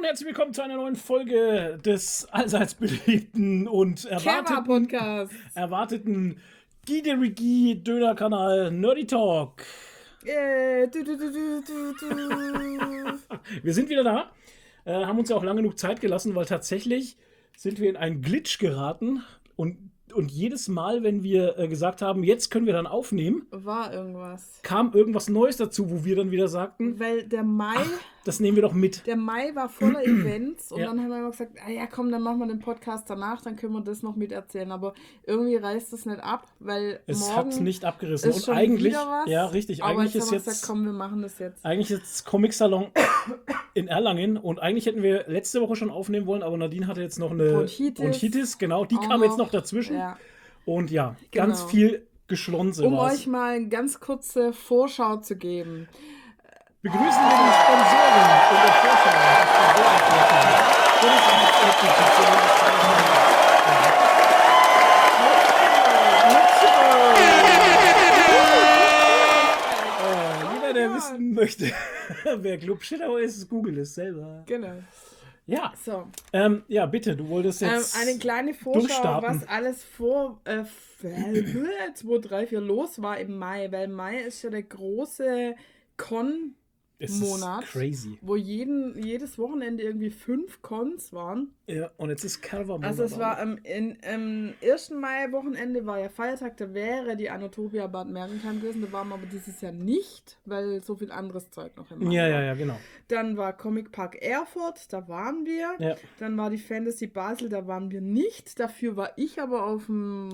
und herzlich willkommen zu einer neuen Folge des allseits beliebten und erwarteten Diderigi-Döner-Kanal Nerdy Talk. Wir sind wieder da, haben uns ja auch lange genug Zeit gelassen, weil tatsächlich sind wir in einen Glitch geraten und jedes Mal, wenn wir gesagt haben, jetzt können wir dann aufnehmen, war irgendwas. Kam irgendwas Neues dazu, wo wir dann wieder sagten, weil der Mai, das nehmen wir doch mit. Der Mai war voller Events und dann haben wir immer gesagt, ja komm, dann machen wir den Podcast danach, dann können wir das noch miterzählen. Aber irgendwie reißt es nicht ab, weil es hat nicht abgerissen. Ist und eigentlich, was, ja richtig, aber eigentlich jetzt ist haben wir jetzt, gesagt, komm, wir machen das jetzt. Eigentlich ist Comic-Salon in Erlangen und eigentlich hätten wir letzte Woche schon aufnehmen wollen, aber Nadine hatte jetzt noch eine Bronchitis, genau, die kam jetzt noch dazwischen. Ja. Und ja, ganz viel Geschlonse Um euch mal eine ganz kurze Vorschau zu geben. Begrüßen wir die Sponsoren und der Vorschau. Jeder, der wissen möchte, wer Club Shitauer ist, Google es selber. Genau. Ja, so. Ja, bitte, du wolltest jetzt eine kleine Vorschau, was alles vor 2, 3, 4 los war im Mai, weil Mai ist ja der große Con-Monat, wo jedes Wochenende irgendwie 5 Cons waren. Ja, und jetzt ist Carver-Monat. Also es war im 1. Mai-Wochenende war ja Feiertag, da wäre die Anatopia Bad Mergentheim gewesen, da waren wir aber dieses Jahr nicht, weil so viel anderes Zeug noch im Mai war. Ja, genau. Dann war Comic Park Erfurt, da waren wir. Ja. Dann war die Fantasy Basel, da waren wir nicht. Dafür war ich aber auf dem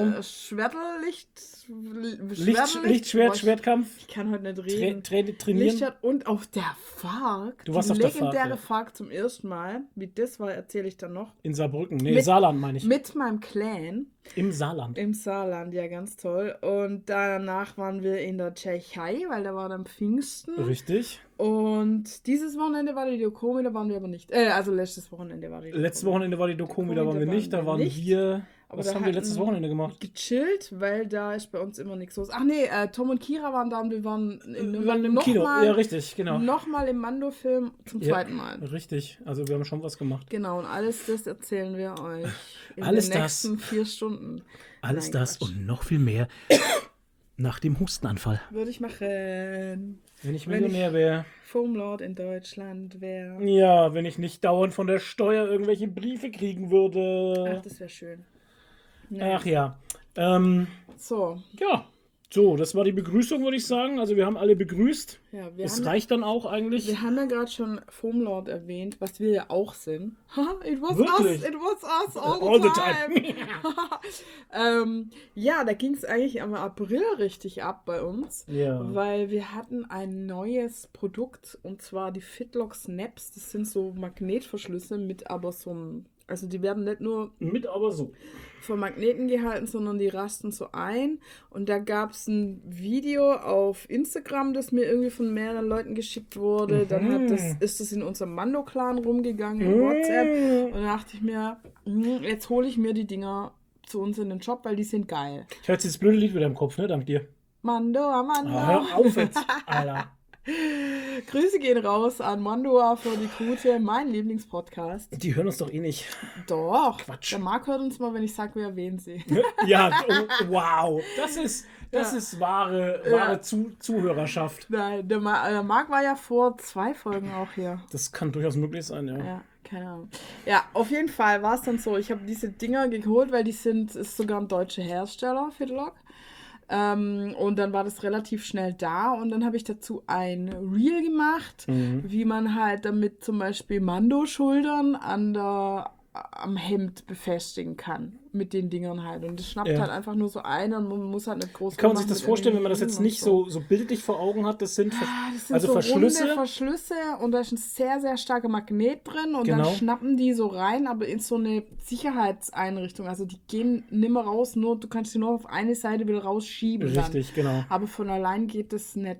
Schwertkampf. Ich kann heute nicht reden. Trainieren. Und auf der FARC. Du warst auf der FARC. Legendäre FARC zum ersten Mal. Wie das war, erzähle ich dann noch. In Saarbrücken. Nee, Saarland meine ich. Mit meinem Clan. Im Saarland. Im Saarland, ja, ganz toll. Und danach waren wir in der Tschechei, weil da war dann Pfingsten. Richtig. Und dieses Wochenende war die Dokomi, da waren wir aber nicht. Also letztes Wochenende war die Dokomi. Letztes Wochenende war die Dokomi, da waren wir nicht. Da waren wir... Was haben wir letztes Wochenende gemacht? Gechillt, weil da ist bei uns immer nichts los. Ach nee, Tom und Kira waren da und wir waren im Kino. Ja, richtig, genau. Nochmal im Mando-Film zum zweiten Mal. Richtig, also wir haben schon was gemacht. Genau, und alles das erzählen wir euch in den nächsten 4 Stunden. Alles das und noch viel mehr nach dem Hustenanfall. Würde ich machen. Wenn ich Millionär wäre. Foamlord in Deutschland wäre. Ja, wenn ich nicht dauernd von der Steuer irgendwelche Briefe kriegen würde. Ach, das wäre schön. Ja. Ach ja. So. Ja. So, das war die Begrüßung, würde ich sagen. Also wir haben alle begrüßt. Ja, es reicht dann auch eigentlich. Wir haben ja gerade schon Foamlord erwähnt, was wir ja auch sind. It was us all the time. Ja, da ging es eigentlich im April richtig ab bei uns. Ja. Weil wir hatten ein neues Produkt und zwar die Fitlock Snaps. Das sind so Magnetverschlüsse mit aber so einem... Also die werden nicht nur von Magneten gehalten, sondern die rasten so ein. Und da gab es ein Video auf Instagram, das mir irgendwie von mehreren Leuten geschickt wurde. Dann ist das in unserem Mando-Clan rumgegangen, in WhatsApp. Und dann dachte ich mir, jetzt hole ich mir die Dinger zu uns in den Shop, weil die sind geil. Ich höre jetzt dieses blöde Lied wieder im Kopf, ne? Dank dir. Mando. Hör auf jetzt, Alter. Grüße gehen raus an Mandoa für die Quote, mein Lieblingspodcast. Die hören uns doch eh nicht. Doch. Quatsch. Der Marc hört uns mal, wenn ich sage, wir erwähnen sie. Ja, wow. Das ist wahre Zuhörerschaft. Nein, der Marc war ja vor 2 Folgen auch hier. Das kann durchaus möglich sein, ja. Ja, keine Ahnung. Ja, auf jeden Fall war es dann so, ich habe diese Dinger geholt, weil ist sogar ein deutscher Hersteller, Fitlock. Und dann war das relativ schnell da und dann habe ich dazu ein Reel gemacht, wie man halt damit zum Beispiel Mando-Schultern am Hemd befestigen kann. Mit den Dingern halt. Und das schnappt halt einfach nur so ein und man muss halt nicht groß Kann man sich das vorstellen, wenn man das jetzt nicht so bildlich vor Augen hat? Das sind also so Verschlüsse. Runde Verschlüsse und da ist ein sehr, sehr starker Magnet drin und dann schnappen die so rein, aber in so eine Sicherheitseinrichtung. Also die gehen nimmer raus, du kannst sie nur auf eine Seite wieder rausschieben. Richtig, dann. Genau. Aber von allein geht das nicht.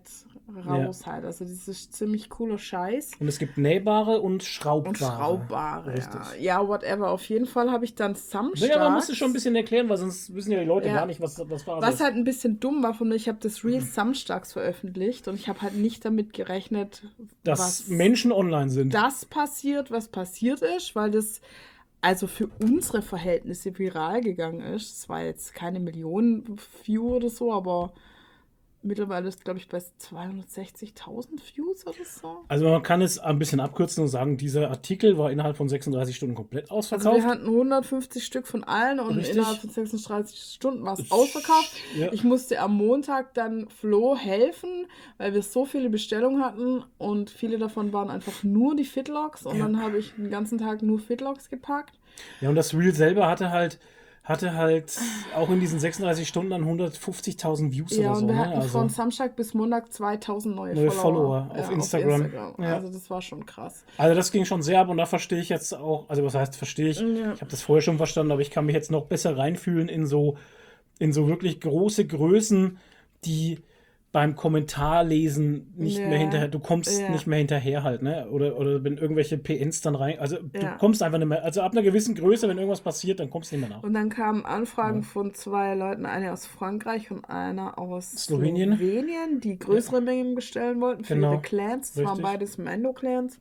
raus halt. Also das ist ziemlich cooler Scheiß. Und es gibt nähbare und schraubbare. Und schraubbare, ja. Whatever. Auf jeden Fall habe ich dann samstags... Ja, man muss es schon ein bisschen erklären, weil sonst wissen ja die Leute gar nicht, was war. Was halt ein bisschen dumm war von mir, ich habe das Reel samstags veröffentlicht und ich habe halt nicht damit gerechnet, dass Menschen online sind. Das passiert, was passiert ist, weil das also für unsere Verhältnisse viral gegangen ist. Es war jetzt keine Millionen View oder so, aber mittlerweile ist, glaube ich, bei 260.000 Views oder so. Also man kann es ein bisschen abkürzen und sagen, dieser Artikel war innerhalb von 36 Stunden komplett ausverkauft. Also wir hatten 150 Stück von allen und innerhalb von 36 Stunden war es ausverkauft. Ja. Ich musste am Montag dann Flo helfen, weil wir so viele Bestellungen hatten und viele davon waren einfach nur die Fitlogs und dann habe ich den ganzen Tag nur Fitlogs gepackt. Ja, und das Reel selber hatte halt auch in diesen 36 Stunden dann 150.000 Views oder so. Ja, und wir hatten von Samstag bis Montag 2000 neue Follower auf Instagram. Ja. Also das war schon krass. Also das ging schon sehr ab und da verstehe ich jetzt auch, also was heißt verstehe ich? Ja. Ich habe das vorher schon verstanden, aber ich kann mich jetzt noch besser reinfühlen in so wirklich große Größen, die beim Kommentarlesen nicht mehr hinterher, du kommst nicht mehr hinterher halt, ne? Oder wenn irgendwelche PNs dann rein, also du kommst einfach nicht mehr, also ab einer gewissen Größe, wenn irgendwas passiert, dann kommst du nicht mehr nach. Und dann kamen Anfragen von 2 Leuten, eine aus Frankreich und einer aus Slowenien, die größere Mengen bestellen wollten für ihre Clans. Das waren beides Mando-Clans.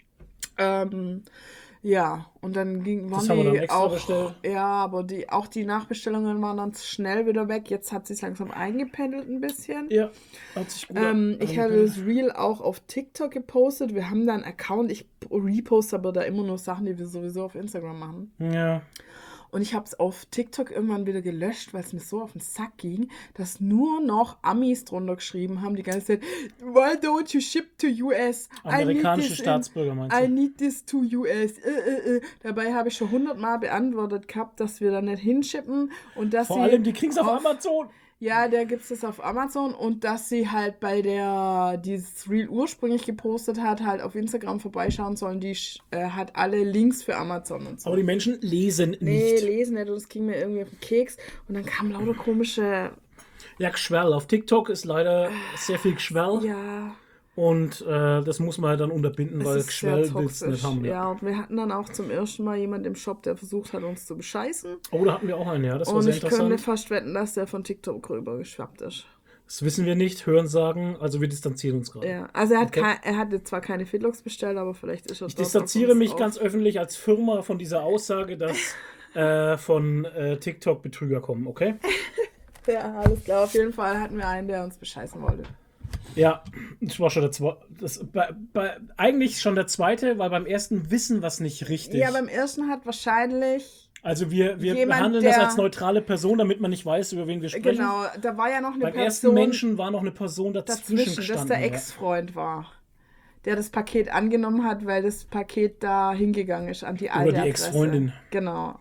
Ja, und dann waren die auch bestellt. Ja, aber die Nachbestellungen waren dann schnell wieder weg. Jetzt hat sich langsam eingependelt ein bisschen. Ja, hat sich gut ich habe das Reel auch auf TikTok gepostet. Wir haben da einen Account. Ich reposte aber da immer nur Sachen, die wir sowieso auf Instagram machen. Ja. Und ich habe es auf TikTok irgendwann wieder gelöscht, weil es mir so auf den Sack ging, dass nur noch Amis drunter geschrieben haben, die ganze Zeit, why don't you ship to US? Amerikanische Staatsbürger meinst du? I need this to US. Dabei habe ich schon 100-mal beantwortet gehabt, dass wir da nicht hinschippen. Und dass Vor allem, die kriegen es auf Amazon. Ja, da gibt es das auf Amazon und dass sie halt dieses Reel ursprünglich gepostet hat, halt auf Instagram vorbeischauen sollen, die hat alle Links für Amazon und so. Aber die Menschen lesen nicht. Nee, lesen nicht und das ging mir irgendwie auf den Keks und dann kamen lauter komische... Ja, Geschwärl. Auf TikTok ist leider sehr viel Geschwärl. Ja. Und das muss man halt dann unterbinden, weil Geschwärl willst du nicht haben. Ja, und wir hatten dann auch zum ersten Mal jemanden im Shop, der versucht hat, uns zu bescheißen. Oh, da hatten wir auch einen, ja. Das war sehr interessant. Und ich könnte fast wetten, dass der von TikTok rüber geschwappt ist. Das wissen wir nicht, hören sagen, also wir distanzieren uns gerade. Ja, also er hatte zwar keine Fitlogs bestellt, aber vielleicht ist er Ich distanziere mich ganz öffentlich als Firma von dieser Aussage, dass von TikTok Betrüger kommen, okay? Ja, alles klar. Auf jeden Fall hatten wir einen, der uns bescheißen wollte. Ja, das war schon der zweite. Eigentlich schon der zweite, weil beim ersten wissen wir es nicht richtig. Ja, beim ersten hat wahrscheinlich. Also wir behandeln das als neutrale Person, damit man nicht weiß, über wen wir sprechen. Genau, da war ja noch eine Person. Beim ersten Menschen war noch eine Person dazwischen gestanden. Dass der Ex-Freund war, der das Paket angenommen hat, weil das Paket da hingegangen ist an die alte Adresse. Über die Ex-Freundin. Genau.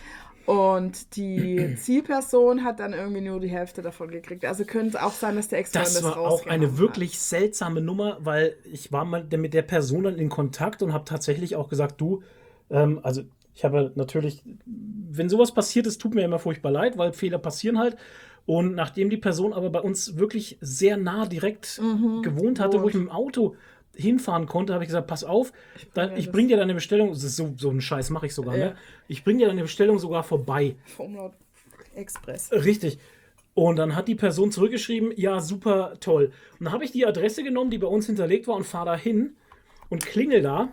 Und die Zielperson hat dann irgendwie nur die Hälfte davon gekriegt. Also könnte es auch sein, dass der Ex-Freund das rausgenommen hat. Das war auch eine wirklich seltsame Nummer, weil ich war mal mit der Person dann in Kontakt und habe tatsächlich auch gesagt, also ich habe natürlich, wenn sowas passiert ist, tut mir immer furchtbar leid, weil Fehler passieren halt. Und nachdem die Person aber bei uns wirklich sehr nah direkt gewohnt hatte, wo ich mit dem Auto hinfahren konnte, habe ich gesagt, pass auf, ich bring dir deine Bestellung, das ist so einen Scheiß mache ich sogar, ne? Ich bring dir deine Bestellung sogar vorbei. Vom Express. Richtig. Und dann hat die Person zurückgeschrieben, ja, super, toll. Und dann habe ich die Adresse genommen, die bei uns hinterlegt war und fahre da hin und klingel da.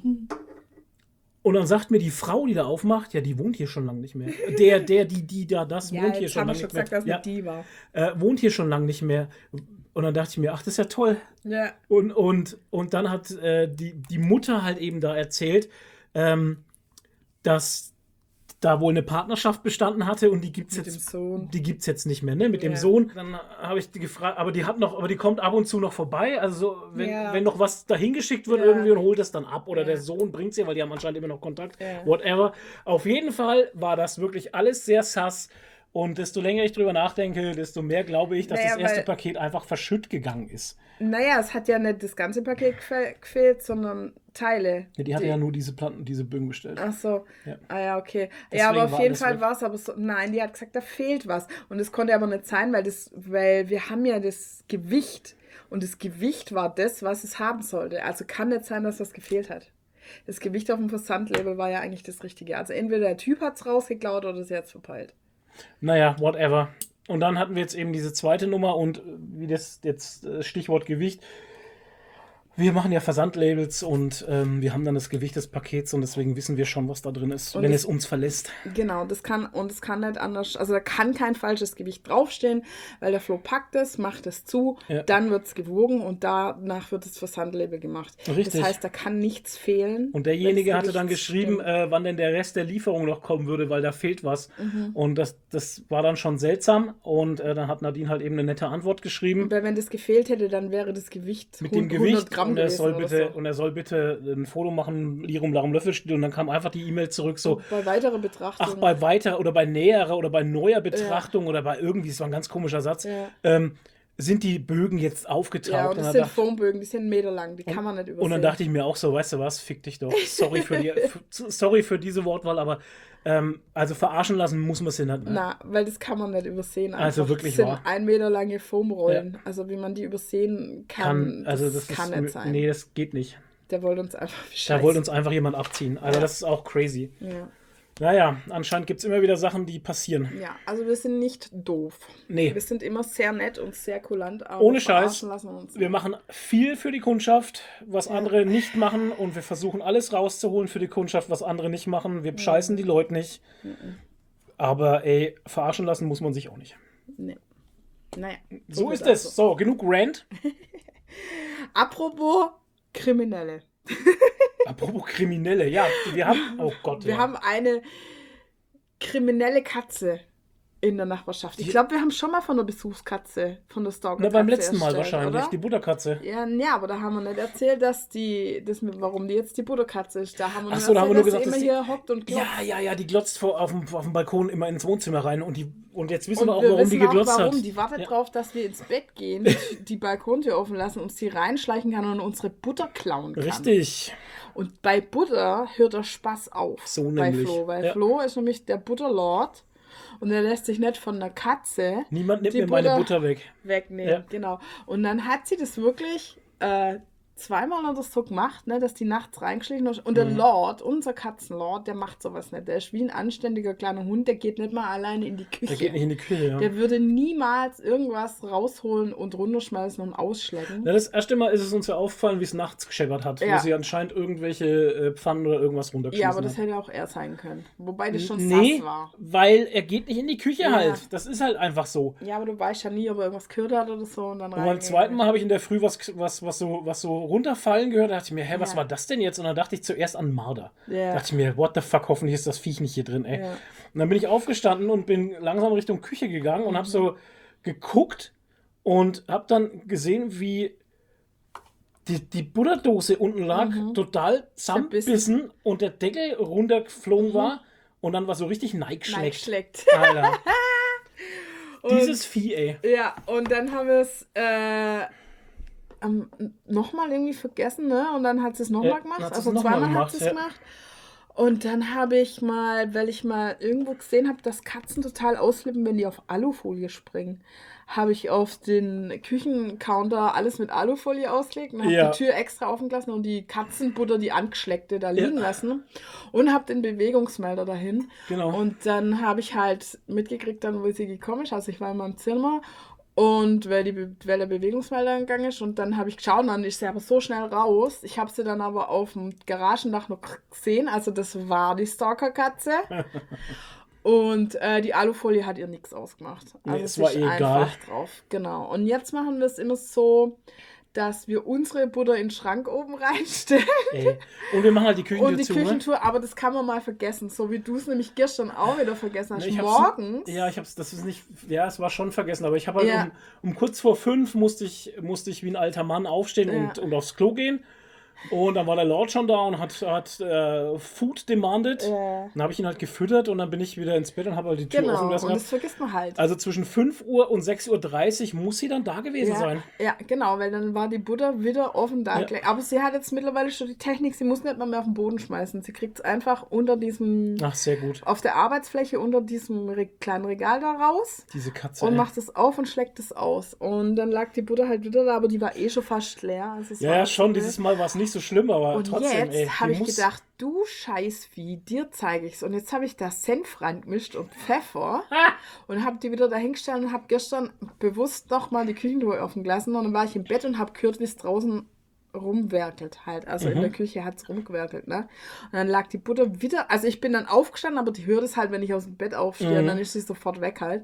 Und dann sagt mir die Frau, die da aufmacht, ja, die wohnt hier schon lange nicht mehr. Die da das wohnt hier schon lange nicht mehr. Dass mit die war. Wohnt hier schon lange nicht mehr. Und dann dachte ich mir, ach, das ist ja toll. Ja. Und dann hat die Mutter halt eben da erzählt, dass da wohl eine Partnerschaft bestanden hatte und die gibt's jetzt nicht mehr, ne? Mit dem Sohn. Dann habe ich die gefragt, aber die kommt ab und zu noch vorbei. Also wenn noch was dahin geschickt wird irgendwie und holt das dann ab oder der Sohn bringt sie, weil die haben anscheinend immer noch Kontakt. Whatever. Auf jeden Fall war das wirklich alles sehr sass. Und desto länger ich drüber nachdenke, desto mehr glaube ich, dass das erste Paket einfach verschütt gegangen ist. Naja, es hat ja nicht das ganze Paket gefehlt, sondern Teile. Ja, die hatte ja nur diese Planten, diese Bögen bestellt. Ach so. Ja. Ah ja, okay. Deswegen ja, aber auf jeden Fall war es aber so, nein, die hat gesagt, da fehlt was. Und das konnte aber nicht sein, weil wir haben ja das Gewicht. Und das Gewicht war das, was es haben sollte. Also kann nicht sein, dass das gefehlt hat. Das Gewicht auf dem Versandlabel war ja eigentlich das Richtige. Also entweder der Typ hat es rausgeklaut oder sie hat es verpeilt. Naja, whatever. Und dann hatten wir jetzt eben diese zweite Nummer und wie das jetzt Stichwort Gewicht. Wir machen ja Versandlabels und wir haben dann das Gewicht des Pakets und deswegen wissen wir schon, was da drin ist, und wenn es uns verlässt. Genau, das kann nicht anders, also da kann kein falsches Gewicht draufstehen, weil der Flo packt es, macht es zu, dann wird es gewogen und danach wird das Versandlabel gemacht. Richtig. Das heißt, da kann nichts fehlen. Und derjenige hatte dann geschrieben, wann denn der Rest der Lieferung noch kommen würde, weil da fehlt was. Und das war dann schon seltsam und dann hat Nadine halt eben eine nette Antwort geschrieben. Und wenn das gefehlt hätte, dann wäre das Gewicht mit dem Gewicht Gramm. Und er soll bitte ein Foto machen, Lirum Larum Löffelstiel. Und dann kam einfach die E-Mail zurück so. Bei weiterer Betrachtung. Ach, bei weiterer oder bei näherer oder bei neuer Betrachtung oder bei irgendwie, es war ein ganz komischer Satz. Sind die Bögen jetzt aufgetaucht? Ja, und das sind Foambögen, die sind 1 Meter lang, die kann man nicht übersehen. Und dann dachte ich mir auch so, weißt du was, fick dich doch. Sorry für diese Wortwahl, aber also verarschen lassen muss man es nicht. Na, weil das kann man nicht übersehen. Einfach. Also wirklich das wahr. sind 1 Meter lange Foamrollen. Ja. Also wie man die übersehen kann, das kann nicht sein. Nee, das geht nicht. Der wollte uns einfach Da wollte uns einfach jemand abziehen. Also das ist auch crazy. Ja. Naja, anscheinend gibt es immer wieder Sachen, die passieren. Ja, also wir sind nicht doof. Nee. Wir sind immer sehr nett und sehr kulant. Ohne Scheiß. Wir machen viel für die Kundschaft, was andere nicht machen. Und wir versuchen alles rauszuholen für die Kundschaft, was andere nicht machen. Wir bescheißen die Leute nicht. Aber ey, verarschen lassen muss man sich auch nicht. Nee. Naja. So ist es. So, genug Rant. Apropos Kriminelle. Apropos Kriminelle, ja, wir haben, oh Gott. Wir haben eine kriminelle Katze in der Nachbarschaft. Ich glaube, wir haben schon mal von der Besuchskatze, von der Stalker-Katze beim letzten Mal wahrscheinlich, oder? Die Butterkatze. Ja, aber da haben wir nicht erzählt, warum die jetzt die Butterkatze ist. Da haben wir nur gesagt, dass sie immer hier hockt und glotzt. Ja, die glotzt auf dem Balkon immer ins Wohnzimmer rein und jetzt wissen wir auch, warum die geglotzt hat. Die wartet drauf, dass wir ins Bett gehen, die Balkontür offen lassen, uns die reinschleichen kann und unsere Butter klauen kann. Richtig. Und bei Butter hört der Spaß auf. So bei nämlich. Flo, weil Flo ist nämlich der Butterlord. Und er lässt sich nicht von der Katze. Niemand nimmt mir meine Butter wegnehmen. Ja. Genau. Und dann hat sie das wirklich 2-mal oder so gemacht, ne, dass die nachts reingeschlichen ist. Und der Lord, unser Katzenlord, der macht sowas nicht. Der ist wie ein anständiger kleiner Hund, der geht nicht mal alleine in die Küche. Der geht nicht in die Küche, ja. Der würde niemals irgendwas rausholen und runterschmeißen und ausschlecken. Ja, das erste Mal ist es uns ja aufgefallen, wie es nachts gescheppert hat, wo sie anscheinend irgendwelche Pfannen oder irgendwas runtergeschmissen hat. Ja, aber das hätte auch er sein können. Wobei das schon sass war. Weil er geht nicht in die Küche halt. Das ist halt einfach so. Ja, aber du weißt ja nie, ob er irgendwas gehört hat oder so. Und beim zweiten Mal habe ich in der Früh was so runterfallen gehört, da dachte ich mir, was war das denn jetzt? Und dann dachte ich zuerst an Marder. Da dachte ich mir, what the fuck, hoffentlich ist das Viech nicht hier drin, ey. Ja. Und dann bin ich aufgestanden und bin langsam Richtung Küche gegangen und habe so geguckt und habe dann gesehen, wie die Butterdose unten lag, total zusammenbissen und der Deckel runtergeflogen war und dann war so richtig neigeschleckt. Alter. Dieses Vieh, ey. Ja, und dann haben wir es nochmal irgendwie vergessen, ne? Und dann hat sie es nochmal gemacht. Also zweimal hat sie es gemacht. Und dann habe ich mal, weil ich mal irgendwo gesehen habe, dass Katzen total ausflippen, wenn die auf Alufolie springen, habe ich auf den Küchencounter alles mit Alufolie ausgelegt und habe die Tür extra offen gelassen und die Katzenbutter, die angeschleckte, da liegen lassen und habe den Bewegungsmelder dahin. Genau. Und dann habe ich halt mitgekriegt, dann, wo sie gekommen ist. Also ich war in meinem Zimmer. Und weil der Bewegungsmelder gegangen ist und dann habe ich geschaut und dann ist sie aber so schnell raus. Ich habe sie dann aber auf dem Garagendach noch gesehen, also das war die Stalker-Katze. Und die Alufolie hat ihr nichts ausgemacht. Also es war egal. Einfach drauf. Genau. Und jetzt machen wir es immer so, dass wir unsere Butter in den Schrank oben reinstellen. Und wir machen halt die Küchentür zu. Und die Küchentour, aber das kann man mal vergessen. So wie du es nämlich gestern auch wieder vergessen hast. Morgens. Es war schon vergessen, aber ich habe halt um kurz vor 5 musste ich wie ein alter Mann aufstehen und aufs Klo gehen. Und dann war der Lord schon da und hat Food demanded. Dann habe ich ihn halt gefüttert und dann bin ich wieder ins Bett und habe halt die Tür offen gelassen. Und das vergisst man halt. Also zwischen 5 Uhr und 6:30 Uhr muss sie dann da gewesen sein. Ja, genau, weil dann war die Butter wieder offen da. Ja. Aber sie hat jetzt mittlerweile schon die Technik, sie muss nicht mal mehr auf den Boden schmeißen. Sie kriegt es einfach unter diesem... Ach, sehr gut. Auf der Arbeitsfläche unter diesem kleinen Regal da raus. Diese Katze. Und macht es auf und schlägt es aus. Und dann lag die Butter halt wieder da, aber die war schon fast leer. Also ja, schon, dieses Mal war es nicht so schlimm, aber und trotzdem, jetzt habe ich gedacht, du Scheißvieh, dir zeige ich's. Und jetzt habe ich da Senf reingemischt und Pfeffer und habe die wieder dahingestellt und habe gestern bewusst nochmal die Küchenruhe offen gelassen. Und dann war ich im Bett und habe gehört, wie es draußen rumwerkelt halt. Also in der Küche hat es rumgewerkelt, ne? Und dann lag die Butter wieder, also ich bin dann aufgestanden, aber die hört es halt, wenn ich aus dem Bett aufstehe und dann ist sie sofort weg halt.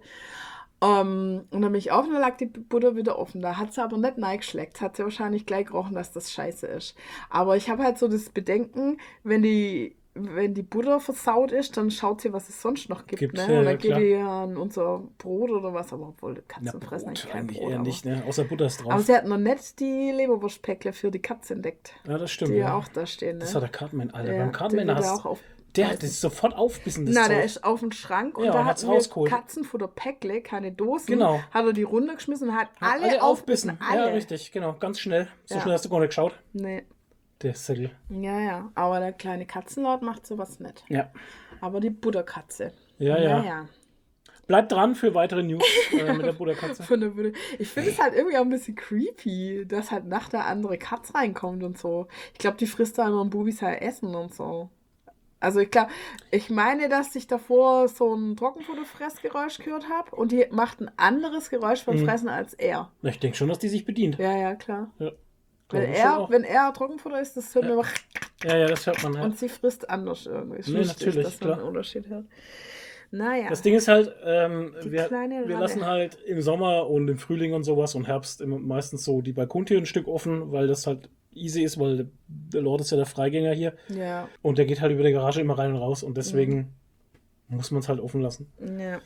Und dann bin ich auf und dann lag die Butter wieder offen. Da hat sie aber nicht reingeschleckt. Hat sie wahrscheinlich gleich gerochen, dass das scheiße ist. Aber ich habe halt so das Bedenken, wenn die Butter versaut ist, dann schaut sie, was es sonst noch gibt. Ne? Und dann geht die an unser Brot oder was. Aber obwohl, Katzen fressen eigentlich kein Brot. Eher nicht, ne? Außer Butter ist drauf. Aber sie hat noch nicht die Leberwurstpäckle für die Katze entdeckt. Ja, das stimmt. Die ja auch da stehen. Ne? Das hat der Cartman, Alter. Ja, beim Cartman hast du... Der hat das sofort aufbissen. Na, der ist auf den Schrank und da hat wir Katzenfutterpäckle, keine Dosen. Genau. Hat er die runtergeschmissen und hat alle aufbissen. Alle. Ja, richtig, genau. Ganz schnell. So schnell hast du gar nicht geschaut. Nee. Der Säckel. Ja. Aber der kleine Katzenlord macht sowas nicht. Ja. Aber die Butterkatze. Ja. Bleibt dran für weitere News mit der Butterkatze. Ich finde es halt irgendwie auch ein bisschen creepy, dass halt nach der andere Katze reinkommt und so. Ich glaube, die frisst da immer ein Bubis halt Essen und so. Also ich meine, dass ich davor so ein Trockenfutterfressgeräusch gehört habe und die macht ein anderes Geräusch beim Fressen als er. Ich denke schon, dass die sich bedient. Ja, klar. Ja. Wenn er Trockenfutter ist, das hört man immer. Ja, das hört man halt. Und sie frisst anders irgendwie. Nee, natürlich, dass man einen Unterschied hat. Naja. Das Ding ist halt, wir lassen halt im Sommer und im Frühling und sowas und Herbst meistens so die Balkontür ein Stück offen, weil das halt easy ist, weil der Lord ist ja der Freigänger hier. Ja. Und der geht halt über die Garage immer rein und raus und deswegen muss man es halt offen lassen. Ja.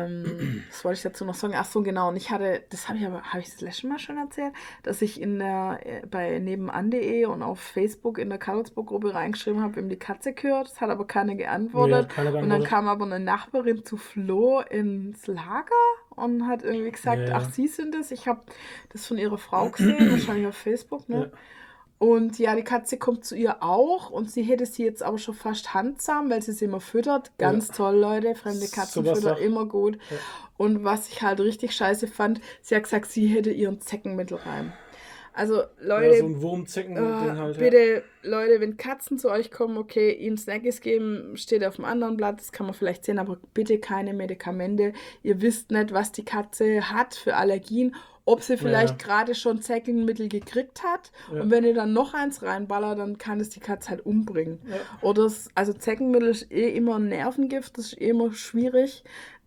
Was wollte ich dazu noch sagen? Ach so, genau. Und habe ich das letzte Mal schon erzählt, dass ich bei nebenan.de und auf Facebook in der Karlsburg-Gruppe reingeschrieben habe, wem die Katze gehört. Das hat aber keiner geantwortet. Und dann kam aber eine Nachbarin zu Flo ins Lager und hat irgendwie gesagt, ach, Sie sind es. Ich habe das von ihrer Frau gesehen, wahrscheinlich auf Facebook, ne? Ja. Und ja, die Katze kommt zu ihr auch und sie hätte sie jetzt aber schon fast handsam, weil sie immer füttert. Ganz toll, Leute. Fremde Katzenfutter, immer gut. Ja. Und was ich halt richtig scheiße fand, sie hat gesagt, sie hätte ihren Zeckenmittelreim. Also, Leute, ja, so ein Wurmzecken-Ding halt. Bitte, Leute, wenn Katzen zu euch kommen, okay, ihnen Snackies geben, steht auf dem anderen Blatt, das kann man vielleicht sehen, aber bitte keine Medikamente. Ihr wisst nicht, was die Katze hat für Allergien, ob sie vielleicht gerade schon Zeckenmittel gekriegt hat und wenn ihr dann noch eins reinballert, dann kann es die Katze halt umbringen. Ja. Oder also Zeckenmittel ist immer ein Nervengift, das ist immer schwierig.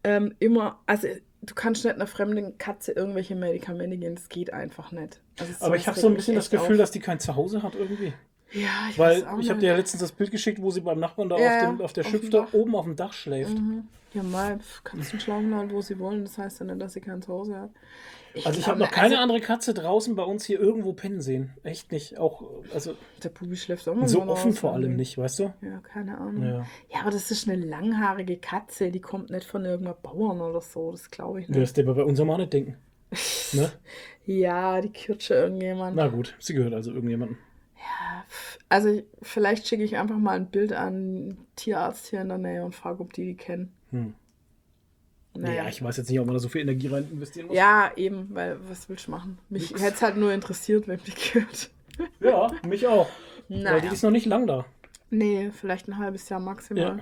Also du kannst nicht einer fremden Katze irgendwelche Medikamente geben, das geht einfach nicht. Also aber ich habe so ein bisschen das Gefühl, dass die kein Zuhause hat irgendwie. Ja, ich weiß auch nicht. Ich habe dir ja letztens das Bild geschickt, wo sie beim Nachbarn da auf der Schüfte oben auf dem Dach schläft. Mhm. Ja, mal, Katzen schlafen halt, wo sie wollen. Das heißt ja nicht, dass sie kein Zuhause hat. Ich habe noch keine andere Katze draußen bei uns hier irgendwo pennen sehen. Echt nicht. Der Bubi schläft auch mal so offen vor allem nicht, weißt du? Ja, keine Ahnung. Ja, aber das ist eine langhaarige Katze. Die kommt nicht von irgendeinem Bauern oder so. Das glaube ich nicht. Wirst du aber bei unserem auch nicht denken. Ne? Ja, die Kirche irgendjemand. Na gut, sie gehört also irgendjemandem. Ja, also vielleicht schicke ich einfach mal ein Bild an einen Tierarzt hier in der Nähe und frage, ob die kennen. Naja, ich weiß jetzt nicht, ob man da so viel Energie rein investieren muss. Ja, eben, weil was willst du machen? Mich hätte es halt nur interessiert, wenn die gehört. Ja, mich auch. Weil die ist noch nicht lang da. Nee, vielleicht ein halbes Jahr maximal.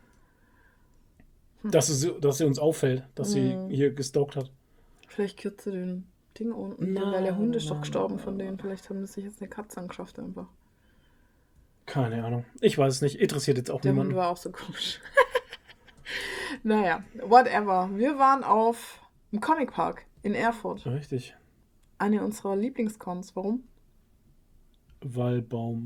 Ja. Dass sie uns auffällt, dass sie hier gestalkt hat. Vielleicht kürzt sie den Ding unten, weil der Hund ist doch gestorben von denen. Vielleicht haben sie sich jetzt eine Katze angeschafft einfach. Keine Ahnung. Ich weiß es nicht. Interessiert jetzt auch niemanden. Der Hund war auch so komisch. Naja, whatever. Wir waren auf dem Comicpark in Erfurt. Richtig. Eine unserer Lieblingscons. Warum? Wallbaum.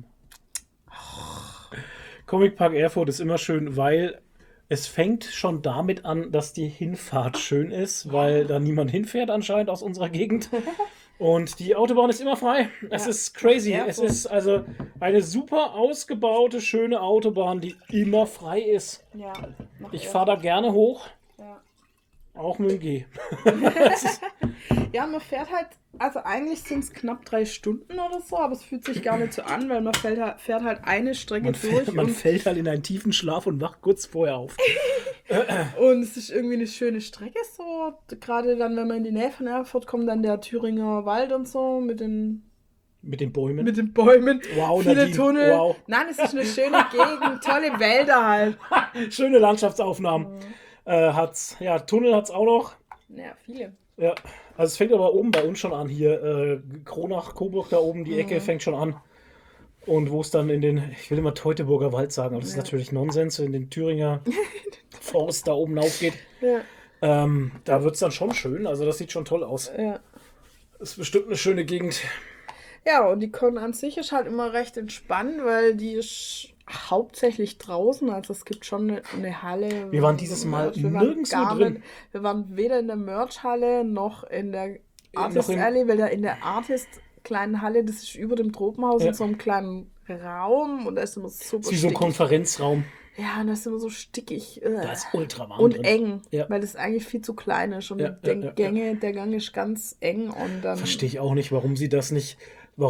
Comicpark Erfurt ist immer schön, weil es fängt schon damit an, dass die Hinfahrt schön ist, weil da niemand hinfährt anscheinend aus unserer Gegend. Und die Autobahn ist immer frei. Es ist crazy. Es ist also eine super ausgebaute, schöne Autobahn, die immer frei ist. Ja, ich fahre da gerne hoch. Ja. Auch mit dem G. Ja, man fährt halt, also eigentlich sind es knapp 3 Stunden oder so, aber es fühlt sich gar nicht so an, weil man fährt halt eine Strecke durch. Man fällt halt in einen tiefen Schlaf und wacht kurz vorher auf. Und es ist irgendwie eine schöne Strecke so, gerade dann, wenn man in die Nähe von Erfurt kommt, dann der Thüringer Wald und so mit den Bäumen. Mit den Bäumen. Wow, viele Nadine, Tunnel. Wow. Nein, es ist eine schöne Gegend, tolle Wälder halt. Schöne Landschaftsaufnahmen. Tunnel hat's auch noch. Ja, viele. Ja, also es fängt aber oben bei uns schon an hier. Kronach, Coburg da oben, die Ecke fängt schon an. Und wo es dann ich will immer Teutoburger Wald sagen, aber das ist natürlich Nonsens, in den Thüringer Forst da oben aufgeht. Ja. Da wird es dann schon schön, also das sieht schon toll aus. Ja. Das ist bestimmt eine schöne Gegend. Ja, und die Con an sich ist halt immer recht entspannt, weil die ist hauptsächlich draußen, also es gibt schon eine Halle. Wir waren dieses Mal nirgendwo drin. Wir waren weder in der Merch-Halle noch in der Artist Alley, weil da in der Artist kleinen Halle, das ist über dem Tropenhaus in so einem kleinen Raum und da ist immer super wie so ein Konferenzraum. Ja, und das ist immer so stickig. Da ist ultra warm und drin. Eng, weil das eigentlich viel zu klein ist und der Gang ist ganz eng und dann... Verstehe ich auch nicht, warum sie das nicht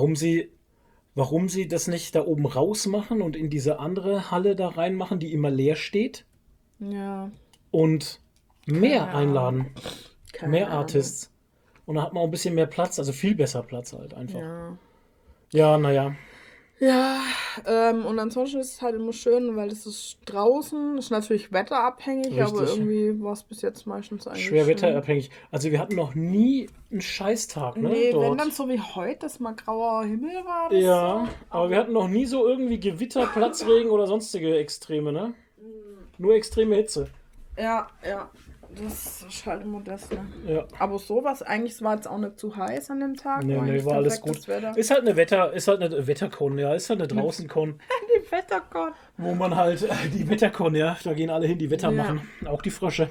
da oben rausmachen und in diese andere Halle da reinmachen, die immer leer steht. Ja. Und mehr einladen. Mehr Artists. Und dann hat man auch ein bisschen mehr Platz, also viel besser Platz halt einfach. Ja, naja. Ja, und ansonsten ist es halt immer schön, weil es ist draußen, ist natürlich wetterabhängig, richtig. Aber irgendwie war es bis jetzt meistens eigentlich schwer wetterabhängig. Also wir hatten noch nie einen Scheißtag, ne? Nee, dort. Wenn dann so wie heute, dass mal grauer Himmel war. Ja, so. Aber wir hatten noch nie so irgendwie Gewitter, Platzregen oder sonstige Extreme, ne? Nur extreme Hitze. Ja. Das ist halt immer das, ne? Ja. Aber sowas, eigentlich war jetzt auch nicht zu heiß an dem Tag. Nee, war alles gut. Ist halt eine Wettercon, ja. Ist halt eine Draußen-Con. Die Wettercon. Wo man halt, die Wettercon, ja. Da gehen alle hin, die Wetter machen. Auch die Frösche.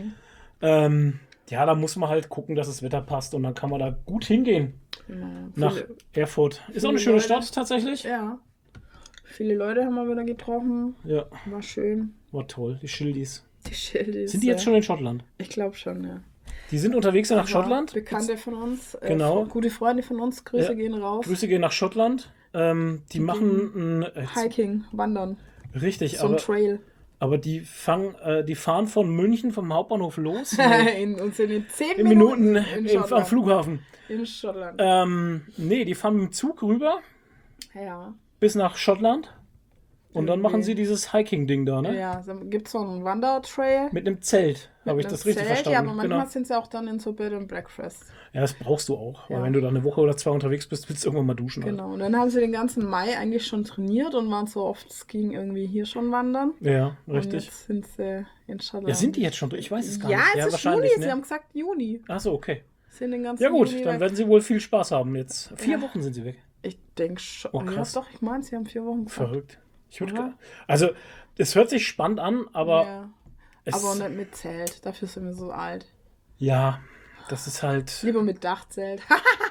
Da muss man halt gucken, dass das Wetter passt. Und dann kann man da gut hingehen. Nach Erfurt. Ist auch eine schöne Stadt, tatsächlich. Ja. Viele Leute haben wir wieder getroffen. Ja. War schön. War toll. Die Schildis. Sind die jetzt schon in Schottland? Ich glaube schon, ja. Die sind unterwegs nach Schottland? Bekannte von uns. Genau. Gute Freunde von uns. Grüße gehen raus. Grüße gehen nach Schottland. Die machen Hiking, Wandern. Richtig, so ein Trail. Aber die fahren von München vom Hauptbahnhof los. und sind in 10 Minuten am Flughafen. In Schottland. Die fahren mit dem Zug rüber. Ja. Bis nach Schottland. Und dann machen sie dieses Hiking-Ding da, ne? Ja, dann gibt es so einen Wandertrail. Mit einem Zelt, habe ich das richtig verstanden. Ja, aber manchmal sind sie auch dann in so Bed and Breakfast. Ja, das brauchst du auch. Weil wenn du da eine Woche oder 2 unterwegs bist, willst du irgendwann mal duschen. Genau, halt. Und dann haben sie den ganzen Mai eigentlich schon trainiert und waren so oft, es ging irgendwie hier schon wandern. Ja, richtig. Und jetzt sind sie in Schottland. Ja, sind die jetzt schon durch? Ich weiß es gar nicht. Ja, es ist Juni, ne? Sie haben gesagt Juni. Ach so, okay. Sind den ganzen ja gut, Juni dann weg. werden sie wohl viel Spaß haben jetzt. 4 Wochen sind sie weg. Ich denke schon. Oh, krass. Ja, doch, ich meine, sie haben 4 Wochen gesagt. Verrückt. Also, es hört sich spannend an, aber... Ja. Aber nicht mit Zelt, dafür sind wir so alt. Ja, das ist halt... Lieber mit Dachzelt.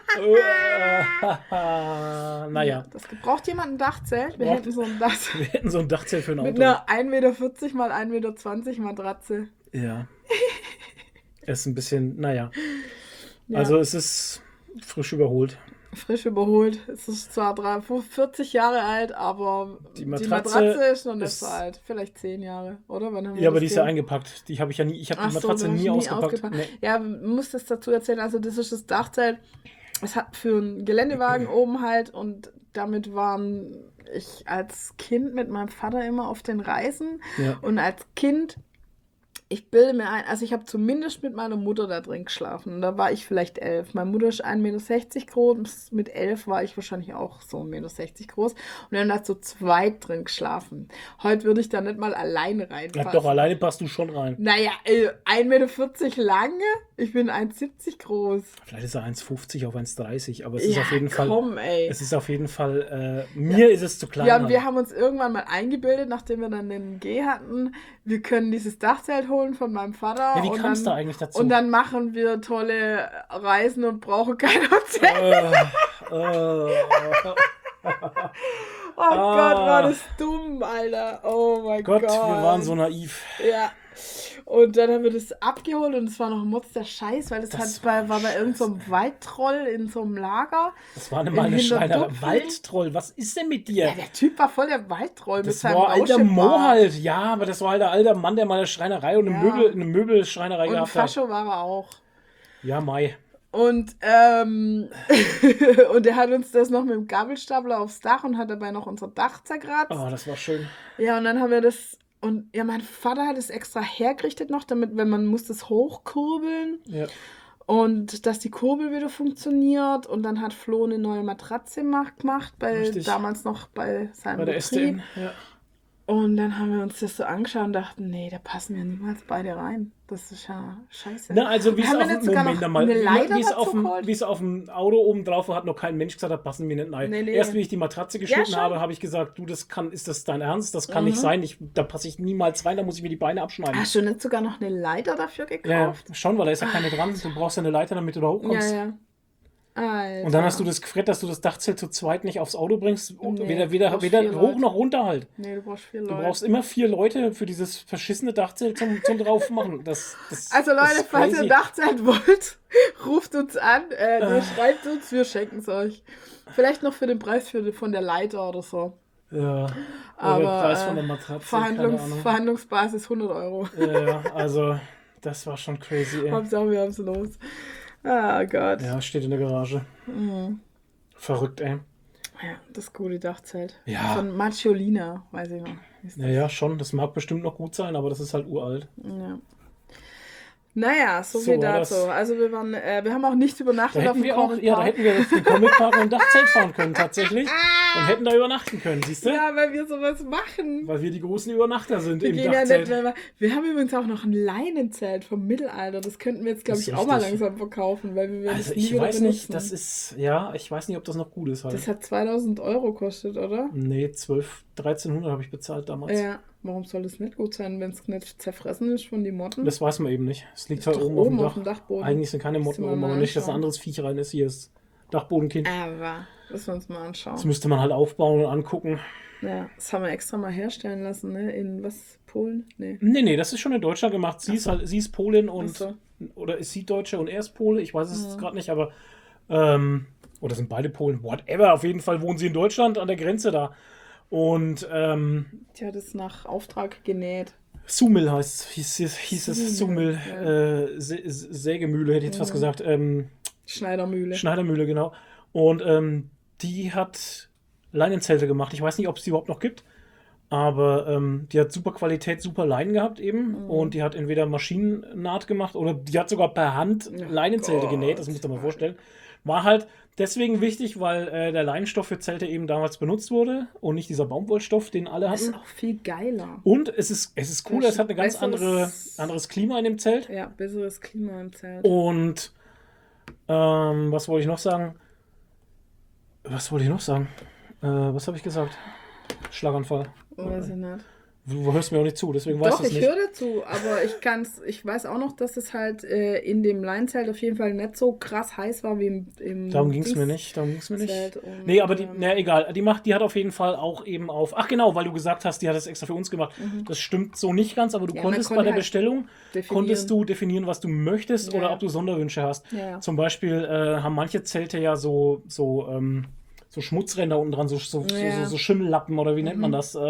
Naja. Braucht jemand ein Dachzelt? Wir hätten so ein Dachzelt. Wir hätten so ein Dachzelt für ein Auto. Mit einer 1,40 Meter mal 1,20 Meter Matratze. Ja. Es ist ein bisschen, naja. Ja. Also es ist frisch überholt. Frisch überholt. Es ist zwar 40 Jahre alt, aber die Matratze ist noch nicht so alt. Vielleicht 10 Jahre, oder? Wann haben wir aber die ist ja eingepackt. Die habe ich ja nie. Ich habe die Matratze nie ausgepackt. Nee. Ja, man muss das dazu erzählen. Also das ist das Dachzelt. Es hat für einen Geländewagen oben halt und damit waren ich als Kind mit meinem Vater immer auf den Reisen. Ja. Und als Kind, ich bilde mir ein, also ich habe zumindest mit meiner Mutter da drin geschlafen. Und da war ich vielleicht 11. Meine Mutter ist 1,60 Meter groß. Mit 11 war ich wahrscheinlich auch so 1,60 Meter groß. Und wir haben da zu zweit drin geschlafen. Heute würde ich da nicht mal alleine reinpassen. Ja, doch, alleine passt du schon rein. Naja, 1,40 Meter lange. Ich bin 1,70 groß. Vielleicht ist er 1,50 auf 1,30, aber es ist auf jeden Fall. Es ist auf jeden Fall, mir ist es zu klein. Ja, und wir haben uns irgendwann mal eingebildet, nachdem wir dann den G hatten, wir können dieses Dachzelt holen von meinem Vater. Ja, wie kam es da eigentlich dazu? Und dann machen wir tolle Reisen und brauchen kein Hotel. Oh Gott, war das dumm, Alter. Oh mein Gott. Wir waren so naiv. Ja. Und dann haben wir das abgeholt und es war noch Motz der Scheiß, weil war bei irgendeinem so Waldtroll in so einem Lager. Das war mal eine Schreinerei. Waldtroll, was ist denn mit dir? Ja, der Typ war voll der Waldtroll mit seinem Rauschebart. Das war alter Mo halt. Ja, aber das war halt der alte Mann, der mal eine Schreinerei und eine Möbelschreinerei gehabt hat. Und Fascho war er auch. Ja, Mai. Und er hat uns das noch mit dem Gabelstapler aufs Dach und hat dabei noch unser Dach zerkratzt. Oh, das war schön. Ja, und dann haben wir das. Und ja, mein Vater hat es extra hergerichtet noch, damit, wenn man muss das hochkurbeln. Ja. Und dass die Kurbel wieder funktioniert. Und dann hat Flo eine neue Matratze gemacht, damals noch bei seinem Betrieb. STN, ja. Und dann haben wir uns das so angeschaut und dachten, nee, da passen wir niemals beide rein. Das ist ja scheiße. Na, also wie es auf dem Auto oben drauf war, hat noch kein Mensch gesagt, da passen wir nicht rein. Nee. Erst wie ich die Matratze geschnitten habe, habe ich gesagt, du, ist das dein Ernst? Das kann nicht sein. Da passe ich niemals rein, da muss ich mir die Beine abschneiden. Hast du nicht sogar noch eine Leiter dafür gekauft? Ja, schon, weil da ist ja keine dran. Du brauchst ja eine Leiter, damit du da hochkommst. Ja. Alter. Und dann hast du das gefret, dass du das Dachzelt zu zweit nicht aufs Auto bringst. Weder hoch noch runter halt. Nee, du brauchst 4 Leute. Du brauchst immer 4 Leute für dieses verschissene Dachzelt zum drauf machen. Also Leute, falls ihr ein Dachzelt wollt, ruft uns an, schreibt uns, wir schenken es euch. Vielleicht noch für den Preis von der Leiter oder so. Ja, aber der Preis von der Matratze. Verhandlungsbasis 100 Euro. Ja, also das war schon crazy, ey. Hauptsache, wir haben es los. Ah Gott. Ja, steht in der Garage. Mhm. Verrückt, ey. Ja, das gute Dachzelt. Ja. Von Marciolina, weiß ich noch. Ja, schon. Das mag bestimmt noch gut sein, aber das ist halt uralt. Ja. Naja, so viel dazu. Also wir haben auch nicht übernachtet auf dem Comic Park. Ja, da hätten wir auf den Comic Park und ein Dachzelt fahren können tatsächlich und hätten da übernachten können, siehst du? Ja, weil wir sowas machen. Weil wir die großen Übernachter sind im Dachzelt. Ja nicht, wir haben übrigens auch noch ein Leinenzelt vom Mittelalter. Das könnten wir jetzt, glaube ich, auch mal langsam verkaufen, weil wir das nie wieder benutzen. Nicht, das ist, ich weiß nicht, ob das noch gut ist. Halt. Das hat 2.000 Euro gekostet, oder? Nee, 1.300 habe ich bezahlt damals. Ja. Warum soll das nicht gut sein, wenn es nicht zerfressen ist von den Motten? Das weiß man eben nicht. Es liegt halt oben auf dem Dachboden. Eigentlich sind keine Motten oben, aber nicht, dass ein anderes Viech rein ist. Hier ist Dachbodenkind. Aber, müssen wir uns mal anschauen. Das müsste man halt aufbauen und angucken. Ja, das haben wir extra mal herstellen lassen, ne? In Polen? Nee, das ist schon in Deutschland gemacht. Sie ist Polin und oder ist sie Deutsche und er ist Pole? Ich weiß es gerade nicht, aber oder sind beide Polen? Whatever, auf jeden Fall wohnen sie in Deutschland an der Grenze da. Und die hat es nach Auftrag genäht. Sumil hieß es Sumil. Ja. Sägemühle, hätte ich jetzt fast gesagt. Schneidermühle, genau. Und die hat Leinenzelte gemacht. Ich weiß nicht, ob es die überhaupt noch gibt. Aber die hat super Qualität, super Leinen gehabt eben. Und die hat entweder Maschinennaht gemacht oder die hat sogar per Hand Leinenzelte genäht. Das musst du dir mal vorstellen. War halt deswegen wichtig, weil der Leinenstoff für Zelte eben damals benutzt wurde und nicht dieser Baumwollstoff, den alle hatten. Das ist auch viel geiler. Und es ist cool, es hat ein ganz anderes Klima in dem Zelt. Ja, besseres Klima im Zelt. Und was wollte ich noch sagen? Was habe ich gesagt? Schlaganfall. Weiß ich nicht. Du hörst mir auch nicht zu, deswegen weißt du es nicht. Doch, ich höre dazu, aber ich weiß auch noch, dass es halt in dem Leinenzelt auf jeden Fall nicht so krass heiß war wie im Darum ging es mir nicht. Nee, aber egal. Die hat auf jeden Fall auch eben auf... Ach genau, weil du gesagt hast, die hat das extra für uns gemacht. Das stimmt so nicht ganz, aber du konntest bei der Bestellung definieren, was du möchtest oder ob du Sonderwünsche hast. Ja. Zum Beispiel haben manche Zelte ja so Schmutzränder unten dran, so Schimmellappen oder wie nennt man das?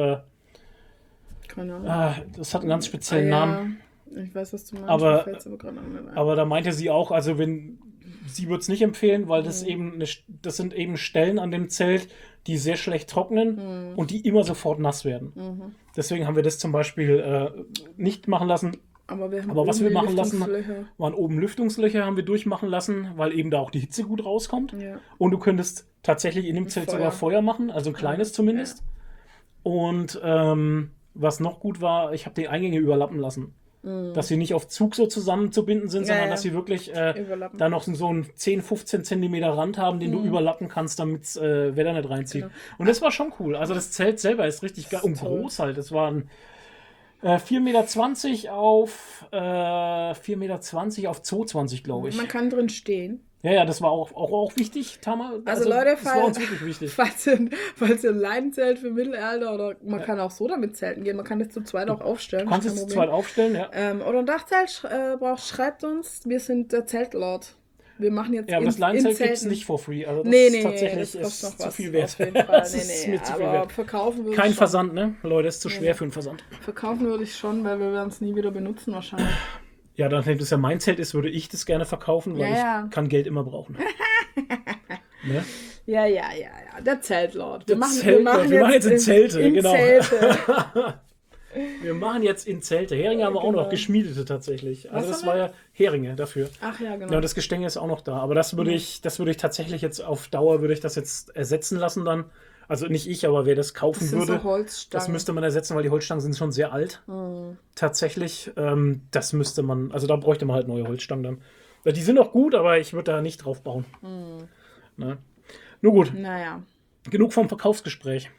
Keine Ahnung. Das hat einen ganz speziellen Namen. Ich weiß, was du meinst. Aber da meinte sie auch, also sie würde es nicht empfehlen, weil das sind eben Stellen an dem Zelt, die sehr schlecht trocknen und die immer sofort nass werden. Deswegen haben wir das zum Beispiel nicht machen lassen. Aber was wir machen lassen, waren oben Lüftungslöcher, haben wir durchmachen lassen, weil eben da auch die Hitze gut rauskommt. Ja. Und du könntest tatsächlich in dem Zelt sogar Feuer machen, also ein kleines zumindest. Ja. Und was noch gut war, ich habe die Eingänge überlappen lassen. Dass sie nicht auf Zug so zusammenzubinden sind, sondern dass sie wirklich da noch so einen 10, 15 Zentimeter Rand haben, den du überlappen kannst, damit es Wetter nicht reinzieht. Genau. Und das war schon cool. Also das Zelt selber ist richtig geil und groß halt. Das waren 4,20 Meter auf 4,20 Meter auf 2,20, glaube ich. Man kann drin stehen. Ja, das war auch wichtig, Tama. Also Leute, das war uns wirklich wichtig. Falls ihr ein Leinenzelt für Mittelalter oder man kann auch so damit zelten gehen, man kann das zu zweit auch aufstellen. Du kannst es zu zweit aufstellen, ja. Oder ein Dachzelt schreibt uns, wir sind der Zeltlord. Wir machen jetzt aber das Leinenzelt gibt es nicht for free. Also das ist tatsächlich das kostet noch zu viel wert. Auf jeden Fall. Das ist mir zu viel wert. Verkaufen würde Kein Versand, ne? Leute, ist zu schwer für einen Versand. Verkaufen würde ich schon, weil wir werden es nie wieder benutzen wahrscheinlich. Ja, dann, das ja mein Zelt ist, würde ich das gerne verkaufen, weil ich kann Geld immer brauchen. Ne? Ja. Der Zeltlord. Wir machen jetzt in Zelte, genau. Zelte. Wir machen jetzt in Zelte. Heringe haben wir auch noch, geschmiedete tatsächlich. Also das war ja Heringe dafür. Ach ja, genau. Ja, das Gestänge ist auch noch da. Aber das würde ich tatsächlich jetzt auf Dauer, würde ich das jetzt ersetzen lassen dann. Also nicht ich, aber wer das kaufen würde, so Holzstangen. Das müsste man ersetzen, weil die Holzstangen sind schon sehr alt. Tatsächlich. Das müsste man, also da bräuchte man halt neue Holzstangen dann. Die sind auch gut, aber ich würde da nicht drauf bauen. Ne? Nur gut. Naja. Genug vom Verkaufsgespräch.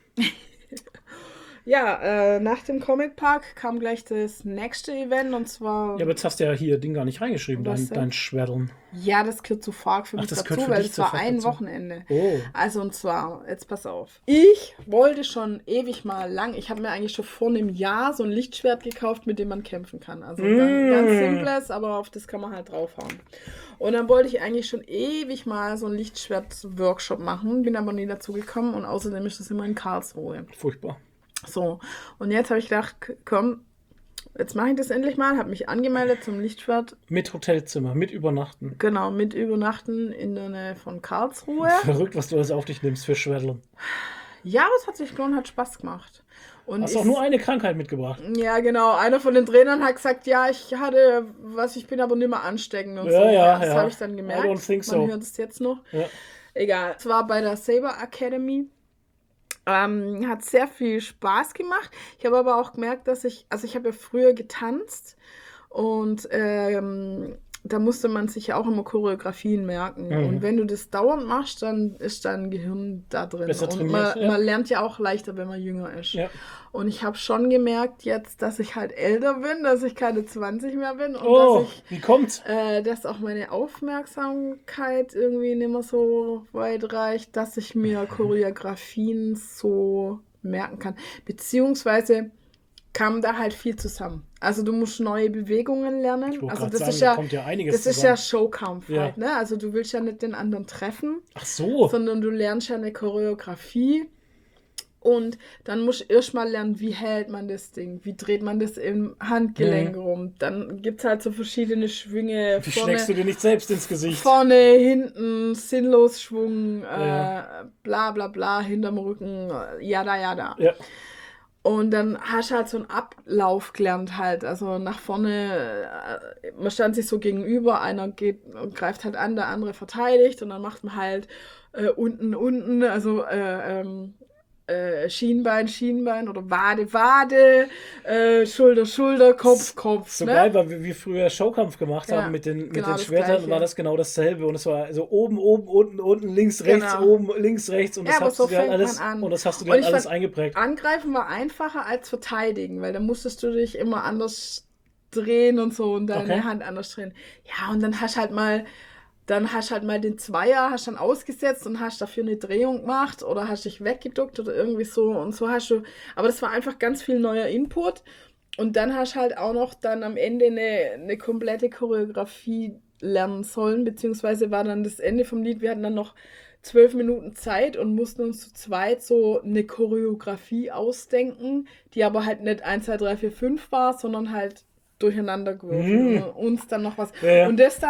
Ja, nach dem Comic Park kam gleich das nächste Event und zwar... Ja, aber jetzt hast du ja hier Ding gar nicht reingeschrieben, dein Schwerdern. Ja, das gehört zu Fark für mich dazu, weil es war ein Wochenende. Oh. Also und zwar, jetzt pass auf. Ich wollte schon ewig mal lang, ich habe mir eigentlich schon vor einem Jahr so ein Lichtschwert gekauft, mit dem man kämpfen kann. Also ganz simples, aber auf das kann man halt draufhauen. Und dann wollte ich eigentlich schon ewig mal so einen Lichtschwert-Workshop machen, bin aber nie dazu gekommen und außerdem ist das immer in Karlsruhe. Furchtbar. So, und jetzt habe ich gedacht, komm, jetzt mache ich das endlich mal, habe mich angemeldet zum Lichtschwert. Mit Hotelzimmer, mit Übernachten. Genau, mit Übernachten in der Nähe von Karlsruhe. Verrückt, was du alles auf dich nimmst für Schwertlern. Ja, aber es hat sich gelohnt, hat Spaß gemacht. Und hast auch nur eine Krankheit mitgebracht. Ja, genau. Einer von den Trainern hat gesagt, ja, ich bin aber nicht mehr ansteckend und so. Das habe ich dann gemerkt. I don't think so. Man hört es jetzt noch. Ja. Egal. Es war bei der Saber Academy. Hat sehr viel Spaß gemacht. Ich habe aber auch gemerkt, dass ich habe ja früher getanzt und da musste man sich ja auch immer Choreografien merken. Und wenn du das dauernd machst, dann ist dein Gehirn da drin. Besser und man lernt ja auch leichter, wenn man jünger ist. Ja. Und ich habe schon gemerkt jetzt, dass ich halt älter bin, dass ich keine 20 mehr bin. Und wie kommt's? Dass auch meine Aufmerksamkeit irgendwie nicht mehr so weit reicht, dass ich mir Choreografien so merken kann. Beziehungsweise kam da halt viel zusammen. Also du musst neue Bewegungen lernen. Also das ist ja, kommt ja einiges das ist ja Showkampf halt, ne? Also du willst ja nicht den anderen treffen. Ach so. Sondern du lernst ja eine Choreografie und dann musst du erstmal lernen, wie hält man das Ding, wie dreht man das im Handgelenk rum. Dann gibt es halt so verschiedene Schwünge. Wie schlägst du dir nicht selbst ins Gesicht? Vorne, hinten, sinnlos Schwung, bla bla bla, hinterm Rücken, jada. Ja. Und dann hast du halt so einen Ablauf gelernt halt, also nach vorne, man stand sich so gegenüber, einer geht und greift halt an, der andere verteidigt und dann macht man halt unten, also Schienbein oder Wade, Schulter, Kopf. So geil, weil wir früher Showkampf gemacht haben mit den Schwertern, war das genau dasselbe. Und es war so oben, unten, links, rechts, oben, links, rechts. Und das hast du dir alles, und das hast du dir alles eingeprägt. Angreifen war einfacher als verteidigen, weil da musstest du dich immer anders drehen und so und deine Hand anders drehen. Ja, und dann hast du halt mal den Zweier, hast dann ausgesetzt und hast dafür eine Drehung gemacht oder hast dich weggeduckt oder irgendwie so und so hast du, aber das war einfach ganz viel neuer Input und dann hast du halt auch noch dann am Ende eine komplette Choreografie lernen sollen, beziehungsweise war dann das Ende vom Lied, wir hatten dann noch 12 Minuten Zeit und mussten uns zu zweit so eine Choreografie ausdenken, die aber halt nicht 1, 2, 3, 4, 5 war, sondern halt durcheinander gewürfelt und uns dann noch was. Ja. Und das dann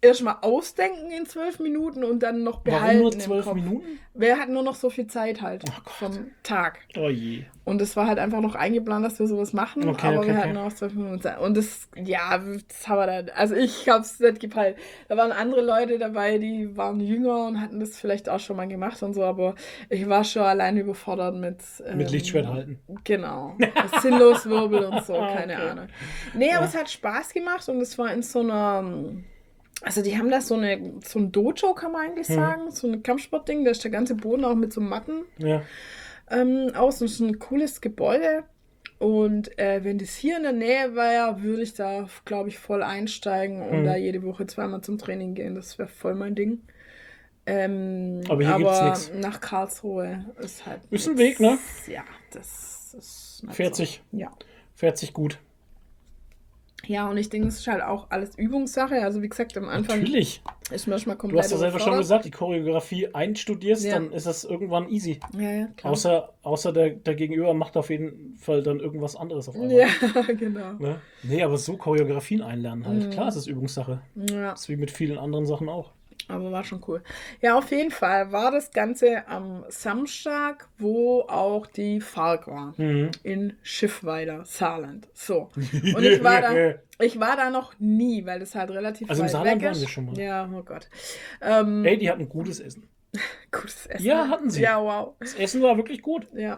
erstmal ausdenken in 12 Minuten und dann noch behalten. Warum nur 12 Minuten? Wir hatten nur noch so viel Zeit halt vom Tag. Oh je. Und es war halt einfach noch eingeplant, dass wir sowas machen, wir hatten noch 12 Minuten Zeit. Und das haben wir dann, also ich hab's nicht gepeilt. Da waren andere Leute dabei, die waren jünger und hatten das vielleicht auch schon mal gemacht und so, aber ich war schon allein überfordert mit Lichtschwert halten. Genau. Sinnlos Wirbel und so, keine Ahnung. Nee, aber es hat Spaß gemacht und es war in so einer, also die haben da so ein Dojo, kann man eigentlich sagen, so ein Kampfsportding, da ist der ganze Boden auch mit so Matten aus und es ist ein cooles Gebäude. Und wenn das hier in der Nähe wäre, würde ich da, glaube ich, voll einsteigen und da jede Woche 2-mal zum Training gehen. Das wäre voll mein Ding. Aber hier gibt's nichts. Nach Karlsruhe ist halt. Ist ein Weg, ne? Ja, das ist. Fährt sich. Ja. Fährt sich gut. Ja, und ich denke, das ist halt auch alles Übungssache. Also wie gesagt, am Anfang Natürlich. ist manchmal komplett. Du hast ja selber schon gesagt, die Choreografie einstudierst, dann ist das irgendwann easy. Ja, klar. Außer der Gegenüber macht auf jeden Fall dann irgendwas anderes auf einmal. Ja, genau. Ne? Nee, aber so Choreografien einlernen halt. Klar, es ist Übungssache. Ja. Das ist wie mit vielen anderen Sachen auch. Aber war schon cool. Ja, auf jeden Fall war das Ganze am Samstag, wo auch die FARC war. In Schiffweiler, Saarland. So. Und ich war da noch nie, weil das halt relativ weit weg ist. Also im Saarland waren wir schon mal. Ja, oh Gott. Ey, die hatten gutes Essen. Gutes Essen? Ja, hatten sie. Ja, wow. Das Essen war wirklich gut. Ja.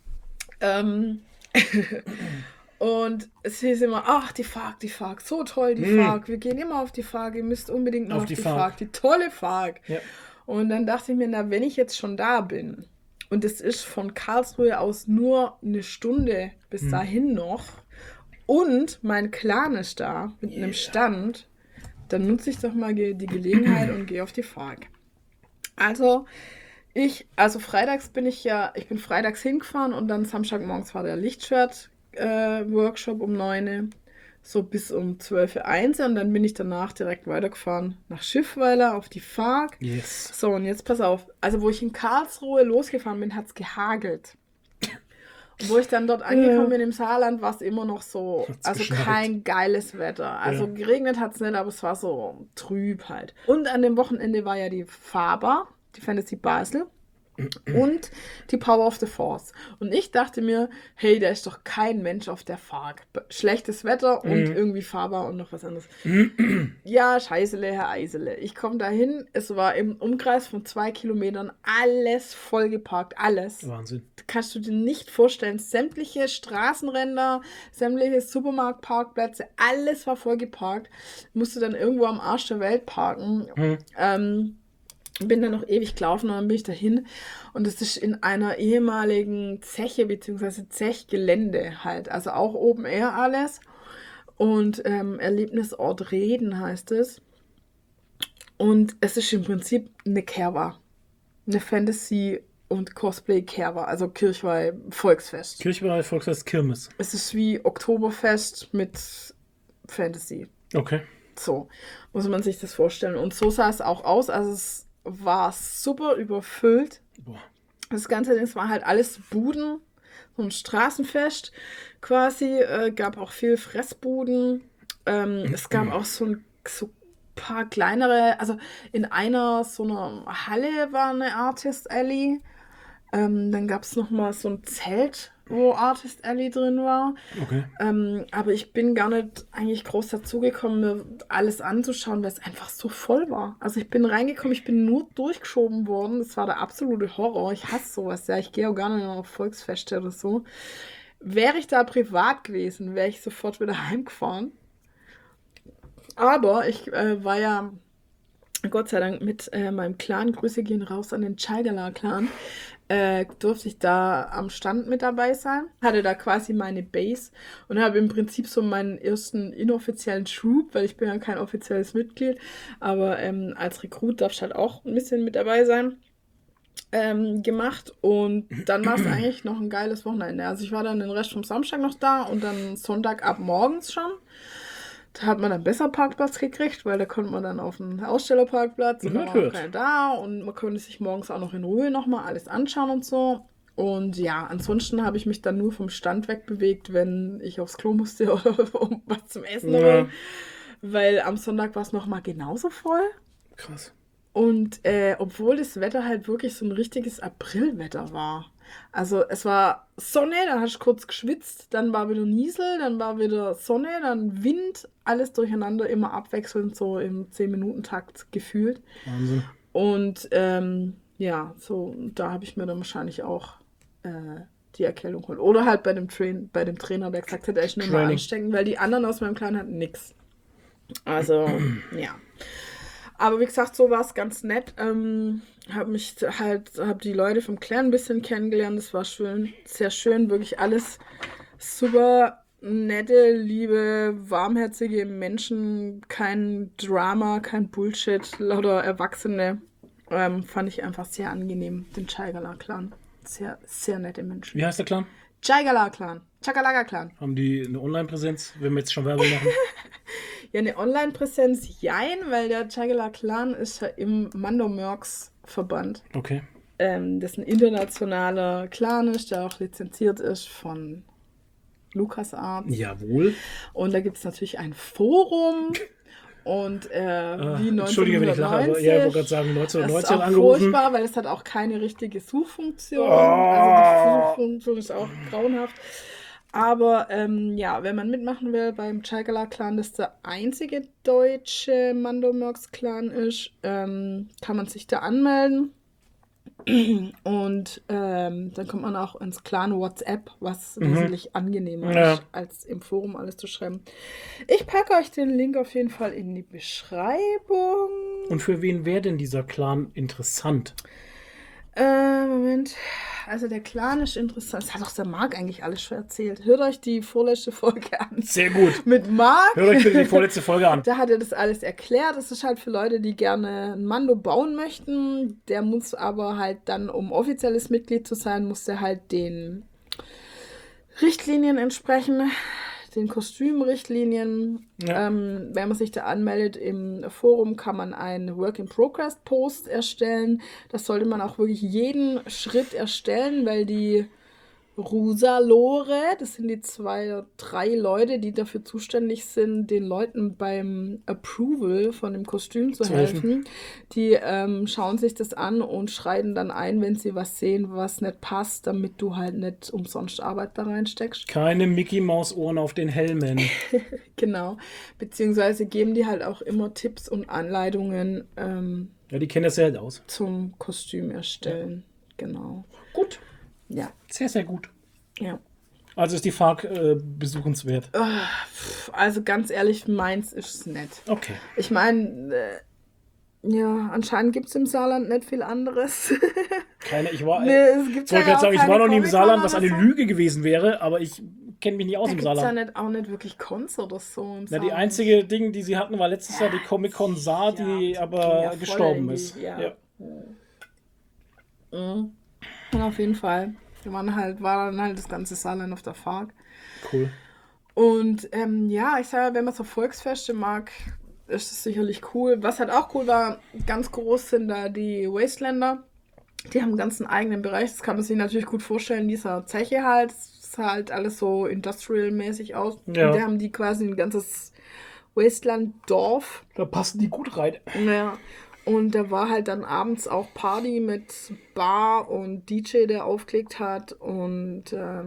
Und es hieß immer, ach, die FARC, so toll, die FARC. Wir gehen immer auf die FARC, ihr müsst unbedingt noch auf die FARC, die tolle FARC. Ja. Und dann dachte ich mir, na, wenn ich jetzt schon da bin, und es ist von Karlsruhe aus nur eine Stunde bis dahin noch, und mein Clan ist da mit einem Stand, dann nutze ich doch mal die Gelegenheit und gehe auf die FARC. Also freitags bin ich freitags hingefahren und dann Samstagmorgens war der Lichtschwert-Workshop um 9 Uhr, so bis um 12.01 Uhr und dann bin ich danach direkt weitergefahren nach Schiffweiler auf die FARC. Yes. So, und jetzt pass auf, also wo ich in Karlsruhe losgefahren bin, hat es gehagelt. Und wo ich dann dort angekommen bin im Saarland, war es immer noch so, also kein geiles Wetter. Also geregnet hat es nicht, aber es war so trüb halt. Und an dem Wochenende war ja die FABA, die Fantasy Basel. Und die Power of the Force. Und ich dachte mir, hey, da ist doch kein Mensch auf der FARC. Schlechtes Wetter und irgendwie fahrbar und noch was anderes. Ja, scheißele, Herr Eisele. Ich komme dahin, es war im Umkreis von 2 Kilometern alles vollgeparkt, alles. Wahnsinn. Kannst du dir nicht vorstellen. Sämtliche Straßenränder, sämtliche Supermarktparkplätze, alles war vollgeparkt. Musste dann irgendwo am Arsch der Welt parken. Bin dann noch ewig gelaufen und dann bin ich dahin und es ist in einer ehemaligen Zeche bzw. Zechgelände halt, also auch Open Air alles und Erlebnisort Reden heißt es und es ist im Prinzip eine Kerwa, eine Fantasy- und Cosplay-Kerwa, also Kirchweih Volksfest. Kirchweih Volksfest Kirmes. Es ist wie Oktoberfest mit Fantasy. Okay. So muss man sich das vorstellen und so sah es auch aus, also es war super überfüllt. Boah. Das ganze Ding war halt alles Buden, so ein Straßenfest quasi. Gab auch viel Fressbuden. Es gab auch so paar kleinere, also in so einer Halle war eine Artist Alley. Dann gab es nochmal so ein Zelt, wo Artist Alley drin war. Okay. Aber ich bin gar nicht eigentlich groß dazugekommen, mir alles anzuschauen, weil es einfach so voll war. Also ich bin reingekommen, ich bin nur durchgeschoben worden. Das war der absolute Horror. Ich hasse sowas, ja. Ich gehe auch gar nicht mehr auf Volksfeste oder so. Wäre ich da privat gewesen, wäre ich sofort wieder heimgefahren. Aber ich war ja Gott sei Dank mit meinem Clan, Grüße gehen raus an den Chaigala-Clan, durfte ich da am Stand mit dabei sein. Hatte da quasi meine Base und habe im Prinzip so meinen ersten inoffiziellen Troop, weil ich bin ja kein offizielles Mitglied, aber als Rekrut darf ich halt auch ein bisschen mit dabei sein, gemacht. Und dann war es eigentlich noch ein geiles Wochenende. Also ich war dann den Rest vom Samstag noch da und dann Sonntag ab morgens schon. Da hat man dann besser Parkplatz gekriegt, weil da konnte man dann auf den Ausstellerparkplatz und dann war auch keiner da und man konnte sich morgens auch noch in Ruhe nochmal alles anschauen und so. Und ja, ansonsten habe ich mich dann nur vom Stand wegbewegt, wenn ich aufs Klo musste oder um was zum Essen holen. weil am Sonntag war es nochmal genauso voll. Krass. Und obwohl das Wetter halt wirklich so ein richtiges Aprilwetter war. Also es war Sonne, dann hast du kurz geschwitzt, dann war wieder Niesel, dann war wieder Sonne, dann Wind, alles durcheinander, immer abwechselnd, so im 10-Minuten-Takt gefühlt. Wahnsinn. Und so, da habe ich mir dann wahrscheinlich auch die Erkältung geholt. Oder halt bei dem Trainer, der gesagt hat, er ist nicht mehr anstecken, weil die anderen aus meinem Clan hatten nix. Also, ja. Aber wie gesagt, so war es ganz nett. Hab die Leute vom Clan ein bisschen kennengelernt. Das war schön, sehr schön. Wirklich alles super nette, liebe, warmherzige Menschen. Kein Drama, kein Bullshit. Lauter Erwachsene. Fand ich einfach sehr angenehm, den Chaigala-Clan. Sehr, sehr nette Menschen. Wie heißt der Clan? Chaigala-Clan. Chakalaga-Clan. Haben die eine Online-Präsenz, wenn wir jetzt schon Werbung machen? Ja, eine Online-Präsenz, jein, weil der Chaigala-Clan ist ja im Mando-Mercs-Verband. Okay. Das ein internationaler Clan ist, der auch lizenziert ist von LucasArts. Jawohl. Und da gibt es natürlich ein Forum. Und wie 1990. Entschuldige, wenn ich lache, aber ich wollte gerade sagen, 1990 das ist auch angerufen. Furchtbar, weil es hat auch keine richtige Suchfunktion. Also die Suchfunktion ist auch grauenhaft. Aber wenn man mitmachen will beim Chaigala-Clan, das der einzige deutsche Mando-Mercs-Clan ist, kann man sich da anmelden. Und dann kommt man auch ins Clan WhatsApp, was wesentlich angenehmer ist, als im Forum alles zu schreiben. Ich packe euch den Link auf jeden Fall in die Beschreibung. Und für wen wäre denn dieser Clan interessant? Moment. Also der Clan ist interessant. Das hat auch der Marc eigentlich alles schon erzählt. Hört euch die vorletzte Folge an. Sehr gut. Mit Marc. Hört euch bitte die vorletzte Folge an. Da hat er das alles erklärt. Das ist halt für Leute, die gerne ein Mando bauen möchten. Der muss aber halt dann, um offizielles Mitglied zu sein, muss der halt den Richtlinien entsprechen. Den Kostümrichtlinien. Ja. Wenn man sich da anmeldet im Forum, kann man einen Work-in-Progress-Post erstellen. Das sollte man auch wirklich jeden Schritt erstellen, weil die Rusalore, das sind die 2, 3 Leute, die dafür zuständig sind, den Leuten beim Approval von dem Kostüm zu helfen. Die schauen sich das an und schreiten dann ein, wenn sie was sehen, was nicht passt, damit du halt nicht umsonst Arbeit da reinsteckst. Keine Mickey-Maus-Ohren auf den Helmen. Genau. Beziehungsweise geben die halt auch immer Tipps und Anleitungen. Ja, die kennen das ja halt aus. Zum Kostüm erstellen. Ja. Genau. Gut. Ja. Sehr, sehr gut. Ja. Also ist die FARC besuchenswert? Also ganz ehrlich, meins ist es nett. Okay. Ich meine, anscheinend gibt es im Saarland nicht viel anderes. Ich war noch nie im Saarland, was eine Lüge gewesen wäre, aber ich kenne mich nicht aus im Saarland. Da gibt es ja auch nicht wirklich Cons oder so im Saarland. Die einzige Ding, die sie hatten, war letztes Jahr die Comic-Con Saar, die aber gestorben ist. Ja. Auf jeden Fall. War dann halt das ganze Saarland auf der FARC. Cool. Und ich sage, wenn man so Volksfeste mag, ist es sicherlich cool. Was halt auch cool war, ganz groß sind da die Wastelander. Die haben einen ganzen eigenen Bereich. Das kann man sich natürlich gut vorstellen, dieser Zeche halt. Das sah halt alles so industrial-mäßig aus. Ja. Und da haben die quasi ein ganzes Wasteland-Dorf. Da passen die gut rein. Ja. Und da war halt dann abends auch Party mit Bar und DJ, der aufgelegt hat und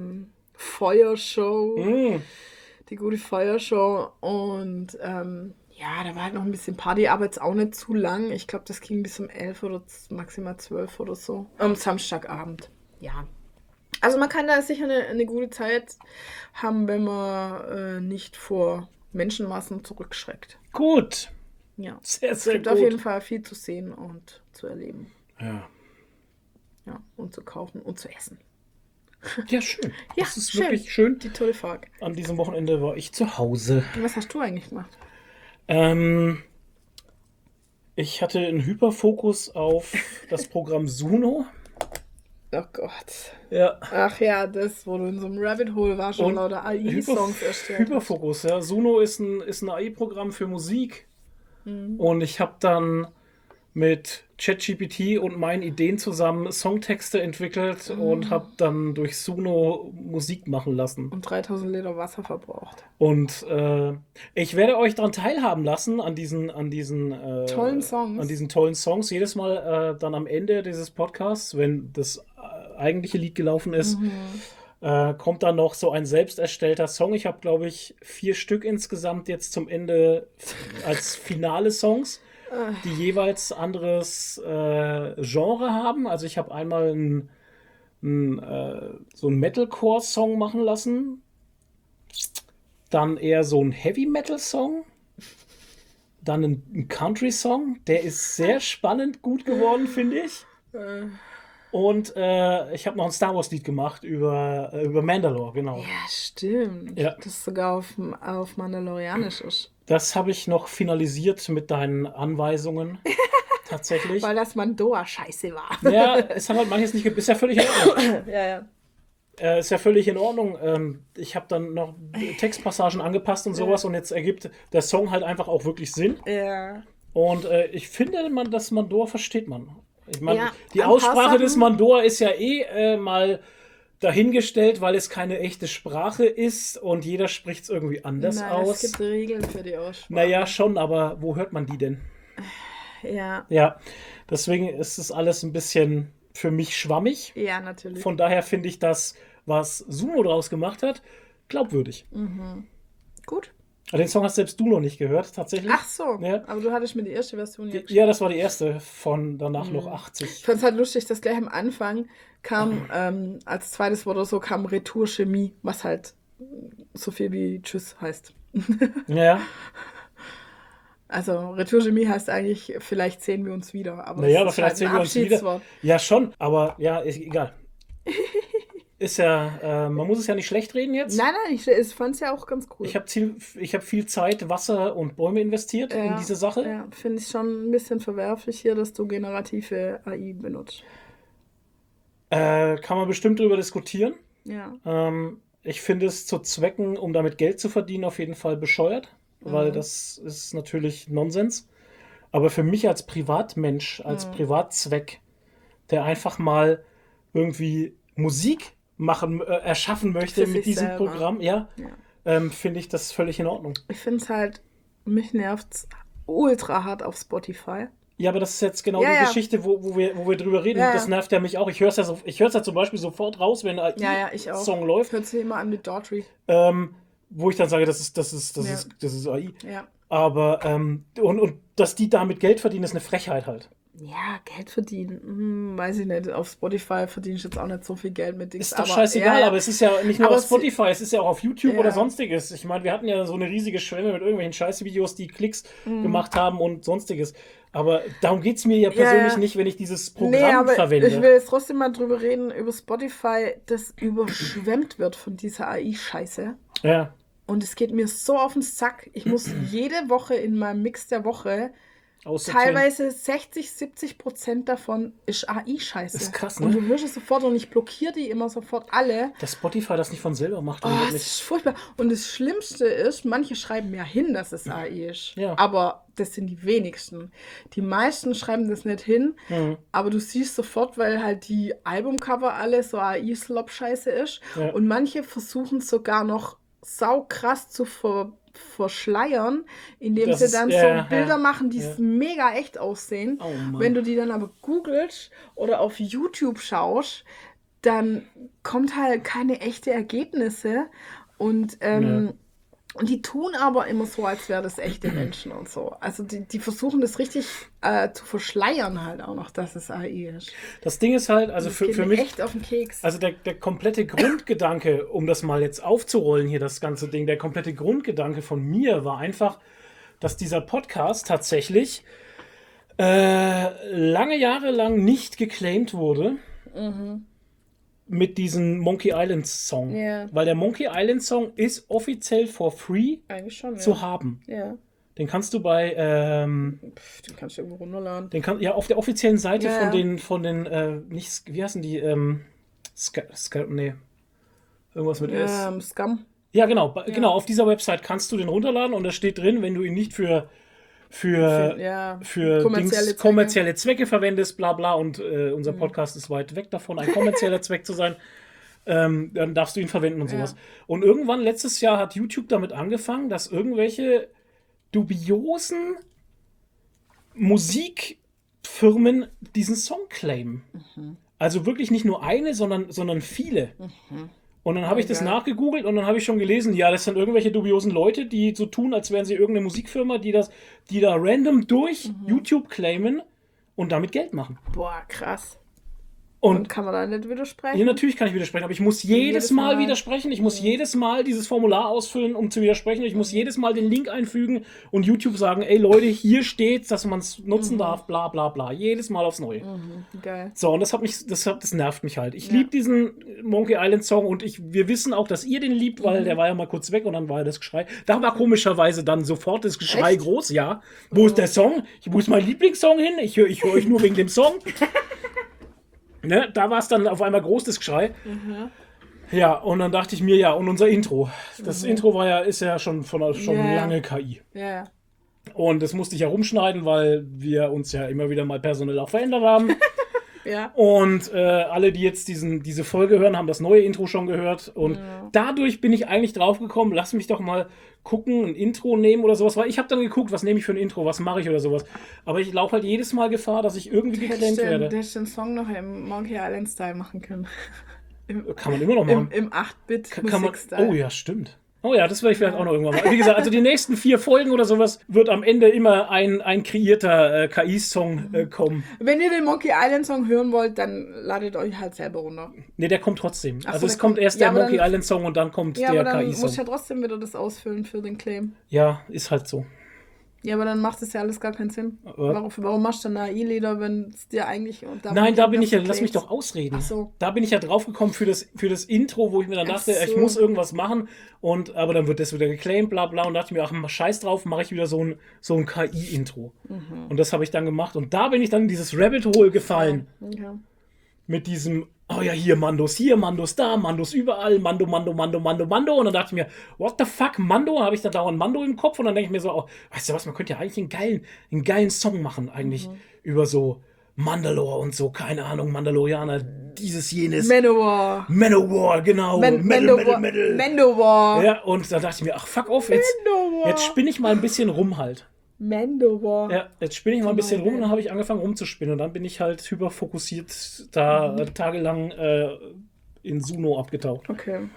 Feuershow, die gute Feuershow und da war halt noch ein bisschen Party, aber jetzt auch nicht zu lang. Ich glaube, das ging bis um 11 oder maximal 12 oder so. Am Samstagabend, ja. Also man kann da sicher eine gute Zeit haben, wenn man nicht vor Menschenmassen zurückschreckt. Gut. Ja, sehr, sehr gut. Es gibt auf jeden Fall viel zu sehen und zu erleben. Ja. Ja, und zu kaufen und zu essen. Ja, schön. Ja, das ist wirklich schön. Die tolle FARC. An diesem Wochenende war ich zu Hause. Was hast du eigentlich gemacht? Ich hatte einen Hyperfokus auf das Programm Suno. Oh Gott. Ja. Ach ja, das, wo du in so einem Rabbit Hole warst und lauter AI-Songs erstellt hast. Hyperfokus, ja. Suno ist ein AI-Programm für Musik. Und ich habe dann mit ChatGPT und meinen Ideen zusammen Songtexte entwickelt und habe dann durch Suno Musik machen lassen. Und 3000 Liter Wasser verbraucht. Und ich werde euch daran teilhaben lassen, an diesen tollen Songs. An diesen tollen Songs. Jedes Mal dann am Ende dieses Podcasts, wenn das eigentliche Lied gelaufen ist, kommt dann noch so ein selbst erstellter Song. Ich habe, glaube ich, 4 Stück insgesamt jetzt zum Ende als finale Songs, die jeweils anderes Genre haben. Also ich habe einmal so einen Metalcore-Song machen lassen, dann eher so ein Heavy-Metal-Song, dann ein Country-Song. Der ist sehr spannend gut geworden, finde ich. Und ich habe noch ein Star Wars-Lied gemacht über Mandalore, genau. Ja, stimmt. Ja. Das sogar auf Mandalorianisch ist. Das habe ich noch finalisiert mit deinen Anweisungen. Tatsächlich. Weil das Mandalore scheiße war. Ja, es hat halt manches nicht ist ja völlig in Ordnung. Ja. Ist ja völlig in Ordnung. Ich habe dann noch Textpassagen angepasst und sowas und jetzt ergibt der Song halt einfach auch wirklich Sinn. Ja. Und ich finde, das Mandalore versteht man. Ich meine, die Aussprache des Mandalore ist ja mal dahingestellt, weil es keine echte Sprache ist und jeder spricht es irgendwie anders aus. Es gibt Regeln für die Aussprache. Naja, schon, aber wo hört man die denn? Ja. Ja, deswegen ist es alles ein bisschen für mich schwammig. Ja, natürlich. Von daher finde ich das, was Suno draus gemacht hat, glaubwürdig. Gut. Den Song hast selbst du noch nicht gehört, tatsächlich. Ach so, ja. Aber du hattest mir die erste Version geschickt. Ja, das war die erste, von danach noch 80. Ich fand es halt lustig, dass gleich am Anfang kam, als zweites Wort oder so, kam Retour Chemie, was halt so viel wie Tschüss heißt. Ja. Also Retour Chemie heißt eigentlich, vielleicht sehen wir uns wieder. Aber naja, aber vielleicht sehen wir uns wieder. Ja, schon, aber ja, egal. Ist ja, man muss es ja nicht schlecht reden jetzt. Nein, ich fand es ja auch ganz cool. Ich hab viel Zeit, Wasser und Bäume investiert in diese Sache. Ja, finde ich schon ein bisschen verwerflich hier, dass du generative AI benutzt. Kann man bestimmt darüber diskutieren. Ja. Ich finde es zu Zwecken, um damit Geld zu verdienen, auf jeden Fall bescheuert, weil das ist natürlich Nonsens. Aber für mich als Privatmensch, als Privatzweck, der einfach mal irgendwie Musik erschaffen möchte mit diesem selber. Programm, finde ich das völlig in Ordnung. Ich finde es halt, mich nervt ultra hart auf Spotify. Ja, aber das ist jetzt genau die Geschichte, wo wir drüber reden. Ja. Das nervt ja mich auch. Ich höre es ja zum Beispiel sofort raus, wenn ein Song läuft. Ich höre es immer an mit Daughtry. Wo ich dann sage, das ist AI. Ja. Aber und dass die damit Geld verdienen, ist eine Frechheit halt. Ja, Geld verdienen, weiß ich nicht. Auf Spotify verdiene ich jetzt auch nicht so viel Geld mit Dings. Ist doch scheißegal, aber es ist ja nicht nur auf Spotify, es ist ja auch auf YouTube oder sonstiges. Ich meine, wir hatten ja so eine riesige Schwemme mit irgendwelchen Scheißvideos, die Klicks gemacht haben und sonstiges. Aber darum geht es mir ja persönlich nicht, wenn ich dieses Programm verwende. Ich will jetzt trotzdem mal drüber reden, über Spotify, das überschwemmt wird von dieser AI-Scheiße. Ja. Und es geht mir so auf den Sack. Ich muss jede Woche in meinem Mix der Woche teilweise 60-70% davon ist AI-Scheiße. Ist krass, ne? Und du hörst es sofort und ich blockiere die immer sofort alle. Dass Spotify das nicht von selber macht. Das ist furchtbar. Und das Schlimmste ist, manche schreiben ja hin, dass es AI ist. Ja. Aber das sind die wenigsten. Die meisten schreiben das nicht hin, aber du siehst sofort, weil halt die Albumcover alle so AI-Slop-Scheiße ist. Ja. Und manche versuchen sogar noch saukrass zu verschleiern, indem sie dann so Bilder machen, die mega echt aussehen. Oh, wenn du die dann aber googelst oder auf YouTube schaust, dann kommt halt keine echte Ergebnisse und die tun aber immer so, als wären das echte Menschen und so. Also die versuchen das richtig zu verschleiern halt auch noch, dass es AI ist. Das Ding ist halt, also für mich echt auf den Keks. Also der komplette Grundgedanke, um das mal jetzt aufzurollen hier, das ganze Ding, der komplette Grundgedanke von mir war einfach, dass dieser Podcast tatsächlich lange Jahre lang nicht geclaimed wurde. Mit diesem Monkey Island Song. Yeah. Weil der Monkey Island Song ist offiziell for free zu haben. Ja. Den kannst du bei den kannst du irgendwo runterladen. Auf der offiziellen Seite von den wie heißen die? Irgendwas mit S. Scum. Ja, genau, auf dieser Website kannst du den runterladen und da steht drin, wenn du ihn nicht für für kommerzielle Zwecke verwendest, bla bla, und unser Podcast ist weit weg davon, ein kommerzieller Zweck zu sein, dann darfst du ihn verwenden und sowas. Und irgendwann letztes Jahr hat YouTube damit angefangen, dass irgendwelche dubiosen Musikfirmen diesen Song claimen. Also wirklich nicht nur eine, sondern viele. Und dann habe ich das nachgegoogelt und dann habe ich schon gelesen, ja, das sind irgendwelche dubiosen Leute, die so tun, als wären sie irgendeine Musikfirma, die da random durch YouTube claimen und damit Geld machen. Boah, krass. Und kann man da nicht widersprechen? Ja, natürlich kann ich widersprechen, aber ich muss jedes Mal widersprechen. Ich muss jedes Mal dieses Formular ausfüllen, um zu widersprechen. Ich muss jedes Mal den Link einfügen und YouTube sagen, ey Leute, hier steht's, dass man es nutzen darf, bla bla bla. Jedes Mal aufs Neue. Geil. So, und das nervt mich halt. Ich liebe diesen Monkey Island Song und wir wissen auch, dass ihr den liebt, weil der war ja mal kurz weg und dann war das Geschrei. Da war komischerweise dann sofort das Geschrei groß, ja. Wo ist der Song? Wo ist mein Lieblingssong hin? Ich höre euch nur wegen dem Song. Ne, da war es dann auf einmal groß, das Geschrei. Ja, und dann dachte ich mir, ja, und unser Intro. Das Intro ist ja schon lange KI. Ja. Und das musste ich ja rumschneiden, weil wir uns ja immer wieder mal personell auch verändert haben. Ja. Und alle, die jetzt diese Folge hören, haben das neue Intro schon gehört. Und dadurch bin ich eigentlich drauf gekommen, lass mich doch mal gucken, ein Intro nehmen oder sowas. Weil ich habe dann geguckt, was nehme ich für ein Intro, was mache ich oder sowas. Aber ich laufe halt jedes Mal Gefahr, dass ich irgendwie geclaimt werde. Du hättest den Song noch im Monkey Island Style machen können. Kann man immer noch machen. Im 8-Bit-Musik-Style. Oh ja, stimmt. Oh ja, das werde ich vielleicht auch noch irgendwann mal. Wie gesagt, also die nächsten 4 Folgen oder sowas wird am Ende immer ein kreierter KI-Song kommen. Wenn ihr den Monkey Island Song hören wollt, dann ladet euch halt selber runter. Ne, der kommt trotzdem. Also es kommt erst der Monkey Island Song und dann kommt der KI-Song. Ja, aber dann muss ich ja trotzdem wieder das ausfüllen für den Claim. Ja, ist halt so. Ja, aber dann macht es ja alles gar keinen Sinn. Warum machst du dann AI-Lieder, wenn es dir eigentlich... Nein, da bin ich ja... Lass mich doch ausreden. Ach so. Da bin ich ja draufgekommen für das Intro, wo ich mir dann dachte, ich muss irgendwas machen. Aber dann wird das wieder geclaimed, bla bla. Und dachte mir, ach, scheiß drauf, mache ich wieder so ein KI-Intro. Und das habe ich dann gemacht. Und da bin ich dann in dieses Rabbit Hole gefallen. Okay. Mit diesem... Oh ja, hier Mandos, da, Mandos überall, Mando. Und dann dachte ich mir, what the fuck, Mando? Habe ich dann dauernd Mando im Kopf und dann denke ich mir so, oh, weißt du was, man könnte ja eigentlich einen geilen Song machen, eigentlich über so Mandalore und so, keine Ahnung, Mandalorianer, dieses, jenes. Manowar, genau. Manowar. Ja, und dann dachte ich mir, ach, fuck off, jetzt spinne ich mal ein bisschen rum halt. Mandalore. Ja, jetzt spinne ich mal ein bisschen rum und dann habe ich angefangen rumzuspinnen und dann bin ich halt hyperfokussiert da tagelang in Suno abgetaucht. Okay.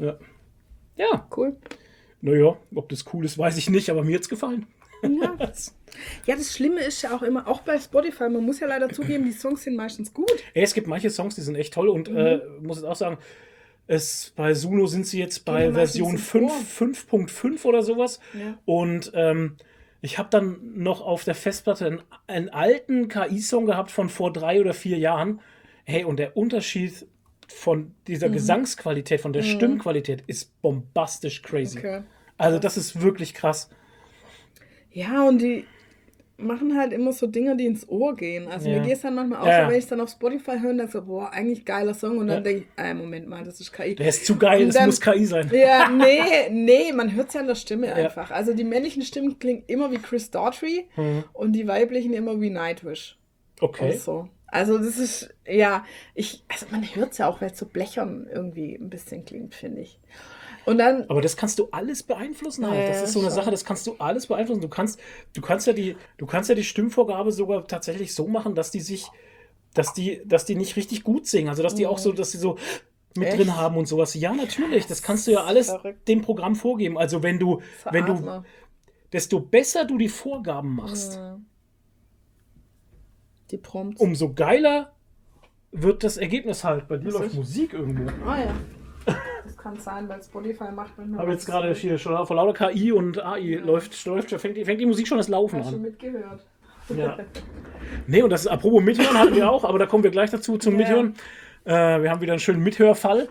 Ja. Cool. Naja, ob das cool ist, weiß ich nicht, aber mir hat's gefallen. Ja. Ja, das Schlimme ist ja auch immer, auch bei Spotify, man muss ja leider zugeben, die Songs sind meistens gut. Es gibt manche Songs, die sind echt toll und muss jetzt auch sagen, bei Suno sind sie jetzt bei Version 5.5 oder sowas. Ja. Und ich habe dann noch auf der Festplatte einen alten KI-Song gehabt von vor 3 oder 4 Jahren. Hey, und der Unterschied von dieser Gesangsqualität, von der Stimmqualität ist bombastisch crazy. Okay. Also das ist wirklich krass. Ja, und die machen halt immer so Dinge, die ins Ohr gehen. Also mir geht es dann manchmal auch so, wenn ich es dann auf Spotify höre und dann so, boah, eigentlich geiler Song. Und dann denke ich, Moment mal, das ist KI. Der ist zu geil, das muss KI sein. Ja, nee, man hört es ja an der Stimme einfach. Also die männlichen Stimmen klingen immer wie Chris Daughtry und die weiblichen immer wie Nightwish. Okay. Also das ist, man hört es ja auch, weil es so blechern irgendwie ein bisschen klingt, finde ich. Und dann, aber das kannst du alles beeinflussen halt. Das ist so eine Sache, das kannst du alles beeinflussen. Du kannst ja die Stimmvorgabe sogar tatsächlich so machen, dass die nicht richtig gut singen. Also dass die auch so, dass sie so mit drin haben und sowas. Ja, natürlich. Das kannst du ja alles dem Programm vorgeben. Also wenn du desto besser du die Vorgaben machst, die Prompts, umso geiler wird das Ergebnis halt. Bei dir läuft Musik irgendwo. Ah ja. Das kann sein, weil Spotify macht. Aber jetzt gerade hier schon vor lauter KI und AI fängt die Musik schon das Laufen an. Hast du mitgehört? Ja. Nee, und das ist, apropos Mithören hatten wir auch, aber da kommen wir gleich dazu zum Mithören. Wir haben wieder einen schönen Mithörfall.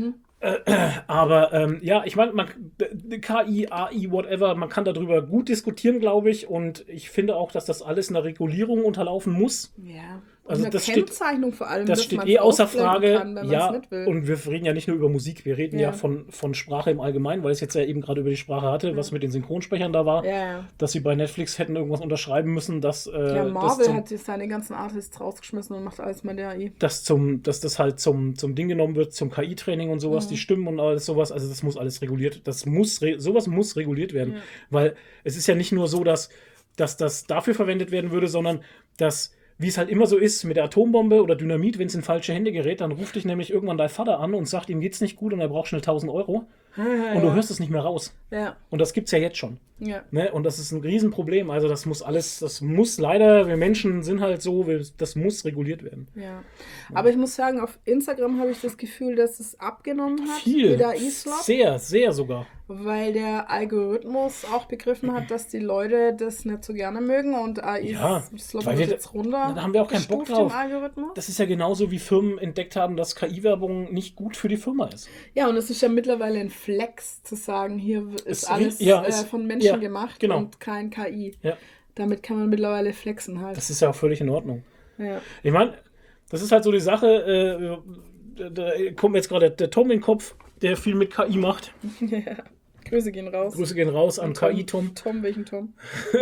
Aber ich meine, KI, AI, whatever, man kann darüber gut diskutieren, glaube ich. Und ich finde auch, dass das alles einer Regulierung unterlaufen muss. Ja. Also das Kennzeichnung vor allem, das steht außer Frage. Kann, und wir reden ja nicht nur über Musik, wir reden ja von Sprache im Allgemeinen, weil ich jetzt ja eben gerade über die Sprache hatte, was mit den Synchronsprechern da war, dass sie bei Netflix hätten irgendwas unterschreiben müssen, dass Marvel hat jetzt seine ganzen Artists rausgeschmissen und macht alles mit der AI. Dass das halt zum Ding genommen wird, zum KI-Training und sowas, die Stimmen und alles sowas, also das muss alles reguliert, sowas muss reguliert werden, weil es ist ja nicht nur so, dass das dafür verwendet werden würde, sondern dass, wie es halt immer so ist mit der Atombombe oder Dynamit, wenn es in falsche Hände gerät, dann ruft dich nämlich irgendwann dein Vater an und sagt, ihm geht's nicht gut und er braucht schnell 1.000 Euro und du hörst es nicht mehr raus. Ja. Und das gibt's ja jetzt schon. Ja. Ne? Und das ist ein Riesenproblem. Also das muss leider, wir Menschen sind halt so, das muss reguliert werden. Ja. Aber ich muss sagen, auf Instagram habe ich das Gefühl, dass es abgenommen hat. Viel. Mit AI-Slop. Sehr, sehr sogar. Weil der Algorithmus auch begriffen hat, dass die Leute das nicht so gerne mögen und AI-Slop wird jetzt runter. Da haben wir auch keinen Bock drauf. Das ist ja genauso, wie Firmen entdeckt haben, dass KI-Werbung nicht gut für die Firma ist. Ja, und es ist ja mittlerweile ein Flex zu sagen, hier ist alles von Menschen gemacht und kein KI. Ja. Damit kann man mittlerweile flexen halt. Das ist ja auch völlig in Ordnung. Ja. Ich meine, das ist halt so die Sache, da kommt mir jetzt gerade der Tom in den Kopf, der viel mit KI macht. Ja. Grüße gehen raus. Grüße gehen raus an KI-Tom. Tom, welchen Tom?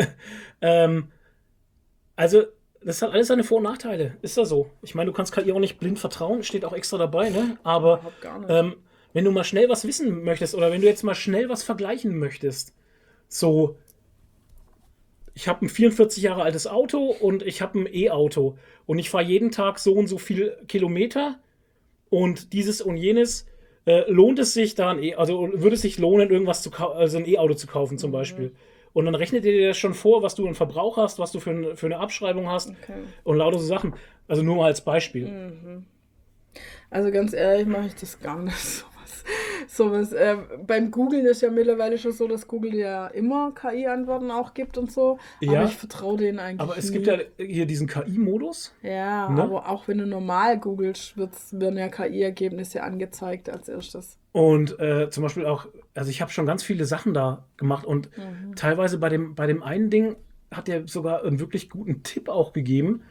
Also, das hat alles seine Vor- und Nachteile. Ist ja so. Ich meine, du kannst KI auch nicht blind vertrauen, steht auch extra dabei, ne? Aber wenn du mal schnell was wissen möchtest oder wenn du jetzt mal schnell was vergleichen möchtest, so, ich habe ein 44 Jahre altes Auto und ich habe ein E-Auto und ich fahre jeden Tag so und so viel Kilometer und dieses und jenes, lohnt es sich dann, also würde es sich lohnen, irgendwas ein E-Auto zu kaufen zum Beispiel. Und dann rechnet ihr dir das schon vor, was du an Verbrauch hast, was du für eine Abschreibung hast und lauter so Sachen. Also nur mal als Beispiel. Also ganz ehrlich mache ich das gar nicht sowas. Beim Googlen ist ja mittlerweile schon so, dass Google ja immer KI-Antworten auch gibt und so. Ja, aber ich vertraue denen eigentlich aber es gibt ja hier diesen KI-Modus. Ja, ne? Aber auch wenn du normal googelst, werden ja KI-Ergebnisse angezeigt als erstes. Und zum Beispiel auch, also ich habe schon ganz viele Sachen da gemacht und teilweise bei dem einen Ding hat er sogar einen wirklich guten Tipp auch gegeben.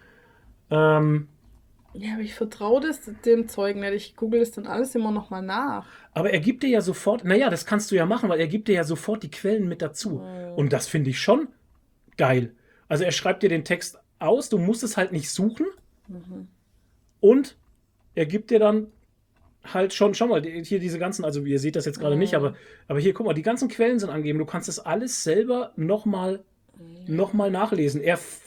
Ja, aber ich vertraue dem Zeug nicht. Ich google das dann alles immer nochmal nach. Aber er gibt dir ja sofort, naja, das kannst du ja machen, weil er gibt dir ja sofort die Quellen mit dazu. Und das finde ich schon geil. Also er schreibt dir den Text aus, du musst es halt nicht suchen. Und er gibt dir dann halt schau mal, hier diese ganzen, also ihr seht das jetzt gerade nicht, aber hier, guck mal, die ganzen Quellen sind angegeben. Du kannst das alles selber nochmal nachlesen.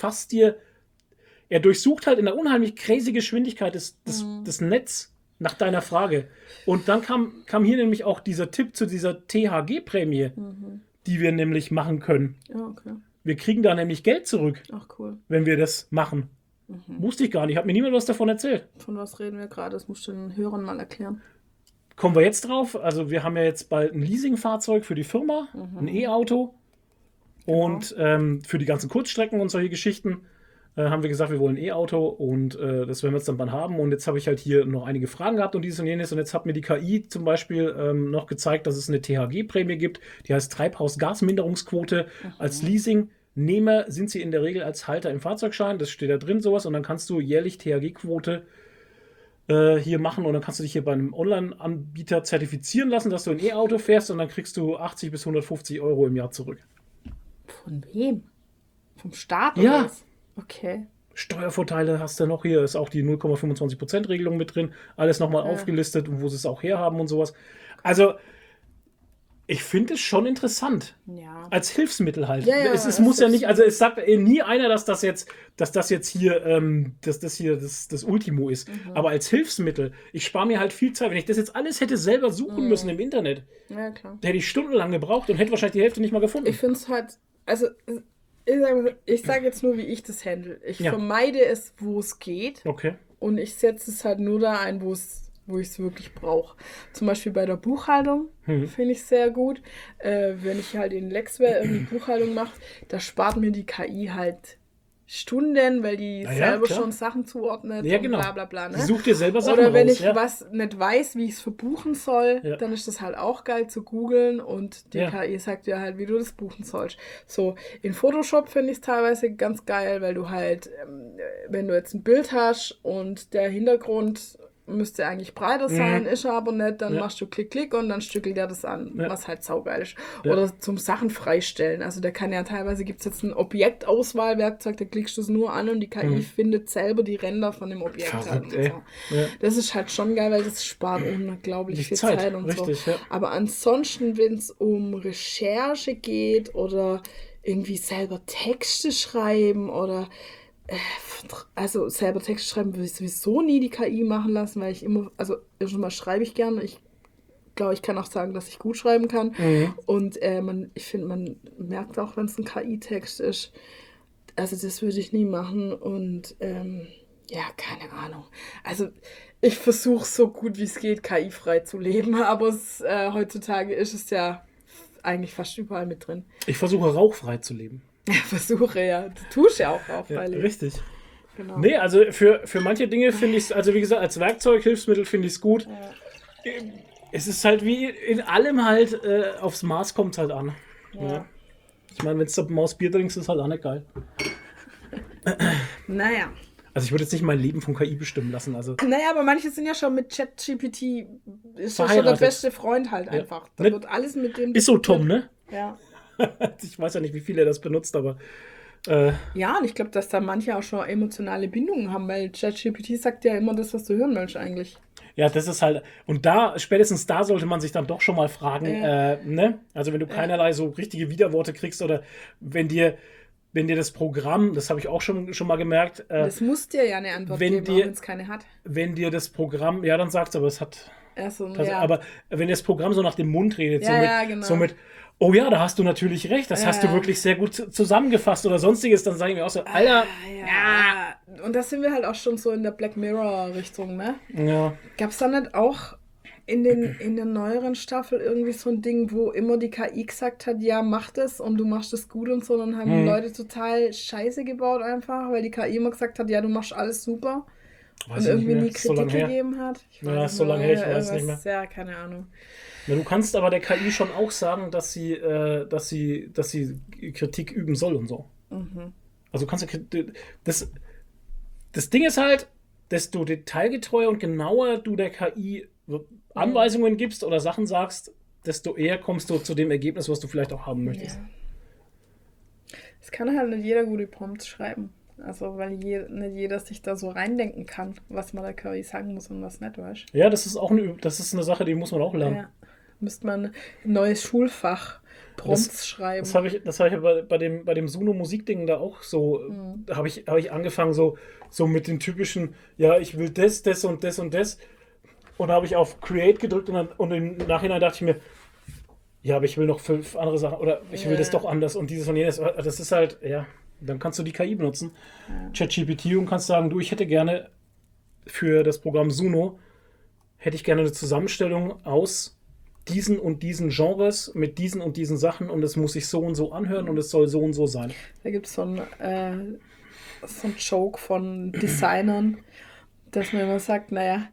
Er durchsucht halt in einer unheimlich crazy Geschwindigkeit das Netz nach deiner Frage. Und dann kam hier nämlich auch dieser Tipp zu dieser THG-Prämie, die wir nämlich machen können. Ja, okay. Wir kriegen da nämlich Geld zurück, wenn wir das machen. Wusste ich gar nicht, hat mir niemand was davon erzählt. Von was reden wir gerade? Das musst du den Hörern mal erklären. Kommen wir jetzt drauf. Also wir haben ja jetzt bald ein Leasingfahrzeug für die Firma, ein E-Auto. Und für die ganzen Kurzstrecken und solche Geschichten haben wir gesagt, wir wollen ein E-Auto und das werden wir jetzt dann bald haben. Und jetzt habe ich halt hier noch einige Fragen gehabt und dieses und jenes. Und jetzt hat mir die KI zum Beispiel noch gezeigt, dass es eine THG-Prämie gibt. Die heißt Treibhausgasminderungsquote. Als Leasingnehmer sind sie in der Regel als Halter im Fahrzeugschein. Das steht da drin, sowas. Und dann kannst du jährlich THG-Quote hier machen und dann kannst du dich hier bei einem Online-Anbieter zertifizieren lassen, dass du ein E-Auto fährst und dann kriegst du 80 bis 150 Euro im Jahr zurück. Von wem? Vom Staat oder was? Okay. Steuervorteile hast du noch hier, ist auch die 0,25% Regelung mit drin, alles nochmal aufgelistet, wo sie es auch herhaben und sowas. Also, ich finde es schon interessant. Ja. Als Hilfsmittel halt. Ja, es muss ja nicht, also es sagt nie einer, dass das jetzt hier das Ultimo ist. Aber als Hilfsmittel, ich spare mir halt viel Zeit. Wenn ich das jetzt alles hätte selber suchen müssen im Internet, da hätte ich stundenlang gebraucht und hätte wahrscheinlich die Hälfte nicht mal gefunden. Ich finde es halt, also ich sage jetzt nur, wie ich das handle. Ich vermeide es, wo es geht. Okay. Und ich setze es halt nur da ein, wo ich es wirklich brauche. Zum Beispiel bei der Buchhaltung finde ich sehr gut. Wenn ich halt in Lexware irgendwie Buchhaltung mache, da spart mir die KI halt Stunden, weil die selber schon Sachen zuordnet und bla bla bla. Ne? Die sucht dir selber Sachen Oder wenn raus, ich was nicht weiß, wie ich es verbuchen soll, dann ist das halt auch geil zu googeln und die KI sagt dir halt, wie du das buchen sollst. So, in Photoshop finde ich es teilweise ganz geil, weil du halt, wenn du jetzt ein Bild hast und der Hintergrund müsste eigentlich breiter sein, ist er aber nicht, dann machst du Klick und dann stückelt er das an, was halt saugeil ist. Oder zum Sachen freistellen. Also der kann ja teilweise, gibt es jetzt ein Objektauswahlwerkzeug, da klickst du es nur an und die KI findet selber die Ränder von dem Objekt. Verrückt, halt so. Das ist halt schon geil, weil das spart unglaublich viel Zeit und richtig, so. Aber ansonsten, wenn es um Recherche geht oder irgendwie selber Texte schreiben oder also selber Text schreiben würde ich sowieso nie die KI machen lassen, weil ich immer, also schon mal schreibe ich gerne. Ich glaube, ich kann auch sagen, dass ich gut schreiben kann. Und ich finde, man merkt auch, wenn es ein KI-Text ist. Also das würde ich nie machen. Und keine Ahnung. Also ich versuche so gut wie es geht, KI-frei zu leben, aber heutzutage ist es ja eigentlich fast überall mit drin. Ich versuche rauchfrei zu leben. Versuche, ja. Du tust ja auch rauchfrei leben. Richtig. Genau. Nee, also für manche Dinge finde ich es, also wie gesagt, als Werkzeug, Hilfsmittel finde ich es gut. Ja. Es ist halt wie in allem halt, aufs Maß kommt es halt an. Ja. Ich meine, wenn du Maus Bier trinkst, ist halt auch nicht geil. Naja. Also ich würde jetzt nicht mein Leben von KI bestimmen lassen. Also naja, aber manche sind ja schon mit ChatGPT, ist ja schon der beste Freund halt einfach. Da wird alles mit dem... Ist so Tom, ne? Ja. Ich weiß ja nicht, wie viele das benutzt, aber... Ja, und ich glaube, dass da manche auch schon emotionale Bindungen haben, weil ChatGPT sagt ja immer das, was du hören willst eigentlich. Ja, das ist halt... Und spätestens da sollte man sich dann doch schon mal fragen, ne? Also wenn du keinerlei so richtige Widerworte kriegst oder wenn dir das Programm, das habe ich auch schon mal gemerkt... das muss dir ja eine Antwort geben, auch wenn es keine hat. Wenn dir das Programm... Ja, dann sagst du, aber es hat... So, aber wenn das Programm so nach dem Mund redet, so mit oh ja, da hast du natürlich recht, das hast du wirklich sehr gut zusammengefasst oder sonstiges, dann sage ich mir auch so, Alter. Ja. Und da sind wir halt auch schon so in der Black Mirror-Richtung, ne? Ja. Gab es da nicht auch in der neueren Staffel irgendwie so ein Ding, wo immer die KI gesagt hat, ja, mach das und du machst das gut und so, und dann haben die Leute total Scheiße gebaut einfach, weil die KI immer gesagt hat, ja, du machst alles super. Und irgendwie nie Kritik gegeben hat. Ja, ist so lange her, ich weiß nicht mehr. Ja, keine Ahnung. Ja, du kannst aber der KI schon auch sagen, dass sie Kritik üben soll und so. Also kannst du das Ding ist halt, desto detailgetreuer und genauer du der KI Anweisungen gibst oder Sachen sagst, desto eher kommst du zu dem Ergebnis, was du vielleicht auch haben möchtest. Es kann halt nicht jeder gute Prompts schreiben. Also, weil nicht jeder sich da so reindenken kann, was man der KI sagen muss und was nicht, weißt du? Ja, das ist eine Sache, die muss man auch lernen. Ja. Müsste man ein neues Schulfach Prompts schreiben. Das habe ich bei dem Suno Musikding da auch so, da habe ich angefangen so mit den typischen, ja, ich will das und das und das. Und da habe ich auf Create gedrückt und im Nachhinein dachte ich mir, ja, aber ich will noch 5 andere Sachen oder ich will das doch anders und dieses und jenes. Das ist halt, ja, dann kannst du die KI benutzen, ChatGPT, und kannst sagen, du, ich hätte gerne für das Programm Suno, hätte ich gerne eine Zusammenstellung aus diesen und diesen Genres mit diesen und diesen Sachen und es muss sich so und so anhören und es soll so und so sein. Da gibt es so ein Joke von Designern, dass man immer sagt, naja,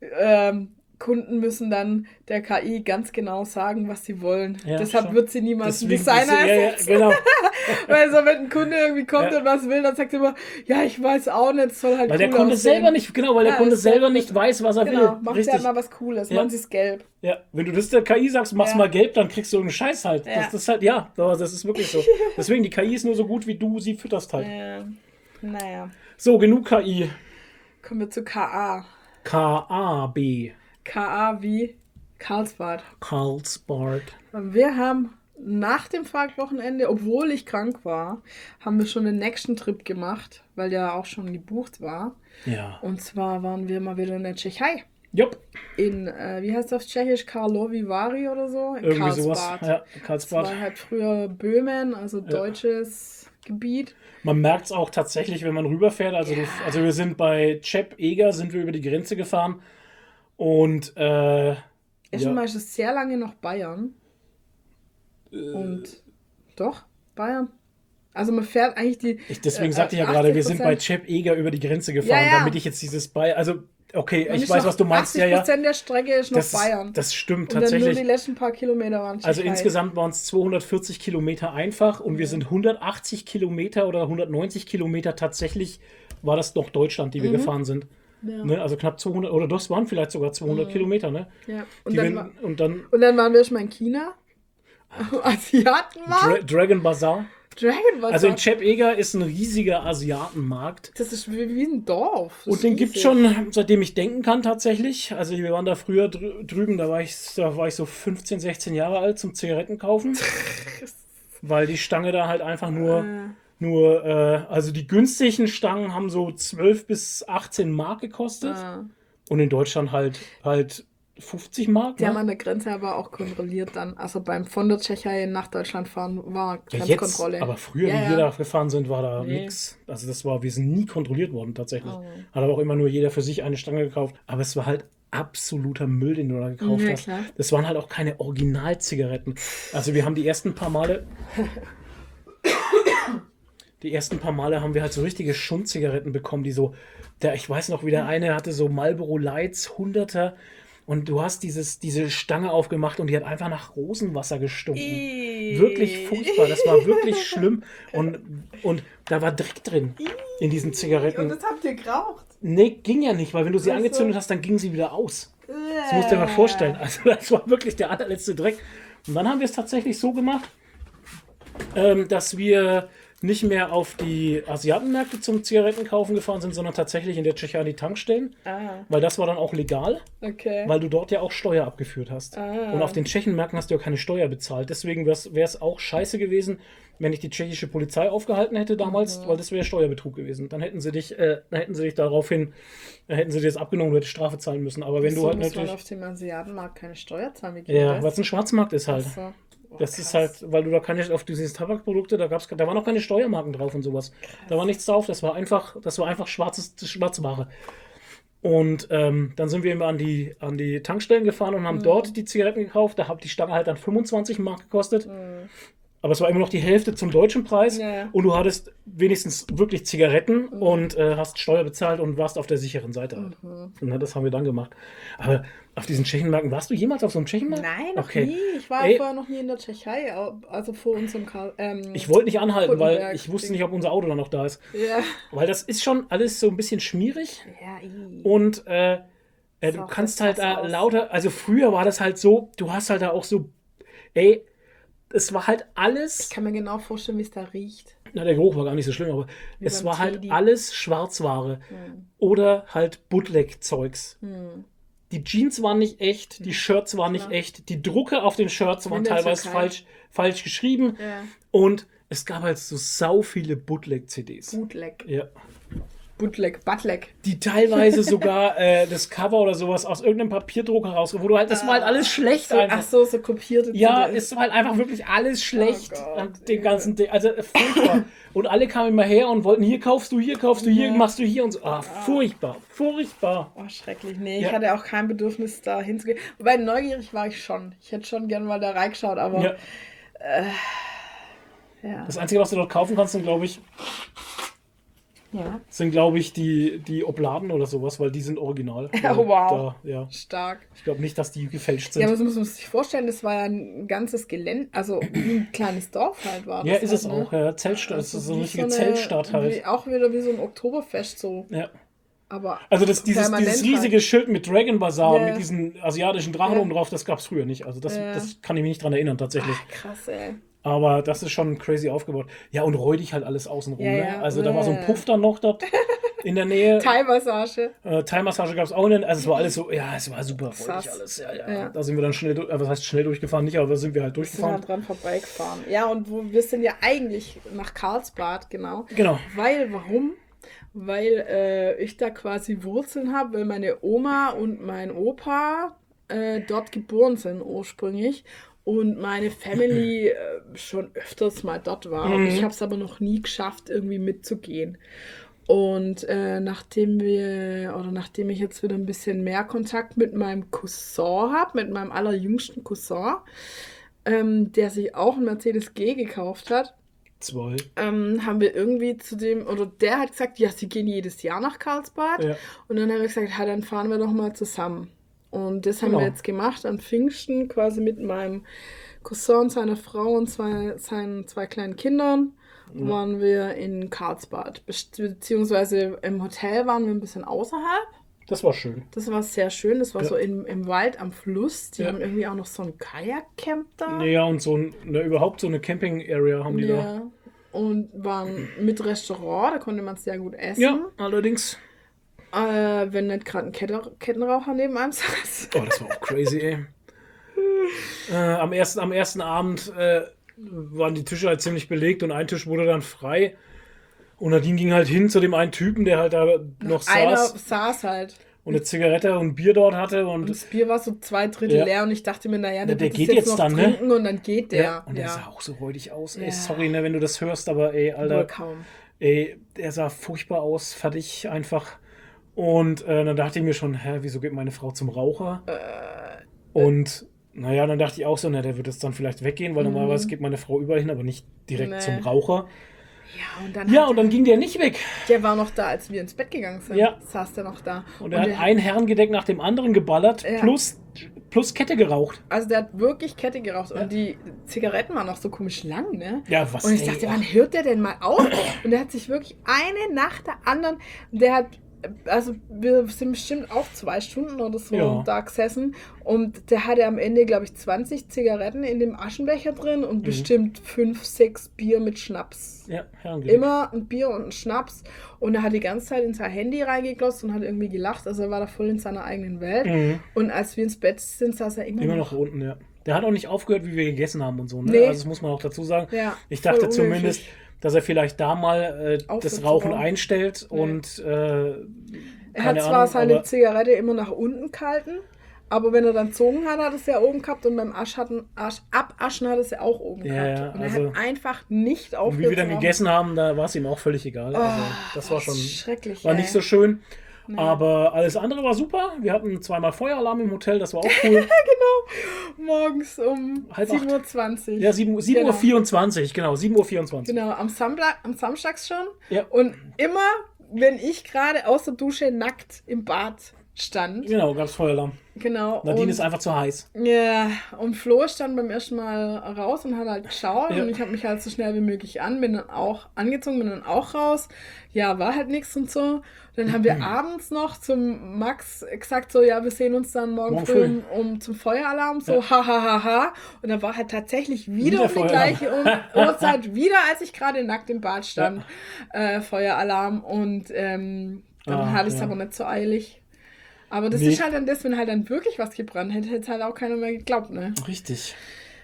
Kunden müssen dann der KI ganz genau sagen, was sie wollen. Ja, deshalb wird sie niemals einen Designer ersetzen. Ja, genau. Weil so, wenn ein Kunde irgendwie kommt und was will, dann sagt er immer, ja, ich weiß auch nicht, es soll halt weil cool der Kunde aussehen. Selber nicht, genau, weil der Kunde selber nicht weiß, was er will. Macht ja mal was Cooles, machen sie es gelb. Ja, wenn du das der KI sagst, mach's mal gelb, dann kriegst du irgendeinen Scheiß halt. Ja. Das ist halt, das ist wirklich so. Deswegen, die KI ist nur so gut, wie du sie fütterst halt. Ja. Naja. So, genug KI. Kommen wir zu KA. KAB. KA wie Karlsbad. Karlsbad. Wir haben nach dem Fahrtwochenende, obwohl ich krank war, haben wir schon den nächsten Trip gemacht, weil der auch schon gebucht war. Ja. Und zwar waren wir mal wieder in der Tschechei. Jupp. In, wie heißt das auf Tschechisch? Karlovy Vary oder so? In irgendwie Karlsbad. Sowas. Ja, Karlsbad. Das war halt früher Böhmen, also deutsches Gebiet. Man merkt es auch tatsächlich, wenn man rüberfährt. Also, also wir sind bei Czep-Eger, sind wir über die Grenze gefahren. Und Eschen ist sehr lange noch Bayern. Und doch, Bayern. Also man fährt eigentlich die. Deswegen sagte ich ja gerade, wir sind bei Cep Eger über die Grenze gefahren, damit ich jetzt dieses also okay, ich weiß, was du meinst. 80% der Strecke ist noch Bayern. Das stimmt und tatsächlich. Und nur die letzten paar Kilometer waren Also insgesamt waren es 240 Kilometer einfach und wir sind 180 Kilometer oder 190 Kilometer tatsächlich, war das noch Deutschland, die wir gefahren sind. Ja. Ne? Also knapp 200, oder das waren vielleicht sogar 200 Kilometer, ne? Ja. Und dann waren wir schon mal in China. Asiatenmarkt. Dragon Bazaar. Also in Cep Eger ist ein riesiger Asiatenmarkt. Das ist wie ein Dorf. Und den gibt es schon, seitdem ich denken kann tatsächlich. Also wir waren da früher drüben, da war ich so 15, 16 Jahre alt zum Zigaretten kaufen. Weil die Stange da halt einfach also die günstigen Stangen haben so 12 bis 18 Mark gekostet. Und in Deutschland halt 50 Mark. Die haben an der Grenze aber auch kontrolliert dann. Also von der Tschechei nach Deutschland fahren war Grenzkontrolle. Aber früher, wie wir da gefahren sind, war da nichts. Also wir sind nie kontrolliert worden tatsächlich. Hat aber auch immer nur jeder für sich eine Stange gekauft. Aber es war halt absoluter Müll, den du da gekauft hast. Klar. Das waren halt auch keine Originalzigaretten. Also wir haben die ersten paar Male haben wir halt so richtige Schundzigaretten bekommen, die so, ich weiß noch, wie der eine hatte so Marlboro Lights, 100er. Und du hast diese Stange aufgemacht und die hat einfach nach Rosenwasser gestunken. Wirklich furchtbar. Das war wirklich schlimm. Und da war Dreck drin in diesen Zigaretten. Und das habt ihr geraucht? Nee, ging ja nicht, weil wenn du sie angezündet hast, dann ging sie wieder aus. Das musst du dir mal vorstellen. Also das war wirklich der allerletzte Dreck. Und dann haben wir es tatsächlich so gemacht, dass wir nicht mehr auf die Asiatenmärkte zum Zigarettenkaufen gefahren sind, sondern tatsächlich in der Tschechei an die Tankstellen. Weil das war dann auch legal, weil du dort ja auch Steuer abgeführt hast. Und auf den Tschechenmärkten hast du ja keine Steuer bezahlt. Deswegen wäre es auch scheiße gewesen, wenn ich die tschechische Polizei aufgehalten hätte damals, weil das wäre Steuerbetrug gewesen. Dann hätten sie dich daraufhin, hätten sie dir das abgenommen, du hättest Strafe zahlen müssen. Aber wenn du halt natürlich... auf dem Asiatenmarkt keine Steuer zahlen? Ja, weil es ein Schwarzmarkt ist halt. So. Das ist halt, weil du da keine, auf diese Tabakprodukte, da waren noch keine Steuermarken drauf und sowas. Krass. Da war nichts drauf, das war einfach Schwarzware. Und dann sind wir immer an die Tankstellen gefahren und haben dort die Zigaretten gekauft. Da hat die Stange halt dann 25 Mark gekostet. Aber es war immer noch die Hälfte zum deutschen Preis. Ja. Und du hattest wenigstens wirklich Zigaretten und hast Steuer bezahlt und warst auf der sicheren Seite halt. Und das haben wir dann gemacht. Aber auf diesen Tschechenmärkten, warst du jemals auf so einem Tschechenmarkt? Nein, noch nie. Ich war vorher noch nie in der Tschechei, also vor unserem ich wollte nicht anhalten, weil ich wusste nicht, ob unser Auto dann noch da ist. Ja. Weil das ist schon alles so ein bisschen schmierig. Ja, und du kannst halt da lauter, also früher war das halt so, du hast halt da auch so, es war halt alles... Ich kann mir genau vorstellen, wie es da riecht. Na, der Geruch war gar nicht so schlimm, aber es war halt alles Schwarzware. Oder halt Bootleg-Zeugs. Die Jeans waren nicht echt, die Shirts waren nicht echt, die Drucke auf den Shirts waren teilweise falsch geschrieben. Ja. Und es gab halt so sau viele Bootleg-CDs. Bootleg. Ja. Buttleg. Die teilweise sogar das Cover oder sowas aus irgendeinem Papierdrucker raus, wo du halt, das war halt alles schlecht so, einfach. Ach so kopierte. Ja, es war halt einfach wirklich alles schlecht an dem ganzen Ding. Also furchtbar. Und alle kamen immer her und wollten, hier kaufst du, hier, machst du hier und so. Furchtbar. Oh, schrecklich. Nee, ich hatte auch kein Bedürfnis, da hinzugehen. Wobei neugierig war ich schon. Ich hätte schon gerne mal da reingeschaut, aber ja. Das Einzige, was du dort kaufen kannst, sind, glaube ich, die Obladen oder sowas, weil die sind original. Oh, wow. Da, stark. Ich glaube nicht, dass die gefälscht sind. Ja, aber so muss man sich vorstellen, das war ja ein ganzes Gelände, also wie ein kleines Dorf halt war das. Ja, ist halt, es auch. Ja, Zeltstadt, also das ist so eine richtige Zeltstadt halt. Auch wieder wie so ein Oktoberfest so. Ja. Aber also dieses riesige Schild mit Dragon Bazaar, mit diesen asiatischen Drachen oben drauf, das gab es früher nicht. Also das kann ich mich nicht dran erinnern tatsächlich. Krass, ey. Aber das ist schon crazy aufgebaut. Ja, und räudig halt alles außenrum. Ne? Also da war so ein Puff dann noch dort in der Nähe. Thai-Massage. Thai-Massage gab es auch nicht. Also es war alles so, es war super räudig alles. Ja. Da sind wir dann schnell, was heißt schnell durchgefahren? Nicht, aber da sind wir halt durchgefahren. Wir sind dran vorbeigefahren. Ja, und wir sind ja eigentlich nach Karlsbad, genau. Warum? Weil ich da quasi Wurzeln habe, weil meine Oma und mein Opa dort geboren sind ursprünglich. Und meine Family schon öfters mal dort war. Und ich habe es aber noch nie geschafft, irgendwie mitzugehen. Und nachdem ich jetzt wieder ein bisschen mehr Kontakt mit meinem Cousin habe, mit meinem allerjüngsten Cousin, der sich auch einen Mercedes G gekauft hat, 2. Haben wir irgendwie oder der hat gesagt, ja, sie gehen jedes Jahr nach Karlsbad. Ja. Und dann haben wir gesagt, dann fahren wir doch mal zusammen. Und das haben wir jetzt gemacht an Pfingsten, quasi mit meinem Cousin, seiner Frau und seinen 2 kleinen Kindern. Waren wir in Karlsbad. Beziehungsweise im Hotel waren wir ein bisschen außerhalb. Das war schön. Das war sehr schön. Das war so im Wald am Fluss. Die haben irgendwie auch noch so ein Kajak-Camp da. Ja, und überhaupt so eine Camping-Area haben die da. Und waren mit Restaurant, da konnte man sehr gut essen. Ja, allerdings. Wenn nicht gerade ein Kettenraucher neben einem saß. Oh, das war auch crazy, ey. Am ersten Abend waren die Tische halt ziemlich belegt und ein Tisch wurde dann frei. Und Nadine ging halt hin zu dem einen Typen, der halt da noch saß. Einer saß halt. Und eine Zigarette und Bier dort hatte. Und das Bier war so 2/3 leer und ich dachte mir, naja, der geht jetzt noch dann, trinken, ne? Und dann geht der. Ja, und der sah auch so räudig aus. Ey, sorry, ne, wenn du das hörst, aber ey, Alter. Wohl kaum. Ey, der sah furchtbar aus, fertig einfach. Und dann dachte ich mir schon, wieso geht meine Frau zum Raucher? Und naja, dann dachte ich auch so, der wird jetzt dann vielleicht weggehen, weil normalerweise geht meine Frau überall hin, aber nicht direkt zum Raucher. Und dann ging der nicht weg. Der war noch da, als wir ins Bett gegangen sind. Ja. Saß der noch da. Und er hat ein Herrengedeck nach dem anderen geballert, plus Kette geraucht. Also der hat wirklich Kette geraucht. Und die Zigaretten waren noch so komisch lang, ne? Ja, was? Und ich dachte, wann hört der denn mal auf? Und der hat sich wirklich eine nach der anderen, der hat, also wir sind bestimmt auch 2 Stunden oder so da gesessen und der hatte am Ende, glaube ich, 20 Zigaretten in dem Aschenbecher drin und bestimmt 5, 6 Bier mit Schnaps. Ja, immer ein Bier und ein Schnaps und er hat die ganze Zeit in sein Handy reingeglotzt und hat irgendwie gelacht, also er war da voll in seiner eigenen Welt und als wir ins Bett sind, saß er immer noch unten, ja. Der hat auch nicht aufgehört, wie wir gegessen haben und so, ne? Nee. Also das muss man auch dazu sagen. Ja, ich dachte zumindest, dass er vielleicht da mal das Rauchen einstellt und er hat zwar seine Zigarette immer nach unten gehalten, aber wenn er dann gezogen hat, hat er es ja oben gehabt und beim Abaschen hat er es ja auch oben gehabt. Ja, und er hat einfach nicht aufgehört. Und wie wir dann gegessen haben, da war es ihm auch völlig egal. Also das war schon schrecklich. War nicht so schön. Nee. Aber alles andere war super. Wir hatten 2-mal Feueralarm im Hotel, das war auch cool. Genau. Morgens um 7:20 Uhr. Ja, 7:24 Uhr, genau. 7:24 Uhr. Genau, am Samstag schon. Ja. Und immer, wenn ich gerade aus der Dusche nackt im Bad stand. Genau, gab es Feueralarm. Genau. Nadine ist einfach zu heiß. Ja, und Flo stand beim ersten Mal raus und hat halt geschaut und ich habe mich halt so schnell wie möglich bin dann auch angezogen, bin dann auch raus. Ja, war halt nichts und so. Dann haben wir abends noch zum Max gesagt, so, ja, wir sehen uns dann morgen früh zum Feueralarm, so, ha. Und dann war halt tatsächlich wieder um die gleiche Uhrzeit, wieder als ich gerade nackt im Bad stand, Feueralarm und dann hatte ich es aber nicht so eilig. Aber das ist halt dann das, wenn halt dann wirklich was gebrannt hätte, hätte halt auch keiner mehr geglaubt, ne? Richtig.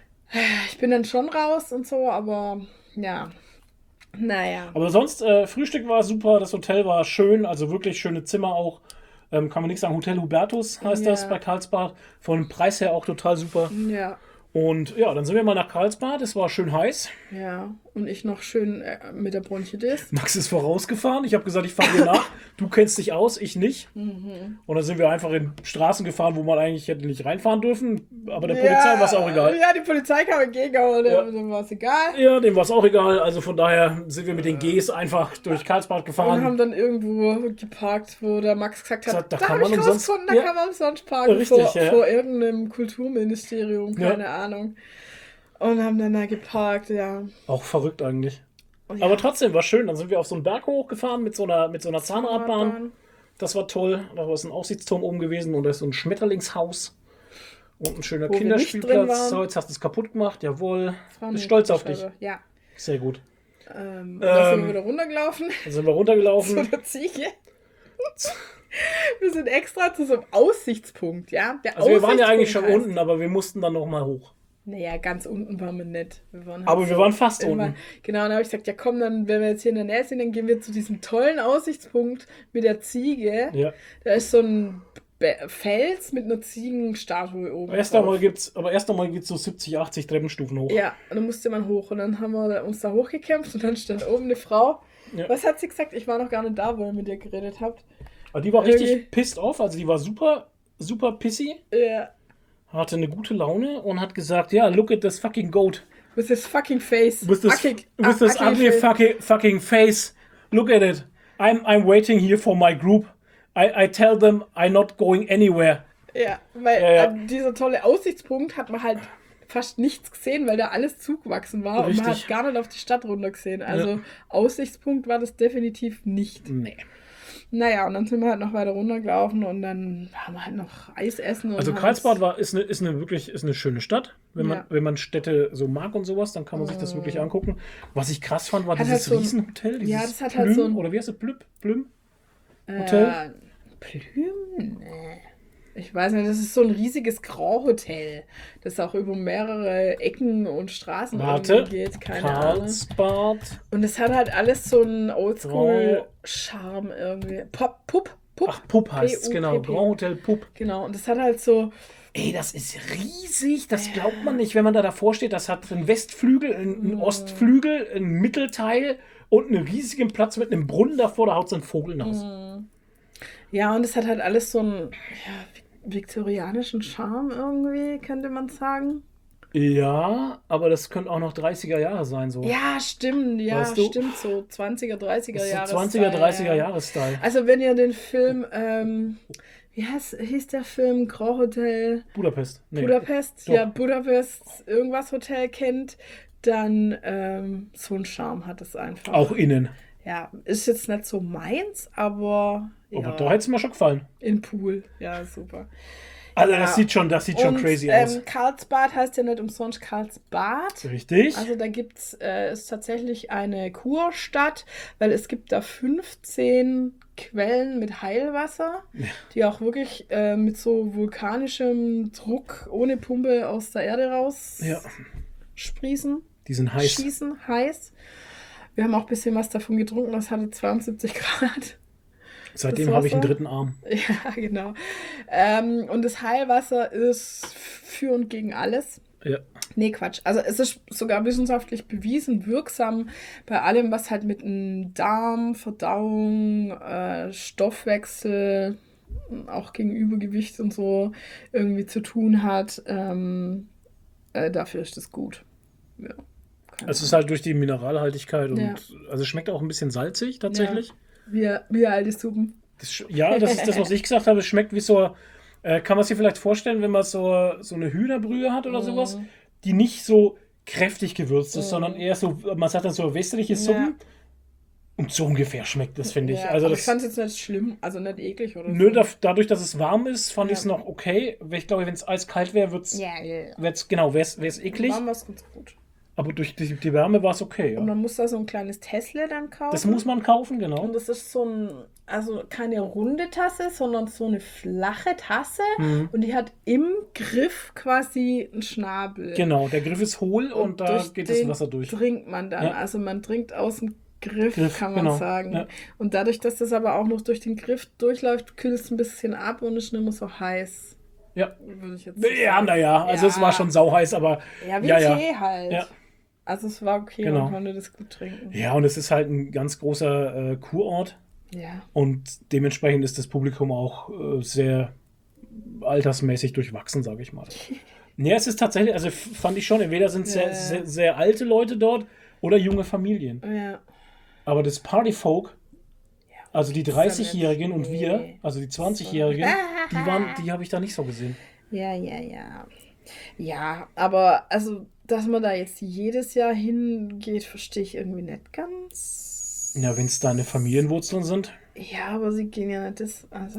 Ich bin dann schon raus und so, aber ja, naja. Aber sonst, Frühstück war super, das Hotel war schön, also wirklich schöne Zimmer auch. Kann man nichts sagen, Hotel Hubertus heißt das bei Karlsbad. Von Preis her auch total super. Ja. Und ja, dann sind wir mal nach Karlsbad, es war schön heiß. Ja, und ich noch schön mit der Bronchitis. Max ist vorausgefahren, ich habe gesagt, ich fahre dir nach. Du kennst dich aus, ich nicht. Und dann sind wir einfach in Straßen gefahren, wo man eigentlich hätte nicht reinfahren dürfen. Aber der Polizei war es auch egal. Ja, die Polizei kam entgegen, aber dem war es egal. Ja, dem war es auch egal. Also von daher sind wir mit den Gs einfach durch Karlsbad gefahren. Und haben dann irgendwo geparkt, wo der Max gesagt hat, da kann man umsonst kann man umsonst parken. Richtig, vor irgendeinem Kulturministerium, keine Ahnung. Und haben dann da geparkt, ja. Auch verrückt eigentlich. Ja. Aber trotzdem war schön. Dann sind wir auf so einen Berg hochgefahren mit so einer Zahnradbahn. Das war toll. Da war ein Aussichtsturm oben gewesen und da ist so ein Schmetterlingshaus. Und ein schöner Kinderspielplatz. So, jetzt hast du es kaputt gemacht. Jawohl. Bin stolz auf dich. Ja. Sehr gut. Dann sind wir wieder runtergelaufen. Dann sind wir runtergelaufen. Zu der Ziege. Wir sind extra zu so einem Aussichtspunkt, ja. Also wir waren ja eigentlich schon unten, aber wir mussten dann nochmal hoch. Naja, ganz unten waren wir nicht. Wir waren fast unten. Genau, dann habe ich gesagt, ja komm, dann, wenn wir jetzt hier in der Nähe sind, dann gehen wir zu diesem tollen Aussichtspunkt mit der Ziege. Ja. Da ist so ein Fels mit einer Ziegenstatue oben. Erst einmal geht's so 70, 80 Treppenstufen hoch. Ja, und dann musste man hoch. Und dann haben wir uns da hochgekämpft und dann stand oben eine Frau. Ja. Was hat sie gesagt? Ich war noch gar nicht da, wo ihr mit ihr geredet habt. Aber die war richtig pissed off, also die war super, super pissy. Ja. Hatte eine gute Laune und hat gesagt, ja, look at this fucking goat. With his fucking face. With this ugly fucking face. Look at it. I'm waiting here for my group. I tell them I'm not going anywhere. Ja, weil dieser tolle Aussichtspunkt hat man halt fast nichts gesehen, weil da alles zugewachsen war. Richtig. Und man hat gar nicht auf die Stadt runter gesehen. Also Aussichtspunkt war das definitiv nicht. Nee. Naja, und dann sind wir halt noch weiter runtergelaufen und dann haben wir halt noch Eis essen. Also Karlsbad ist eine schöne Stadt. Wenn man Städte so mag und sowas, dann kann man sich das wirklich angucken. Was ich krass fand, war dieses Riesenhotel. Das hat halt so ein... Oder wie heißt es? Plüm? Hotel? Plüm? Ich weiß nicht, das ist so ein riesiges Grand-Hotel, das auch über mehrere Ecken und Straßen geht. Keine Ahnung. Und es hat halt alles so einen Oldschool-Charme irgendwie. Pupp heißt es, genau. Grand Hotel Pupp. Genau, und das hat halt so... Ey, das ist riesig, das glaubt man nicht, wenn man da davor steht. Das hat einen Westflügel, einen Ostflügel, einen Mittelteil und einen riesigen Platz mit einem Brunnen davor, da haut so ein Vogel hinaus. Ja, und es hat halt alles so einen viktorianischen Charme irgendwie, könnte man sagen. Ja, aber das könnte auch noch 30er Jahre sein. So. Ja, stimmt, stimmt, so 20er, 30er Jahre. 20er, 30er Jahre Style. Also wenn ihr den Film, wie hieß der Film, Grand Hotel? Budapest. Nee. Budapest, Budapest, irgendwas Hotel kennt, dann so einen Charme hat es einfach. Auch innen. Ja, ist jetzt nicht so meins, aber... Aber da hätte es mir schon gefallen. Im Pool, ja, super. Also das sieht schon crazy aus. Karlsbad heißt ja nicht umsonst Karlsbad. Richtig. Also da gibt es tatsächlich eine Kurstadt, weil es gibt da 15 Quellen mit Heilwasser, die auch wirklich mit so vulkanischem Druck ohne Pumpe aus der Erde raus sprießen. Die sind heiß. Schießen, heiß. Wir haben auch ein bisschen was davon getrunken, das hatte 72 Grad. Seitdem habe ich einen dritten Arm. Ja, genau. Und das Heilwasser ist für und gegen alles. Ja. Nee, Quatsch. Also es ist sogar wissenschaftlich bewiesen, wirksam bei allem, was halt mit dem Darm, Verdauung, Stoffwechsel, auch gegen Übergewicht und so irgendwie zu tun hat. Dafür ist es gut. Ja. Es ist halt durch die Mineralhaltigkeit und also es schmeckt auch ein bisschen salzig tatsächlich. Wie alte Suppen. Das ist das, was ich gesagt habe. Es schmeckt wie so, kann man sich vielleicht vorstellen, wenn man so eine Hühnerbrühe hat oder sowas, die nicht so kräftig gewürzt ist, sondern eher so, man sagt dann so westliche Suppen. Und so ungefähr schmeckt das, finde ich. Ja, also ich fand es jetzt nicht schlimm, also nicht eklig oder so. Dadurch, dass es warm ist, fand ich es noch okay. Ich glaube, wenn es eiskalt wäre, wäre es eklig. Warm war es ganz gut. Aber durch die Wärme war es okay. Ja. Und man muss da so ein kleines Tässle dann kaufen. Das muss man kaufen, genau. Und das ist also keine runde Tasse, sondern so eine flache Tasse. Und die hat im Griff quasi einen Schnabel. Genau, der Griff ist hohl und da geht das Wasser durch. Trinkt man dann. Ja. Also man trinkt aus dem Griff kann man sagen. Ja. Und dadurch, dass das aber auch noch durch den Griff durchläuft, kühlt es ein bisschen ab und ist nicht mehr so heiß. Ja. Würde ich jetzt sagen. Also es war schon sauheiß, aber... Ja, wie Tee halt. Ja. Also es war okay, genau. Man konnte das gut trinken. Ja, und es ist halt ein ganz großer Kurort. Ja. Und dementsprechend ist das Publikum auch sehr altersmäßig durchwachsen, sage ich mal. Ja, es ist tatsächlich, also fand ich schon, entweder sind sehr, sehr alte Leute dort oder junge Familien. Ja. Aber das Partyfolk, also die 30-Jährigen und wir, also die 20-Jährigen, die habe ich da nicht so gesehen. Ja. Ja, aber also, dass man da jetzt jedes Jahr hingeht, verstehe ich irgendwie nicht ganz. Ja, wenn es deine Familienwurzeln sind. Ja, aber sie gehen ja nicht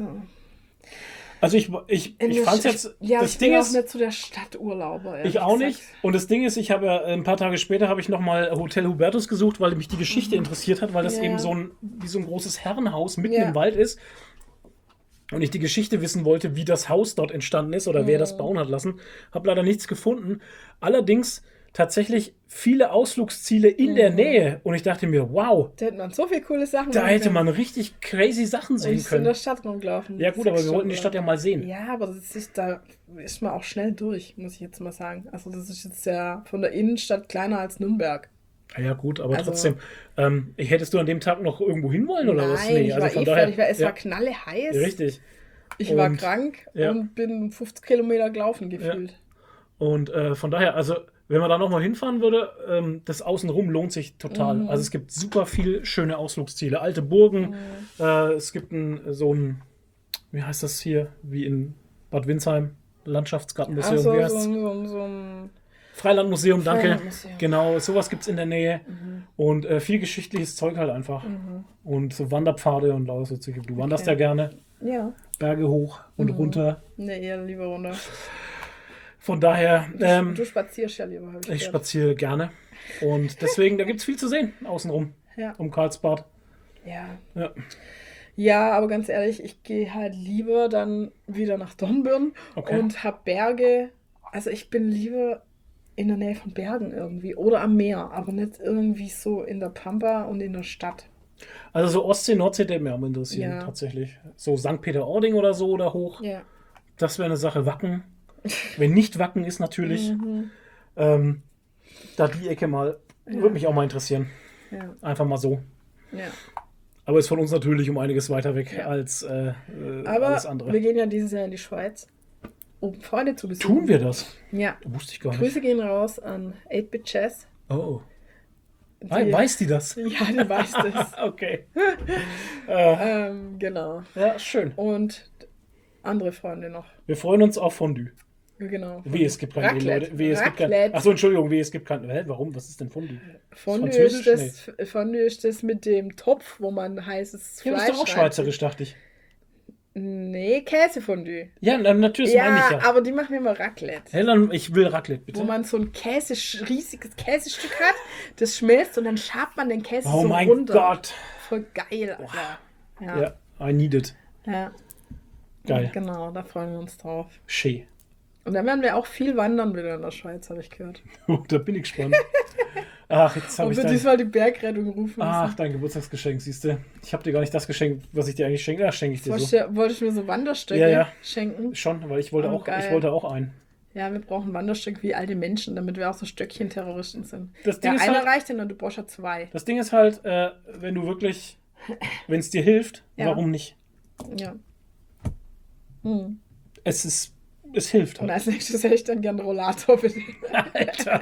Also ich fand es jetzt... Ja, das Ding ist auch nicht zu der Stadturlauber. Ich auch nicht. Und das Ding ist, ich habe ja ein paar Tage später habe ich nochmal Hotel Hubertus gesucht, weil mich die Geschichte interessiert hat, weil das eben wie so ein großes Herrenhaus mitten im Wald ist. Und ich die Geschichte wissen wollte, wie das Haus dort entstanden ist oder wer das bauen hat lassen. Habe leider nichts gefunden. Allerdings tatsächlich viele Ausflugsziele in der Nähe. Und ich dachte mir, wow. Da hätte man so viele coole Sachen Da hätte man richtig crazy Sachen sehen können. In der Stadt rumgelaufen. Ja gut, aber wir wollten die Stadt ja mal sehen. Ja, aber da ist man auch schnell durch, muss ich jetzt mal sagen. Also das ist jetzt ja von der Innenstadt kleiner als Nürnberg. Ja gut, aber trotzdem. Hättest du an dem Tag noch irgendwo hinwollen oder was? Nee, es war knalle heiß. Richtig. Ich war krank und bin 50 Kilometer gelaufen gefühlt. Ja. Und von daher, also wenn man da nochmal hinfahren würde, das Außenrum lohnt sich total. Also es gibt super viele schöne Ausflugsziele. Alte Burgen, es gibt so ein, wie heißt das hier, wie in Bad Windsheim, Landschaftsgartenmuseum. So ein Freilandmuseum, danke. Freilandmuseum. Genau, sowas gibt es in der Nähe. Und viel geschichtliches Zeug halt einfach. Und so Wanderpfade und lauter so Zeug. Du wanderst ja gerne. Ja. Berge hoch und runter. Nee, eher lieber runter. Von daher... du spazierst ja lieber. Ich spaziere gerne. Und deswegen, da gibt es viel zu sehen außenrum. Ja. Um Karlsbad. Ja. Ja, aber ganz ehrlich, ich gehe halt lieber dann wieder nach Dornbirn und habe Berge. Also ich bin lieber in der Nähe von Bergen irgendwie oder am Meer, aber nicht irgendwie so in der Pampa und in der Stadt. Also so Ostsee, Nordsee, der mir am interessieren tatsächlich. So St. Peter-Ording oder so oder hoch. Ja. Das wäre eine Sache. Wacken. Wenn nicht Wacken ist natürlich. Da die Ecke mal, würde mich auch mal interessieren. Ja. Einfach mal so. Ja. Aber ist von uns natürlich um einiges weiter weg als alles andere. Wir gehen ja dieses Jahr in die Schweiz, um Freunde zu besuchen. Tun wir das? Ja. Wusste ich gar nicht. Grüße gehen raus an 8-Bit Jazz. Oh. Weiß die das? Ja, die weiß das. Okay. Genau. Ja, schön. Und andere Freunde noch. Wir freuen uns auf Fondue. Genau. Wie, es gibt keine Leute. Achso, Entschuldigung, es gibt kein... Warum? Was ist denn Fondue? Fondue ist das mit dem Topf, wo man heißes Fleisch... Ja, das ist doch auch schweizerisch, dachte ich. Nee, Käsefondue. Ja, natürlich meine ich ja. Aber die machen immer Raclette. Ja, dann, ich will Raclette, bitte. Wo man so ein riesiges Käsestück hat, das schmilzt und dann schabt man den Käse so runter. Oh mein Gott. Voll geil, Alter. Ja, I need it. Ja. Geil. Genau, da freuen wir uns drauf. Schön. Und dann werden wir auch viel wandern wieder in der Schweiz, habe ich gehört. Da bin ich gespannt. Ach, jetzt habe ich diesmal die Bergrettung rufen. Ach, dein Geburtstagsgeschenk, siehst du. Ich habe dir gar nicht das geschenkt, was ich dir eigentlich schenke. Ja, schenke ich dir so. Wollte ich mir so Wanderstöcke schenken? Schon, weil ich wollte auch einen. Ja, wir brauchen Wanderstöcke wie alte Menschen, damit wir auch so Stöckchen-Terroristen sind. Einer halt, reicht denn und du brauchst ja 2. Das Ding ist halt, wenn du wirklich, wenn es dir hilft, warum nicht? Ja. Es hilft halt. Und als nächstes hätte ich dann gern Rollator, bitte. Alter.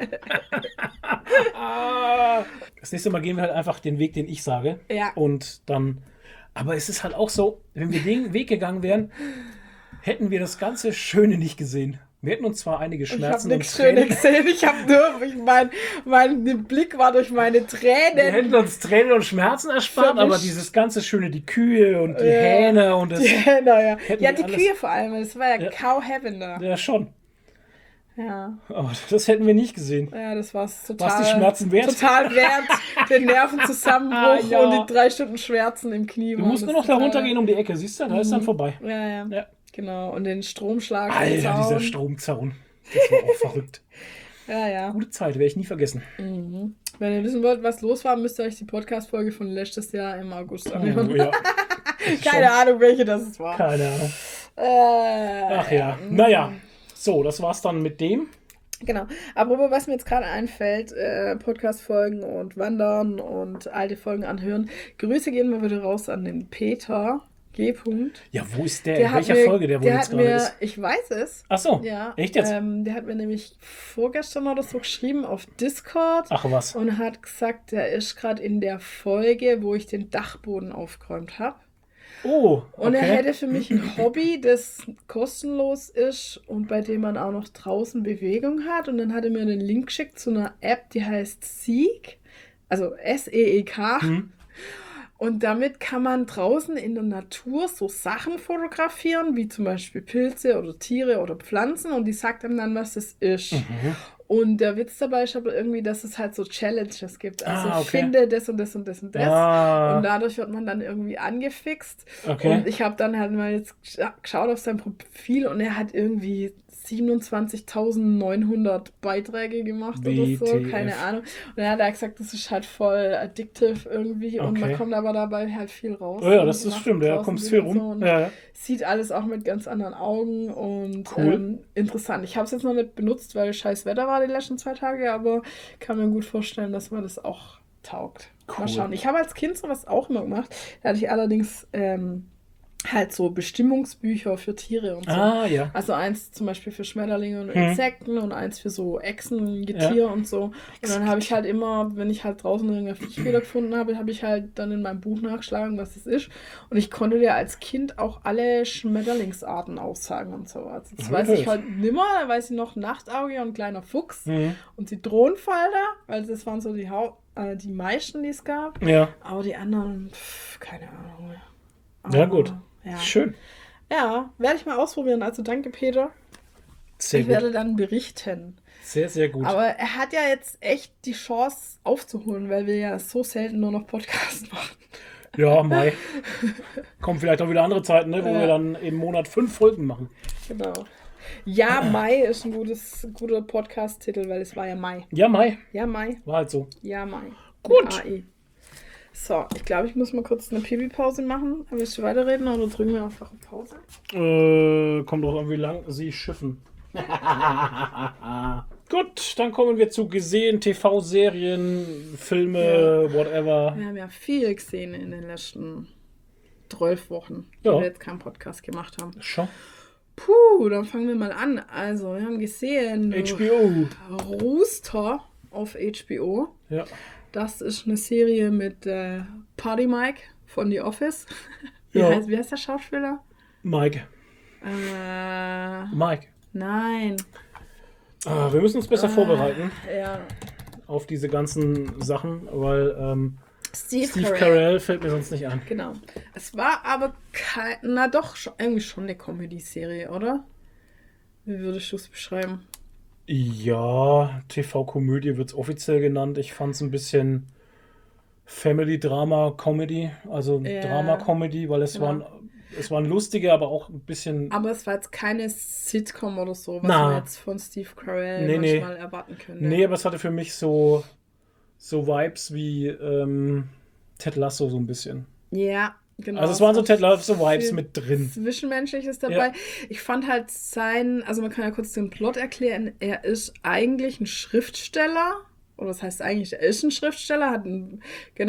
Das nächste Mal gehen wir halt einfach den Weg, den ich sage. Ja. Und dann, aber es ist halt auch so, wenn wir den Weg gegangen wären, hätten wir das ganze Schöne nicht gesehen. Wir hätten uns zwar einige Schmerzen und Tränen... Ich habe nichts Schönes gesehen. Mein Blick war durch meine Tränen. Wir hätten uns Tränen und Schmerzen erspart, aber dieses ganze Schöne, die Kühe und die Hähne und das... Die Hähne, ja. Die Kühe vor allem, das war ja Cow Heaven da. Ja, schon. Ja. Aber das hätten wir nicht gesehen. Ja, das war es total... Was die Schmerzen wert? Total wert. Den Nervenzusammenbruch und die 3 Stunden Schmerzen im Knie. Du musst nur noch da runtergehen um die Ecke, siehst du? Da ist dann vorbei. Ja. Genau, und den Stromschlag. Alter, dieser Stromzaun. Das war auch verrückt. Ja. Gute Zeit, werde ich nie vergessen. Wenn ihr wissen wollt, was los war, müsst ihr euch die Podcast-Folge von letztes Jahr im August anhören. Ja. Keine Ahnung, welche das war. Keine Ahnung. Ach ja. Naja, so, das war's dann mit dem. Genau. Aber was mir jetzt gerade einfällt, Podcast-Folgen und Wandern und alte Folgen anhören. Grüße gehen wir wieder raus an den Peter G. Ja, wo ist der? In welcher Folge der wohl jetzt gerade ist? Ich weiß es. Ach so, ja, echt jetzt? Der hat mir nämlich vorgestern oder so geschrieben auf Discord. Ach was. Und hat gesagt, er ist gerade in der Folge, wo ich den Dachboden aufgeräumt habe. Oh, okay. Und er hätte für mich ein Hobby, das kostenlos ist und bei dem man auch noch draußen Bewegung hat. Und dann hat er mir einen Link geschickt zu einer App, die heißt Seek, also S-E-E-K. Und damit kann man draußen in der Natur so Sachen fotografieren, wie zum Beispiel Pilze oder Tiere oder Pflanzen. Und die sagt einem dann, was das ist. Und der Witz dabei ist aber irgendwie, dass es halt so Challenges gibt. Also finde das und das und das und das. Und dadurch wird man dann irgendwie angefixt. Und ich habe dann halt mal jetzt geschaut auf sein Profil und er hat irgendwie 27.900 Beiträge gemacht oder so, keine Ahnung. Und dann hat er gesagt, das ist halt voll addictive irgendwie und man kommt aber dabei halt viel raus. Ja, das ist stimmt, da kommt viel rum. Sieht alles auch mit ganz anderen Augen und interessant. Ich habe es jetzt noch nicht benutzt, weil scheiß Wetter war die letzten 2 Tage, aber kann mir gut vorstellen, dass man das auch taugt. Mal schauen. Ich habe als Kind sowas auch immer gemacht. Da hatte ich allerdings halt so Bestimmungsbücher für Tiere und so. Ja. Also eins zum Beispiel für Schmetterlinge und Insekten und eins für so Echsen, Getier und so. Und dann habe ich halt immer, wenn ich halt draußen irgendein Viech wiedergefunden habe, habe ich halt dann in meinem Buch nachgeschlagen, was es ist. Und ich konnte dir als Kind auch alle Schmetterlingsarten aussagen und so. Also das weiß ich halt nimmer, da weiß ich noch Nachtauge und kleiner Fuchs und Zitronenfalter, weil das waren so die meisten, die es gab. Ja. Aber die anderen, keine Ahnung mehr. Ja, gut. Ja. Schön. Ja, werde ich mal ausprobieren. Also danke, Peter. Sehr gut. Ich werde dann berichten. Sehr, sehr gut. Aber er hat ja jetzt echt die Chance aufzuholen, weil wir ja so selten nur noch Podcasts machen. Ja, Mai. Kommen vielleicht auch wieder andere Zeiten, ne, wo wir dann im Monat 5 Folgen machen. Genau. Ja, Mai ist ein guter Podcast-Titel, weil es war ja Mai. Ja, Mai. Ja, Mai. War halt so. Ja, Mai. Gut. So, ich glaube, ich muss mal kurz eine Pipi-Pause machen. Willst du weiterreden oder drücken wir einfach auf Pause? Kommt drauf an, wie lang sie schiffen. Gut, dann kommen wir zu gesehen, TV-Serien, Filme, whatever. Wir haben ja viel gesehen in den letzten 12 Wochen, die wir jetzt keinen Podcast gemacht haben. Schon. Puh, dann fangen wir mal an. Also, wir haben gesehen HBO. Rooster auf HBO. Ja. Das ist eine Serie mit Party Mike von The Office. Wie heißt der Schauspieler? Mike. Mike. Nein. Wir müssen uns besser vorbereiten. Ja. Auf diese ganzen Sachen, weil Steve Carell fällt mir sonst nicht ein. Genau. Es war aber eigentlich schon eine Comedy-Serie, oder? Wie würdest du es beschreiben? Ja, TV-Komödie wird es offiziell genannt. Ich fand es ein bisschen Family-Drama-Comedy, also Drama-Comedy, weil es waren lustige, aber auch ein bisschen... Aber es war jetzt keine Sitcom oder so, was man jetzt von Steve Carell manchmal erwarten könnte. Nee, aber es hatte für mich so Vibes wie Ted Lasso so ein bisschen. Ja, genau. Also es waren so Ted Lasso-Vibes mit drin. Zwischenmenschliches dabei. Ja. Ich fand halt also man kann ja kurz den Plot erklären, er ist eigentlich ein Schriftsteller, oder das heißt eigentlich, er ist ein Schriftsteller, hat ein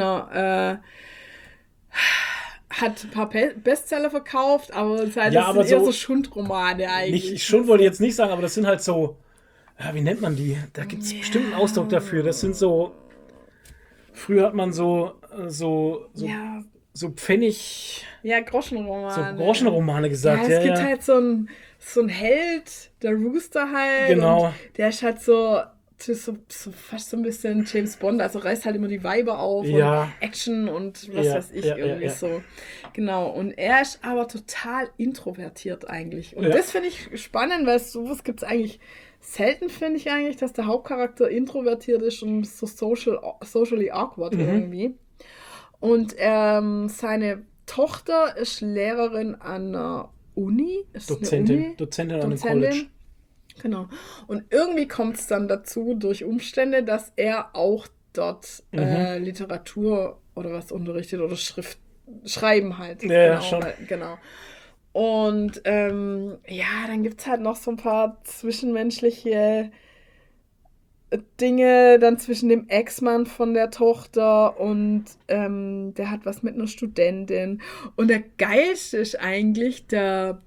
paar Bestseller verkauft, aber das sind eher so Schundromane eigentlich. Schund wollte ich jetzt nicht sagen, aber das sind halt so, wie nennt man die? Da gibt es bestimmt einen Ausdruck dafür. Das sind so, früher hat man so Pfennig... Ja, Groschenromane. So Groschenromane gesagt. Ja, es gibt halt so ein Held, der Rooster halt. Genau. Und der ist halt so fast so ein bisschen James Bond, also reißt halt immer die Weiber auf und Action und was weiß ich irgendwie so. Genau, und er ist aber total introvertiert eigentlich. Und das finde ich spannend, weil sowas gibt es eigentlich selten, finde ich eigentlich, dass der Hauptcharakter introvertiert ist und so socially awkward irgendwie. Und seine Tochter ist Lehrerin an der Uni. Dozentin an einem College. Genau. Und irgendwie kommt es dann dazu, durch Umstände, dass er auch dort Literatur oder was unterrichtet oder Schreiben halt. Ja, schon. Genau. Und dann gibt es halt noch so ein paar zwischenmenschliche Dinge dann zwischen dem Ex-Mann von der Tochter und der hat was mit einer Studentin. Und der Geilste ist eigentlich der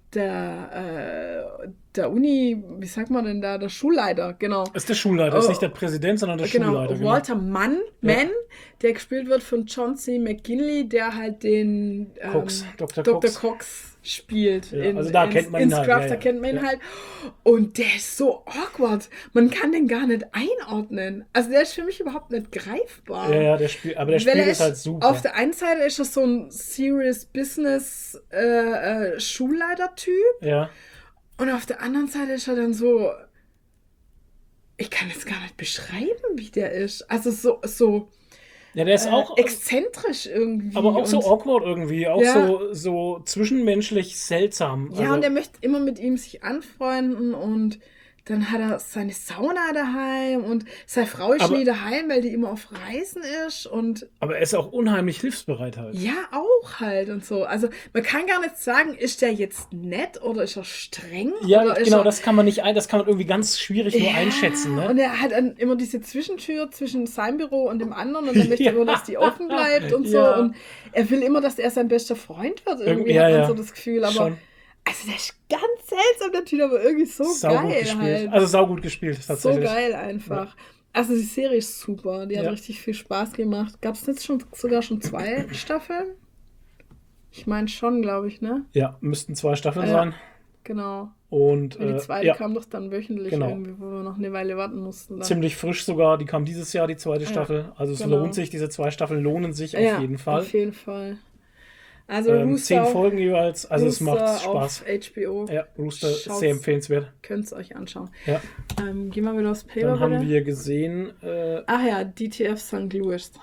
Uni, wie sagt man denn da, der Schulleiter, genau. Ist der Schulleiter, ist nicht der Präsident, sondern der Schulleiter. Genau, Walter Mann, der gespielt wird von John C. McGinley, der halt den Dr. Cox spielt. Ja, also da kennt man ihn halt. Da kennt man ihn halt. Und der ist so awkward. Man kann den gar nicht einordnen. Also der ist für mich überhaupt nicht greifbar. Ja, der spielt es halt super. Auf der einen Seite ist er so ein Serious Business Schulleiter-Typ. Ja. Und auf der anderen Seite ist er dann so, ich kann jetzt gar nicht beschreiben, wie der ist. Also so ja, der ist auch exzentrisch irgendwie. Aber auch so awkward irgendwie, auch so zwischenmenschlich seltsam. Ja, und er möchte immer mit ihm sich anfreunden und Dann hat er seine Sauna daheim und seine Frau ist nie daheim, weil die immer auf Reisen ist. Aber er ist auch unheimlich hilfsbereit halt. Ja, auch halt und so. Also man kann gar nicht sagen, ist der jetzt nett oder ist er streng? Ja, oder genau, das kann man irgendwie ganz schwierig nur einschätzen. Ne? Und er hat dann immer diese Zwischentür zwischen seinem Büro und dem anderen und dann möchte er immer, dass die offen bleibt und so. Ja. Und er will immer, dass er sein bester Freund wird. Irgendwie hat man so das Gefühl, aber... Schon. Also der ist ganz seltsam, der Typ, aber irgendwie so geil halt. Also saugut gespielt, tatsächlich. So geil einfach. Ja. Also die Serie ist super, die hat richtig viel Spaß gemacht. Gab es jetzt sogar schon 2 Staffeln? Ich meine schon, glaube ich, ne? Ja, müssten 2 Staffeln sein. Genau. Und die zweite kam doch dann wöchentlich irgendwie, wo wir noch eine Weile warten mussten. Dann. Ziemlich frisch sogar, die kam dieses Jahr, die 2. Staffel. Also es lohnt sich, diese 2 Staffeln lohnen sich auf jeden Fall. Auf jeden Fall. Also Rooster 10 Folgen jeweils, also Rooster es macht Spaß. Auf HBO. Ja, Rooster ist sehr empfehlenswert. Könnt es euch anschauen. Ja. Gehen wir wieder aufs Paper. Dann haben wir gesehen... Ach ja, DTF St. Louis.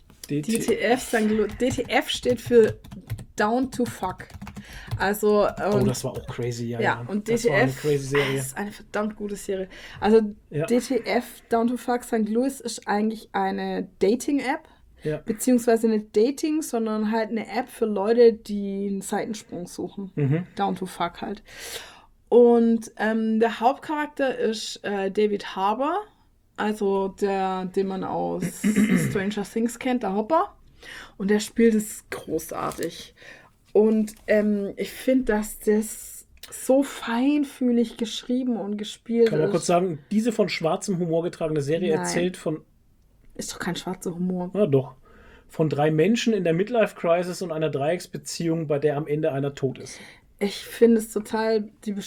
DTF steht für Down to Fuck. Also, das war auch crazy, ja. Und DTF ist eine verdammt gute Serie. Also DTF, Down to Fuck St. Louis ist eigentlich eine Dating-App. Ja. Beziehungsweise nicht Dating, sondern halt eine App für Leute, die einen Seitensprung suchen. Down to Fuck halt. Und der Hauptcharakter ist David Harbour, also den man aus Stranger Things kennt, der Hopper. Und der spielt es großartig. Und ich finde, dass das so feinfühlig geschrieben und gespielt ist. Kann man kurz sagen, diese von schwarzem Humor getragene Serie erzählt von... Ist doch kein schwarzer Humor. Ja, doch. Von 3 Menschen in der Midlife-Crisis und einer Dreiecksbeziehung, bei der am Ende einer tot ist. Ich finde es total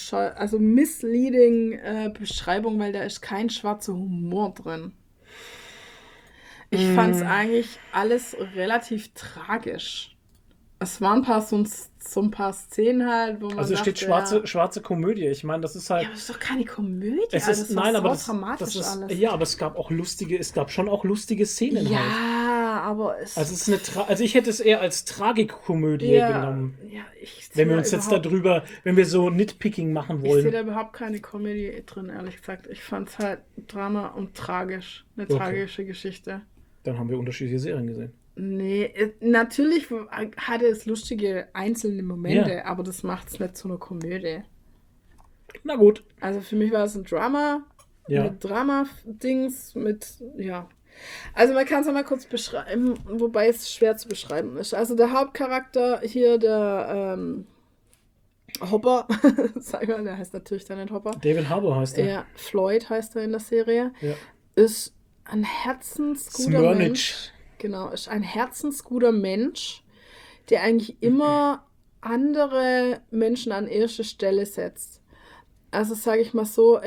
misleading Beschreibung, weil da ist kein schwarzer Humor drin. Ich fand es eigentlich alles relativ tragisch. Es waren so ein paar Szenen halt, wo man also dachte, steht schwarze Komödie. Ich meine, das ist halt... Ja, aber das ist doch keine Komödie. Es ist, nein, aber dramatisch das ist, alles. Ja, aber es gab schon auch lustige Szenen ja, halt. Ja, aber es... Also ich hätte es eher als Tragikkomödie genommen. Ja, wenn wir uns jetzt wenn wir so Nitpicking machen wollen. Ich sehe da überhaupt keine Komödie drin, ehrlich gesagt. Ich fand es halt Drama und tragisch. Eine tragische Geschichte. Dann haben wir unterschiedliche Serien gesehen. Nee, natürlich hatte es lustige einzelne Momente, aber das macht es nicht zu einer Komödie. Na gut. Also für mich war es ein Drama, mit Drama-Dings, Also man kann es mal kurz beschreiben, wobei es schwer zu beschreiben ist. Also der Hauptcharakter hier, der Hopper, sag mal, der heißt natürlich dann nicht Hopper. David Harbour heißt er. Ja, Floyd heißt er in der Serie. Ja. Ist ein herzensguter Mensch. Genau, ist ein herzensguter Mensch, der eigentlich immer andere Menschen an erste Stelle setzt. Also sage ich mal so,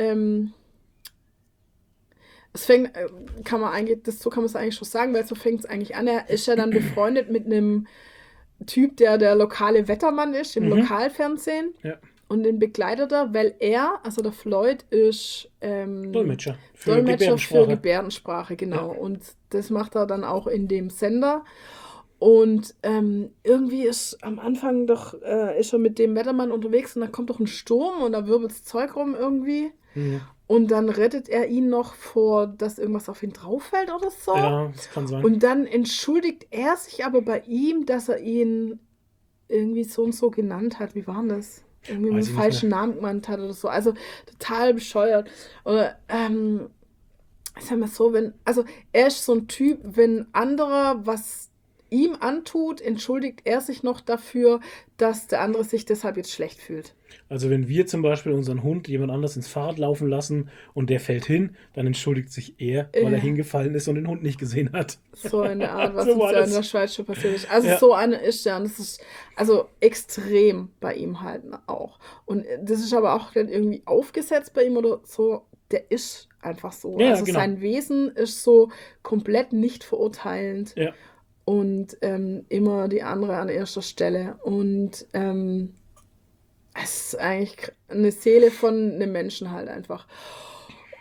so kann man es eigentlich schon sagen, weil so fängt es eigentlich an. Er ist ja dann befreundet mit einem Typ, der lokale Wettermann ist, im Lokalfernsehen. Ja. Und den begleitet er, weil also der Floyd ist Dolmetscher für Gebärdensprache, genau. Ja. Und das macht er dann auch in dem Sender. Und irgendwie ist am Anfang ist er mit dem Wettermann unterwegs und dann kommt doch ein Sturm und da wirbelt das Zeug rum irgendwie. Ja. Und dann rettet er ihn noch vor, dass irgendwas auf ihn drauf fällt oder so. Ja, das kann sein. Und dann entschuldigt er sich aber bei ihm, dass er ihn irgendwie so und so genannt hat. Wie war denn das? Irgendwie mit einem falschen Namen genannt hat oder so. Also total bescheuert. Oder, sag mal so, er ist so ein Typ, wenn anderer was ihm antut, entschuldigt er sich noch dafür, dass der andere sich deshalb jetzt schlecht fühlt. Also wenn wir zum Beispiel unseren Hund jemand anders ins Fahrrad laufen lassen und der fällt hin, dann entschuldigt sich er, weil er hingefallen ist und den Hund nicht gesehen hat. So eine Art, was uns ja in der Schweiz schon passiert ist. Also so eine ist ja, und das ist also extrem bei ihm halt auch. Und das ist aber auch dann irgendwie aufgesetzt bei ihm oder so, der ist einfach so. Ja, also genau. Sein Wesen ist so komplett nicht verurteilend. Ja. Und immer die andere an erster Stelle. Und es ist eigentlich eine Seele von einem Menschen halt einfach.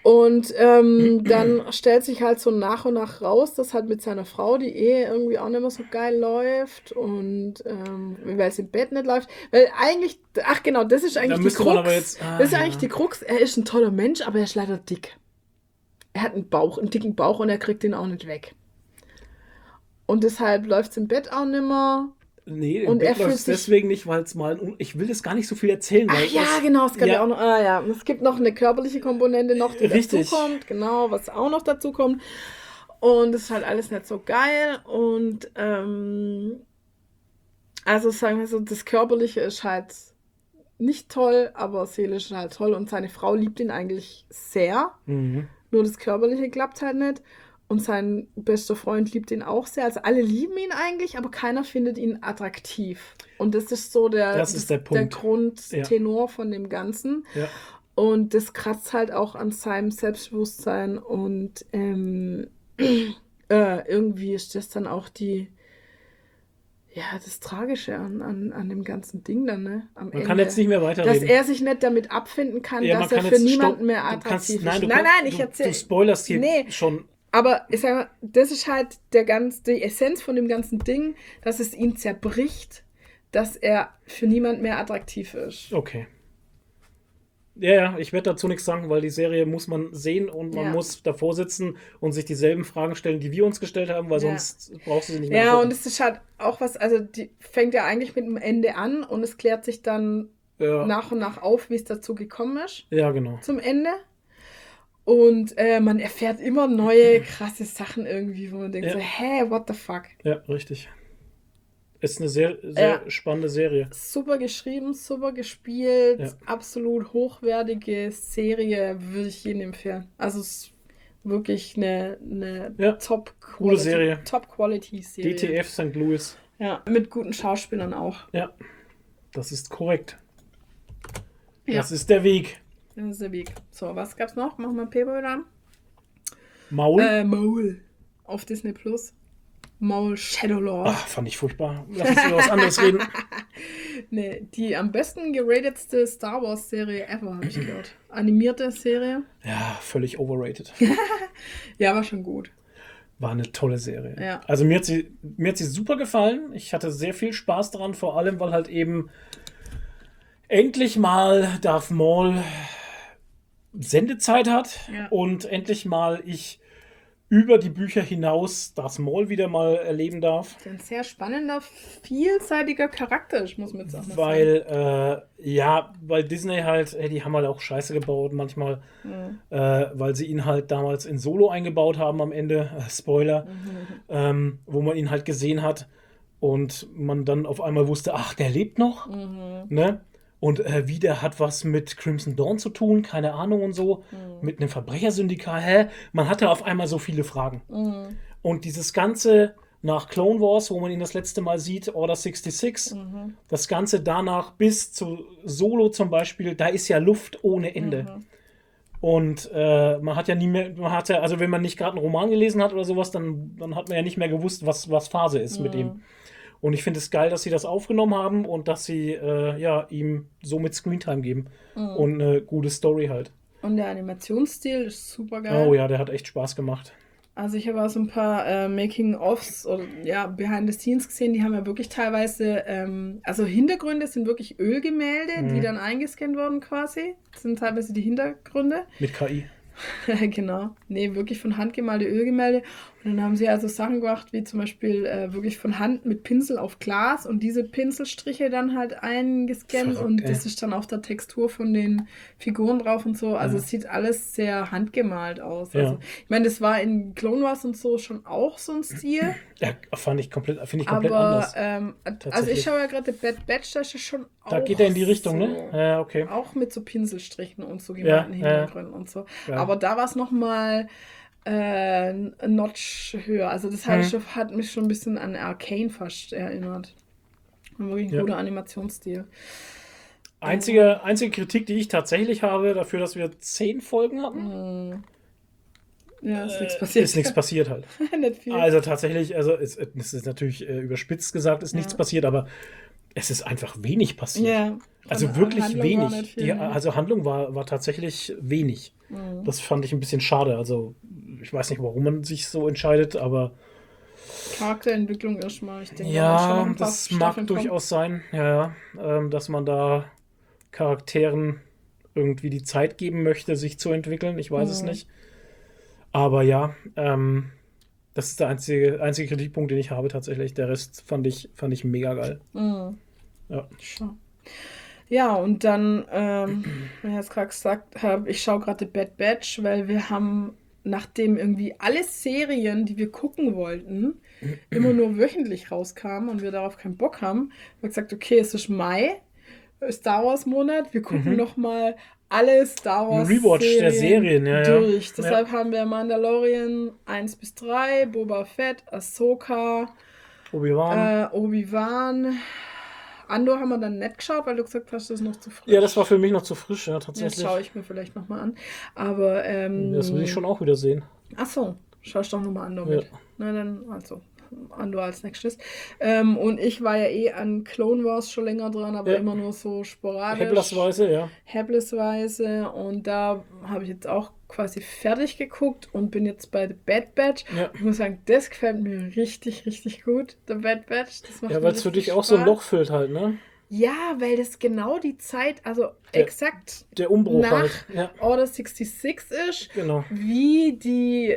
Und dann stellt sich halt so nach und nach raus, dass halt mit seiner Frau die Ehe irgendwie auch nicht mehr so geil läuft und weil es im Bett nicht läuft. Weil eigentlich, ach genau, das ist eigentlich die Krux. Das ist eigentlich die Krux. Er ist ein toller Mensch, aber er ist leider dick. Er hat einen dicken Bauch und er kriegt den auch nicht weg. Und deshalb läuft es im Bett auch nicht mehr. Nee, im Bett läuft es deswegen nicht, weil es mal... Ich will das gar nicht so viel erzählen. Ach ja, genau, es gab ja auch noch... es gibt noch eine körperliche Komponente noch, die dazukommt. Genau, was auch noch dazu kommt. Und das ist halt alles nicht so geil. Und also sagen wir so, das Körperliche ist halt nicht toll, aber seelisch ist halt toll. Und seine Frau liebt ihn eigentlich sehr. Mhm. Nur das Körperliche klappt halt nicht. Und sein bester Freund liebt ihn auch sehr. Also alle lieben ihn eigentlich, aber keiner findet ihn attraktiv. Und das ist so der Grundtenor von dem Ganzen. Ja. Und das kratzt halt auch an seinem Selbstbewusstsein. Und irgendwie ist das dann auch das Tragische an dem ganzen Ding dann, ne? Am Ende. Kann jetzt nicht mehr weiterreden. Dass er sich nicht damit abfinden kann, dass er für niemanden mehr attraktiv ist. Nein, ich erzähle. Du spoilerst hier schon. Aber ich sag mal, das ist halt die Essenz von dem ganzen Ding, dass es ihn zerbricht, dass er für niemand mehr attraktiv ist. Okay. Ja, ich werde dazu nichts sagen, weil die Serie muss man sehen und man muss davor sitzen und sich dieselben Fragen stellen, die wir uns gestellt haben, weil sonst brauchst du sie nicht mehr. Ja, und es ist halt auch was, also die fängt ja eigentlich mit dem Ende an und es klärt sich dann nach und nach auf, wie es dazu gekommen ist. Ja, genau. Zum Ende. Und man erfährt immer neue, krasse Sachen irgendwie, wo man denkt so, what the fuck? Ja, richtig. Ist eine sehr, sehr spannende Serie. Super geschrieben, super gespielt, absolut hochwertige Serie, würde ich jedem empfehlen. Also es ist wirklich eine Top-Quality-Serie. Top-Quality-Serie. DTF St. Louis. Ja, mit guten Schauspielern auch. Ja, das ist korrekt. Ja. Das ist der Weg. Das ist der Weg. So, was gab's noch? Machen wir Paper wieder an. Maul? Maul. Auf Disney Plus. Maul Shadowlord. Ach, fand ich furchtbar. Lass uns über was anderes reden. Nee, die am besten geratetste Star Wars Serie ever, habe ich gehört. Animierte Serie. Ja, völlig overrated. Ja, war schon gut. War eine tolle Serie. Ja. Also mir hat sie super gefallen. Ich hatte sehr viel Spaß daran, vor allem, weil halt eben endlich mal Darth Maul Sendezeit hat und endlich mal ich über die Bücher hinaus Darth Maul wieder mal erleben darf. Das ist ein sehr spannender, vielseitiger Charakter, ich muss mit sagen. Weil Disney halt, die haben halt auch Scheiße gebaut manchmal, weil sie ihn halt damals in Solo eingebaut haben am Ende, Spoiler, wo man ihn halt gesehen hat und man dann auf einmal wusste, ach, der lebt noch, ne? Und der hat was mit Crimson Dawn zu tun, keine Ahnung und so, mit einem Verbrechersyndikat, Man hatte auf einmal so viele Fragen. Und dieses Ganze nach Clone Wars, wo man ihn das letzte Mal sieht, Order 66, das Ganze danach bis zu Solo zum Beispiel, da ist ja Luft ohne Ende. Und man hat ja nie mehr, also wenn man nicht gerade einen Roman gelesen hat oder sowas, dann hat man ja nicht mehr gewusst, was Phase ist mit ihm. Und ich finde es geil, dass sie das aufgenommen haben und dass sie ihm somit Screentime geben. Und eine gute Story halt. Und der Animationsstil ist super geil. Oh ja, der hat echt Spaß gemacht. Also ich habe auch so ein paar Making-ofs oder Behind the Scenes gesehen, die haben ja wirklich teilweise, also Hintergründe sind wirklich Ölgemälde, die dann eingescannt wurden quasi. Das sind teilweise die Hintergründe. Mit KI. Genau. Nee, wirklich von Hand gemalte Ölgemälde. Und dann haben sie also Sachen gemacht, wie zum Beispiel wirklich von Hand mit Pinsel auf Glas und diese Pinselstriche dann halt eingescannt. Verrückt, und das ist dann auf der Textur von den Figuren drauf und so. Also es sieht alles sehr handgemalt aus. Ja. Also, ich meine, das war in Clone Wars und so schon auch so ein Stil. Ja, finde ich komplett anders. Also ich schaue ja gerade The Bad Batch, das ist schon auch da geht er in die Richtung, so, ne? Ja, okay. Auch mit so Pinselstrichen und so gemalten Hintergründen und so. Ja. Aber da war es nochmal ein Notch höher. Also das hat mich schon ein bisschen an Arcane fast erinnert. Wirklich ein guter Animationsstil. Einzige Kritik, die ich tatsächlich habe, dafür, dass wir 10 Folgen hatten. Ja, ist nichts passiert. Ist nichts passiert halt. Nicht viel. Also tatsächlich, es ist natürlich überspitzt gesagt, ist nichts passiert, aber es ist einfach wenig passiert. Ja. Also wirklich Handlung wenig. Handlung war tatsächlich wenig. Mhm. Das fand ich ein bisschen schade. Also ich weiß nicht, warum man sich so entscheidet, aber Charakterentwicklung erstmal. Ich denke, ja, das mag durchaus sein, dass man da Charakteren irgendwie die Zeit geben möchte, sich zu entwickeln. Ich weiß es nicht. Aber ja, das ist der einzige Kritikpunkt, den ich habe tatsächlich. Der Rest fand ich mega geil. Mhm. Ja. Ja, und dann, wie ich es gerade gesagt habe, ich schaue gerade Bad Batch, weil wir haben, nachdem irgendwie alle Serien, die wir gucken wollten, immer nur wöchentlich rauskamen und wir darauf keinen Bock haben, haben wir gesagt, okay, es ist Mai, Star Wars Monat, wir gucken nochmal alle Star Wars Rewatch der Serien durch. Deshalb haben wir Mandalorian 1-3, Boba Fett, Ahsoka, Obi-Wan. Andor haben wir dann nicht geschaut, weil du gesagt hast, das ist noch zu frisch. Ja, das war für mich noch zu frisch, ja, tatsächlich. Das schaue ich mir vielleicht nochmal an. Aber, das will ich schon auch wieder sehen. Ach so, schaust doch nochmal Andor mit. Na dann, also, Andor als nächstes. Und ich war ja an Clone Wars schon länger dran, aber immer nur so sporadisch. Häpplersweise. Und da habe ich jetzt auch quasi fertig geguckt und bin jetzt bei The Bad Batch. Ja. Ich muss sagen, das gefällt mir richtig, richtig gut, The Bad Batch. Das macht weil es für dich auch so ein Loch füllt halt, ne? Ja, weil das genau die Zeit, also exakt der Umbruch nach halt. Order 66 ist, genau. wie die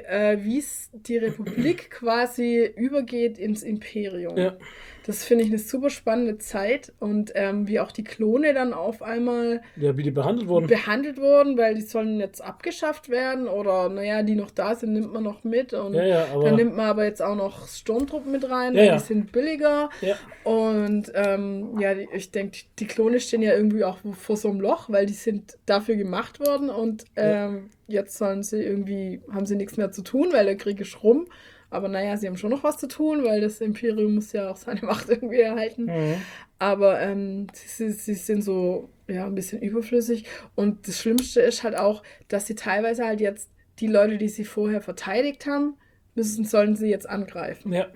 Republik quasi übergeht ins Imperium. Ja. Das finde ich eine super spannende Zeit und wie auch die Klone dann auf einmal wie die behandelt wurden, weil die sollen jetzt abgeschafft werden oder die noch da sind, nimmt man noch mit und dann nimmt man aber jetzt auch noch Sturmtruppen mit rein, weil die sind billiger und ich denke, die Klone stehen ja irgendwie auch vor so einem Loch, weil die sind dafür gemacht worden und jetzt haben sie nichts mehr zu tun, weil der Krieg ist rum. Aber sie haben schon noch was zu tun, weil das Imperium muss ja auch seine Macht irgendwie erhalten. Mhm. Aber sie sind so ein bisschen überflüssig. Und das Schlimmste ist halt auch, dass sie teilweise halt jetzt die Leute, die sie vorher verteidigt haben, sollen sie jetzt angreifen. Ja.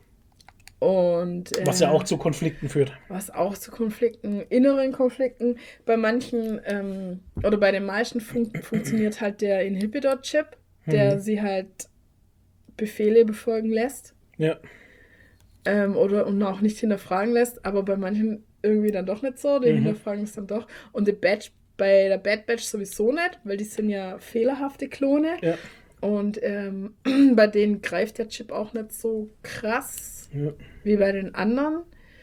Und, was ja auch zu Konflikten führt. Inneren Konflikten. Bei manchen oder bei den meisten funktioniert halt der Inhibitor-Chip, der sie halt Befehle befolgen lässt. Ja. Und auch nicht hinterfragen lässt, aber bei manchen irgendwie dann doch nicht so, die hinterfragen es dann doch. Und bei der Bad Batch sowieso nicht, weil die sind ja fehlerhafte Klone. Ja. Und bei denen greift der Chip auch nicht so krass wie bei den anderen.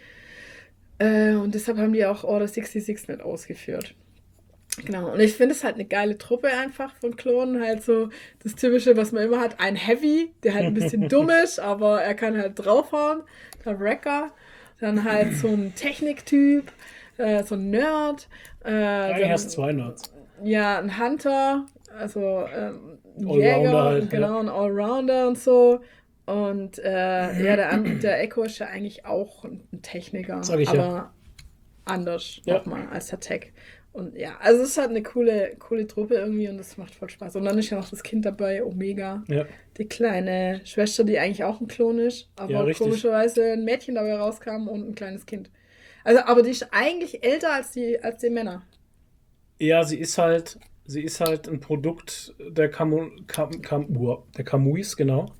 Und deshalb haben die auch Order 66 nicht ausgeführt. Genau, und ich finde es halt eine geile Truppe einfach von Klonen, halt so das Typische, was man immer hat, ein Heavy, der halt ein bisschen dumm ist, aber er kann halt draufhauen, der Wrecker, dann halt so ein Techniktyp, so ein Nerd. Eigentlich hast 2 Nerds. Ja, ein Hunter, also ein Jäger, halt, genau, ein Allrounder und so. Und der Echo ist ja eigentlich auch ein Techniker, sag ich aber anders nochmal als der Tech. Und also es ist halt eine coole Truppe irgendwie und das macht voll Spaß. Und dann ist ja noch das Kind dabei, Omega, die kleine Schwester, die eigentlich auch ein Klon ist, aber komischerweise ein Mädchen dabei rauskam und ein kleines Kind. Also, aber die ist eigentlich älter als die Männer. Ja, sie ist halt ein Produkt der der Kamuis, genau.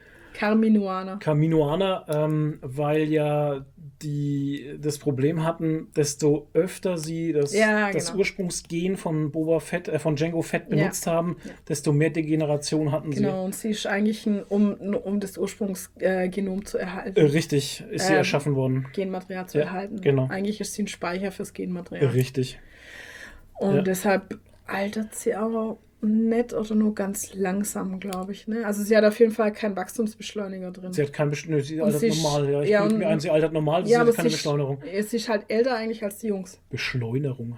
Kaminoaner, weil ja die das Problem hatten, desto öfter sie das Ursprungsgen von Boba Fett, von Jango Fett benutzt haben, desto mehr Degeneration hatten sie. Genau, und sie ist eigentlich, um das Ursprungsgenom zu erhalten. Richtig, ist sie erschaffen worden. Genmaterial zu erhalten. Genau. Eigentlich ist sie ein Speicher fürs Genmaterial. Richtig. Und deshalb altert sie auch nett oder nur ganz langsam, glaube ich. Ne? Also sie hat auf jeden Fall keinen Wachstumsbeschleuniger drin. Sie hat keinen Beschleuniger, sie altert normal. Ja, ich bilde mir ein, sie altert normal, sie hat keine Beschleunigung. Sie ist halt älter eigentlich als die Jungs. Beschleunigung.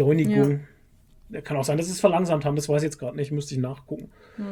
Ja. Kann auch sein, dass sie es verlangsamt haben, das weiß ich jetzt gerade nicht, müsste ich nachgucken.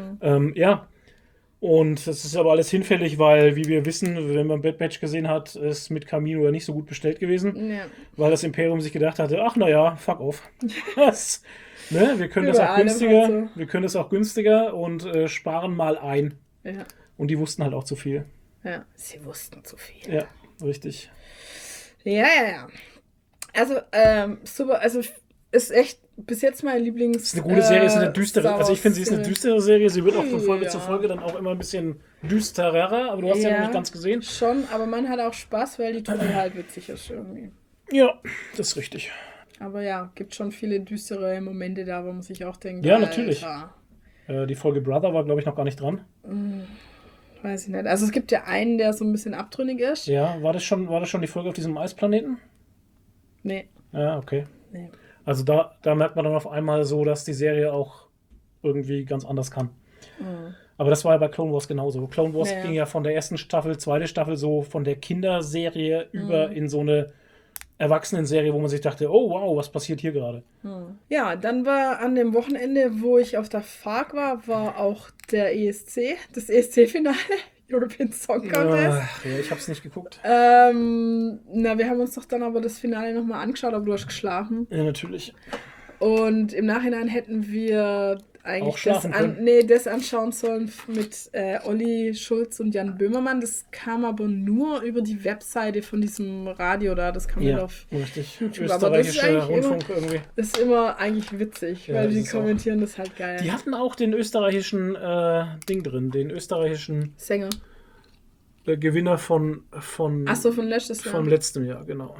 Und das ist aber alles hinfällig, weil, wie wir wissen, wenn man Bad Batch gesehen hat, ist mit Kamino ja nicht so gut bestellt gewesen. Ja. Weil das Imperium sich gedacht hatte, ach naja, fuck off. Wir können das auch günstiger. So. Wir können das auch günstiger und sparen mal ein. Ja. Und die wussten halt auch zu viel. Ja, sie wussten zu viel. Ja, richtig. Ja. Also, super, also ist echt bis jetzt mein Lieblings... Es ist eine gute Serie, ist eine düstere, also ich finde, sie ist eine düstere Serie, sie wird auch von Folge zu Folge dann auch immer ein bisschen düsterer, aber du hast ja noch nicht ganz gesehen. Schon, aber man hat auch Spaß, weil die Truppe halt witzig ist irgendwie. Ja, das ist richtig. Aber ja, gibt schon viele düstere Momente da, wo man sich auch denkt, ja, natürlich. Die Folge Brother war, glaube ich, noch gar nicht dran. Weiß ich nicht. Also es gibt ja einen, der so ein bisschen abtrünnig ist. Ja, war das schon die Folge auf diesem Eisplaneten? Nee. Ja, okay. Nee. Also da merkt man dann auf einmal so, dass die Serie auch irgendwie ganz anders kann. Aber das war ja bei Clone Wars genauso. Clone Wars ging ja von der ersten Staffel, zweite Staffel so von der Kinderserie über in so eine Erwachsenenserie, wo man sich dachte, oh wow, was passiert hier gerade? Ja, dann war an dem Wochenende, wo ich auf der FARC war auch der ESC, das ESC-Finale, European Song Contest. Ja, ich hab's nicht geguckt. Wir haben uns doch dann aber das Finale nochmal angeschaut, aber du hast geschlafen. Ja, natürlich. Und im Nachhinein hätten wir eigentlich das anschauen sollen mit Olli Schulz und Jan Böhmermann. Das kam aber nur über die Webseite von diesem Radio da. Das kam auf YouTube. Aber das ist Rundfunk irgendwie. Das ist immer eigentlich witzig, weil die kommentieren das halt geil. Die hatten auch den österreichischen Ding drin, den österreichischen Sänger. Gewinner von letztem Jahr, genau.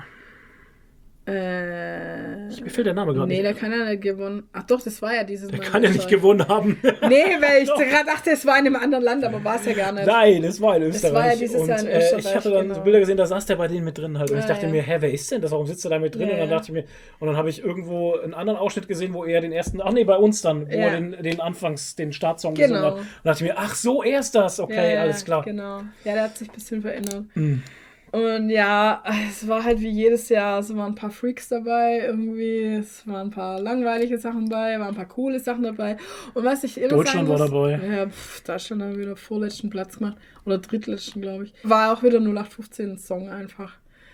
Mir fehlt der Name gerade nicht. Nee, der kann ja nicht gewonnen. Ach doch, das war ja dieses Mal. Der kann ja nicht gewonnen haben. Nee, weil ich gerade dachte, es war in einem anderen Land, aber war es ja gar nicht. Nein, es war in Österreich. Es war ja dieses Jahr in Österreich. Ich hatte dann so Bilder gesehen, da saß der bei denen mit drin halt. Und ich dachte mir, wer ist denn das? Warum sitzt er da mit drin? Und dann dachte ich mir, und dann habe ich irgendwo einen anderen Ausschnitt gesehen, wo er den ersten, bei uns dann, wo er den Startsong gesungen hat. Und dachte ich mir, ach so, er ist das. Okay, alles klar. Genau. Ja, der hat sich ein bisschen verändert. Und ja, es war halt wie jedes Jahr, es waren ein paar Freaks dabei irgendwie, es waren ein paar langweilige Sachen dabei, waren ein paar coole Sachen dabei. Und was ich immer Deutschland war dabei. Ja, Deutschland hat wieder vorletzten Platz gemacht, oder drittletzten, glaube ich. War auch wieder 0815 Song einfach.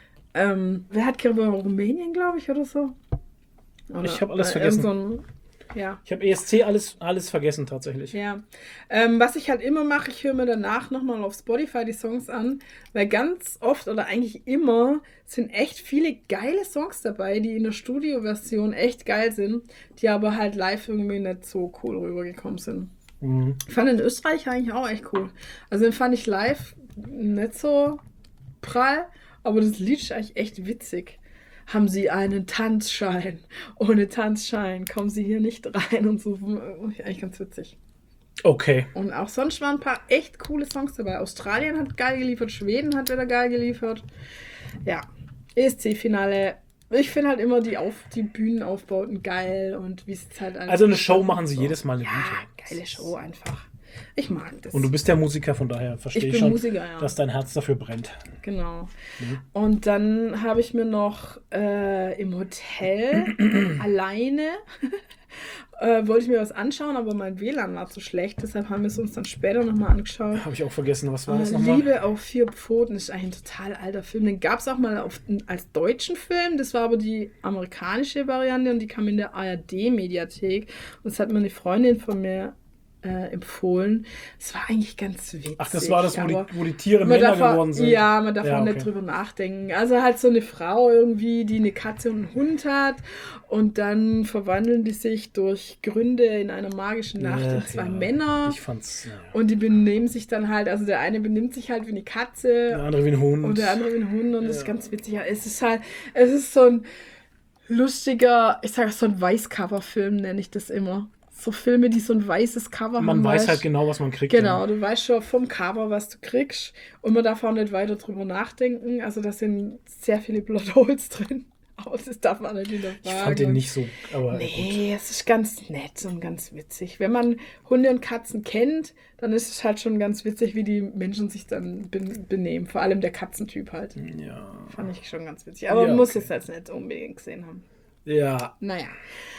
Wer hat gerade Rumänien, glaube ich, oder so? Oder, ich habe alles vergessen. Ich habe ESC alles vergessen tatsächlich. Ja. Was ich halt immer mache, ich höre mir danach nochmal auf Spotify die Songs an, weil ganz oft oder eigentlich immer sind echt viele geile Songs dabei, die in der Studioversion echt geil sind, die aber halt live irgendwie nicht so cool rübergekommen sind. Ich fand den Österreich eigentlich auch echt cool. Also den fand ich live nicht so prall, aber das Lied ist eigentlich echt witzig. Haben Sie einen Tanzschein? Ohne Tanzschein kommen Sie hier nicht rein und so. Eigentlich ganz witzig. Okay. Und auch sonst waren ein paar echt coole Songs dabei. Australien hat geil geliefert, Schweden hat wieder geil geliefert. Ja, ESC-Finale. Ich finde halt immer die Bühnenaufbauten geil und wie es halt also eine Show machen sie jedes Mal eine gute. Geile Show einfach. Ich mag das. Und du bist der Musiker, von daher verstehe ich schon, dass dein Herz dafür brennt. Genau. Und dann habe ich mir noch im Hotel alleine wollte ich mir was anschauen, aber mein WLAN war zu schlecht, deshalb haben wir es uns dann später nochmal angeschaut. Habe ich auch vergessen, was war das nochmal? Liebe auf 4 Pfoten ist eigentlich ein total alter Film. Den gab es auch mal als deutschen Film, das war aber die amerikanische Variante und die kam in der ARD-Mediathek und das hat mir eine Freundin von mir empfohlen. Es war eigentlich ganz witzig. Ach, das war das, wo die Tiere Männer geworden sind? Ja, man darf auch nicht drüber nachdenken. Also halt so eine Frau irgendwie, die eine Katze und einen Hund hat und dann verwandeln die sich durch Gründe in einer magischen Nacht in 2 Männer. Ich fand's, und die benehmen sich dann halt, also der eine benimmt sich halt wie eine Katze. Der andere wie ein Hund. Und der andere wie ein Hund und das ist ganz witzig. Es ist so ein lustiger, ich sage so ein Weißcover-Film, nenne ich das immer. So Filme, die so ein weißes Cover haben. Man weiß halt genau, was man kriegt. Genau, du weißt schon vom Cover, was du kriegst. Und man darf auch nicht weiter drüber nachdenken. Also da sind sehr viele Plotholes drin. Aber das darf man nicht hinterfragen. Ich fand den nicht so, aber nee, es ist ganz nett und ganz witzig. Wenn man Hunde und Katzen kennt, dann ist es halt schon ganz witzig, wie die Menschen sich dann benehmen. Vor allem der Katzentyp halt. Ja. Fand ich schon ganz witzig. Aber man muss es jetzt nicht unbedingt gesehen haben. Ja. Naja.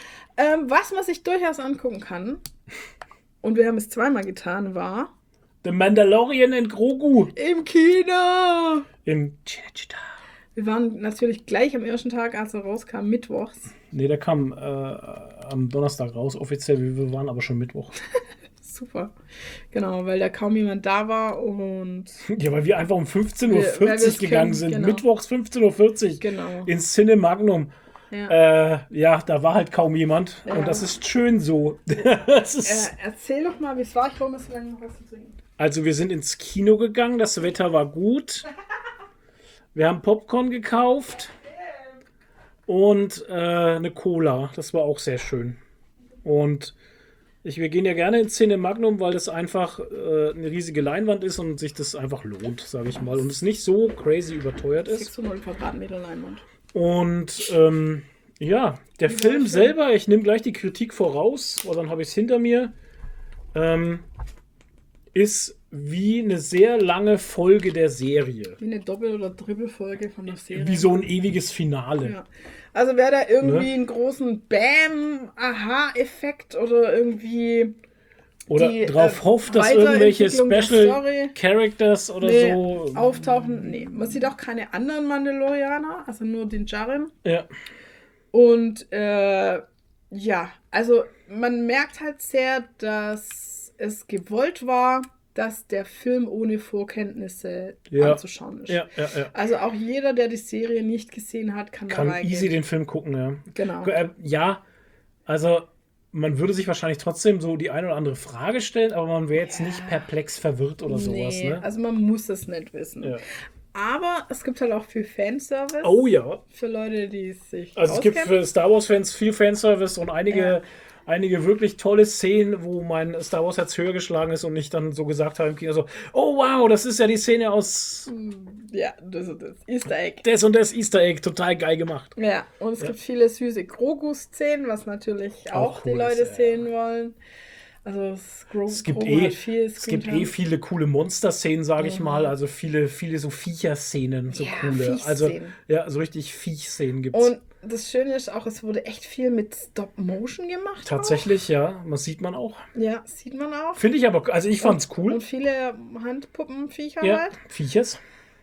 Was man sich durchaus angucken kann, und wir haben es 2-mal getan, war The Mandalorian in Grogu. Im Kino. Im Wir waren natürlich gleich am ersten Tag, als er rauskam, mittwochs. Nee, der kam am Donnerstag raus, offiziell. Wir waren aber schon Mittwoch. super. Genau, weil da kaum jemand da war und... Ja, weil wir einfach um 15.40 Uhr gegangen sind. Genau. Mittwochs 15.40 Uhr genau. ins Cine Magnum. Ja. Da war halt kaum jemand. Ja. Und das ist schön so. Erzähl doch mal, wie es war. Ich hole mir so lange noch was zu trinken. Also wir sind ins Kino gegangen. Das Wetter war gut. Wir haben Popcorn gekauft. Und eine Cola. Das war auch sehr schön. Und wir gehen ja gerne ins Cine Magnum, weil das einfach eine riesige Leinwand ist und sich das einfach lohnt, sage ich mal. Und es nicht so crazy überteuert ist. 600 Quadratmeter Leinwand. Und der Film selber, ich nehme gleich die Kritik voraus, weil dann habe ich es hinter mir, ist wie eine sehr lange Folge der Serie. Wie eine Doppel- oder Trippelfolge von der Serie. Wie so ein ewiges Finale. Ja. Also wer da irgendwie einen großen Bam-Aha-Effekt oder irgendwie... Oder drauf hofft, dass irgendwelche Special Characters oder so auftauchen. Nee, man sieht auch keine anderen Mandalorianer, also nur den Djarin. Ja. Und also man merkt halt sehr, dass es gewollt war, dass der Film ohne Vorkenntnisse anzuschauen ist. Ja. Also auch jeder, der die Serie nicht gesehen hat, kann da reingehen. Easy den Film gucken, ja. Genau. Also man würde sich wahrscheinlich trotzdem so die eine oder andere Frage stellen, aber man wäre jetzt nicht perplex verwirrt oder sowas. Ne? Also man muss es nicht wissen. Ja. Aber es gibt halt auch viel Fanservice. Oh ja. Für Leute, die sich Also es gibt für Star Wars-Fans viel Fanservice und einige wirklich tolle Szenen, wo mein Star Wars Herz höher geschlagen ist und ich dann so gesagt habe im Kino so, oh wow, das ist ja die Szene aus... Ja, das und das. Easter Egg. Das und das Easter Egg, total geil gemacht. Ja, und es gibt viele süße Grogu-Szenen, was natürlich auch cool die Leute sehen wollen. Also es gibt viele coole Monster-Szenen, sage ich mal. Also viele so Viecher-Szenen, so coole. Also so richtig Viech-Szenen gibt es. Und das Schöne ist auch, es wurde echt viel mit Stop-Motion gemacht. Tatsächlich, ja. Das sieht man auch. Ja, sieht man auch. Finde ich aber, also ich fand's cool. Und viele Handpuppenviecher halt. Viechers.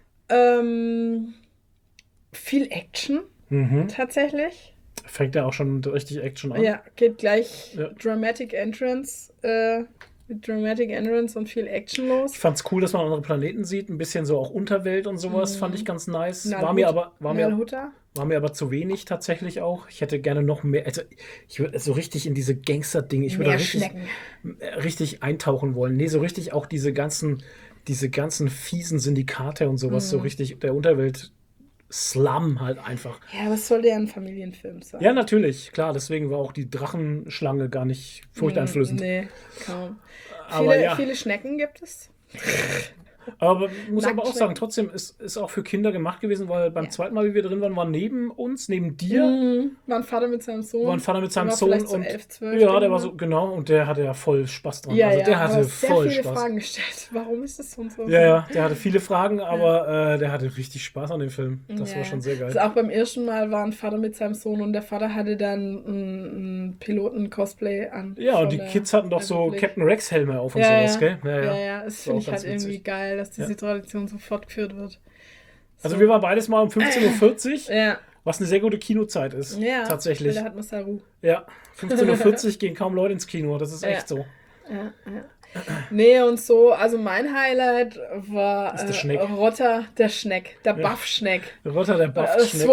Viel Action, tatsächlich. Fängt ja auch schon richtig Action an. Ja, geht gleich Dramatic Entrance, mit Dramatic Entrance und viel Action los. Ich fand's cool, dass man andere Planeten sieht, ein bisschen so auch Unterwelt und sowas, fand ich ganz nice. War mir aber zu wenig tatsächlich auch. Ich hätte gerne noch mehr, also ich würde so richtig in diese Gangster-Dinge, ich würde richtig eintauchen wollen. Nee, so richtig auch diese ganzen fiesen Syndikate und sowas, so richtig der Unterwelt Slum halt einfach. Ja, was soll der ein Familienfilm sein? Ja, natürlich, klar. Deswegen war auch die Drachenschlange gar nicht furchteinflößend. Nee, kaum. Aber viele Schnecken gibt es. Aber muss aber auch sagen, trotzdem ist auch für Kinder gemacht gewesen, weil beim zweiten Mal, wie wir drin waren, war neben uns, neben dir. War ein Vater mit seinem Sohn. Und so 11, 12 der war so, genau, und der hatte ja voll Spaß dran. Ja, also der hatte voll sehr viele Spaß. Fragen gestellt. Warum ist das so und so? Ja, der hatte viele Fragen, aber der hatte richtig Spaß an dem Film. Das war schon sehr geil. Also auch beim ersten Mal war ein Vater mit seinem Sohn und der Vater hatte dann ein Piloten-Cosplay an. Ja, und die Kids hatten doch so Captain Rex-Helme auf und sowas, gell? Ja, das finde ich halt irgendwie geil, dass diese Tradition so fortgeführt wird. Also wir waren beides mal um 15.40 Uhr, was eine sehr gute Kinozeit ist. Ja, tatsächlich. Da hat man Saru. Ja, 15.40 Uhr gehen kaum Leute ins Kino, das ist echt so. Ja. Nee, und so, also mein Highlight war der Schneck. Rotter, der Schneck, der Buff-Schneck. Rotter, der Buff-Schneck.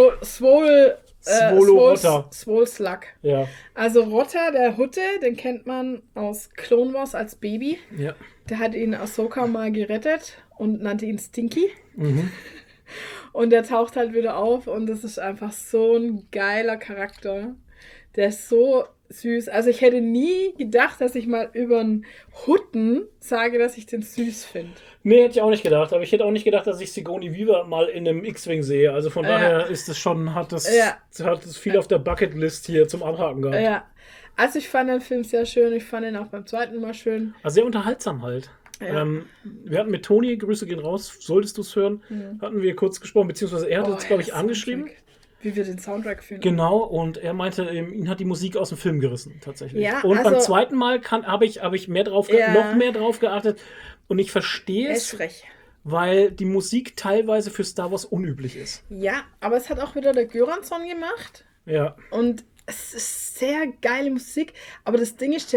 Swole Slug. Ja. Also Rotter, der Hutte, den kennt man aus Clone Wars als Baby. Ja. Der hat ihn Ahsoka mal gerettet und nannte ihn Stinky. Und der taucht halt wieder auf und das ist einfach so ein geiler Charakter. Der ist so süß. Also ich hätte nie gedacht, dass ich mal über einen Hutten sage, dass ich den süß finde. Nee, hätte ich auch nicht gedacht. Aber ich hätte auch nicht gedacht, dass ich Sigourney Weaver mal in einem X-Wing sehe. Also von daher ist es schon, hat es viel auf der Bucketlist hier zum Abhaken gehabt. Ja. Also ich fand den Film sehr schön. Ich fand ihn auch beim zweiten Mal schön. Also sehr unterhaltsam halt. Ja. Wir hatten mit Toni, Grüße gehen raus, solltest du es hören, hatten wir kurz gesprochen, beziehungsweise er hat uns, glaube ich, angeschrieben. Wie wir den Soundtrack finden. Genau, und er meinte, ihn hat die Musik aus dem Film gerissen, tatsächlich. Ja, und beim zweiten Mal habe ich noch mehr drauf geachtet und ich verstehe es, weil die Musik teilweise für Star Wars unüblich ist. Ja, aber es hat auch wieder der Göransson gemacht. Ja. Und es ist sehr geile Musik, aber das Ding ist,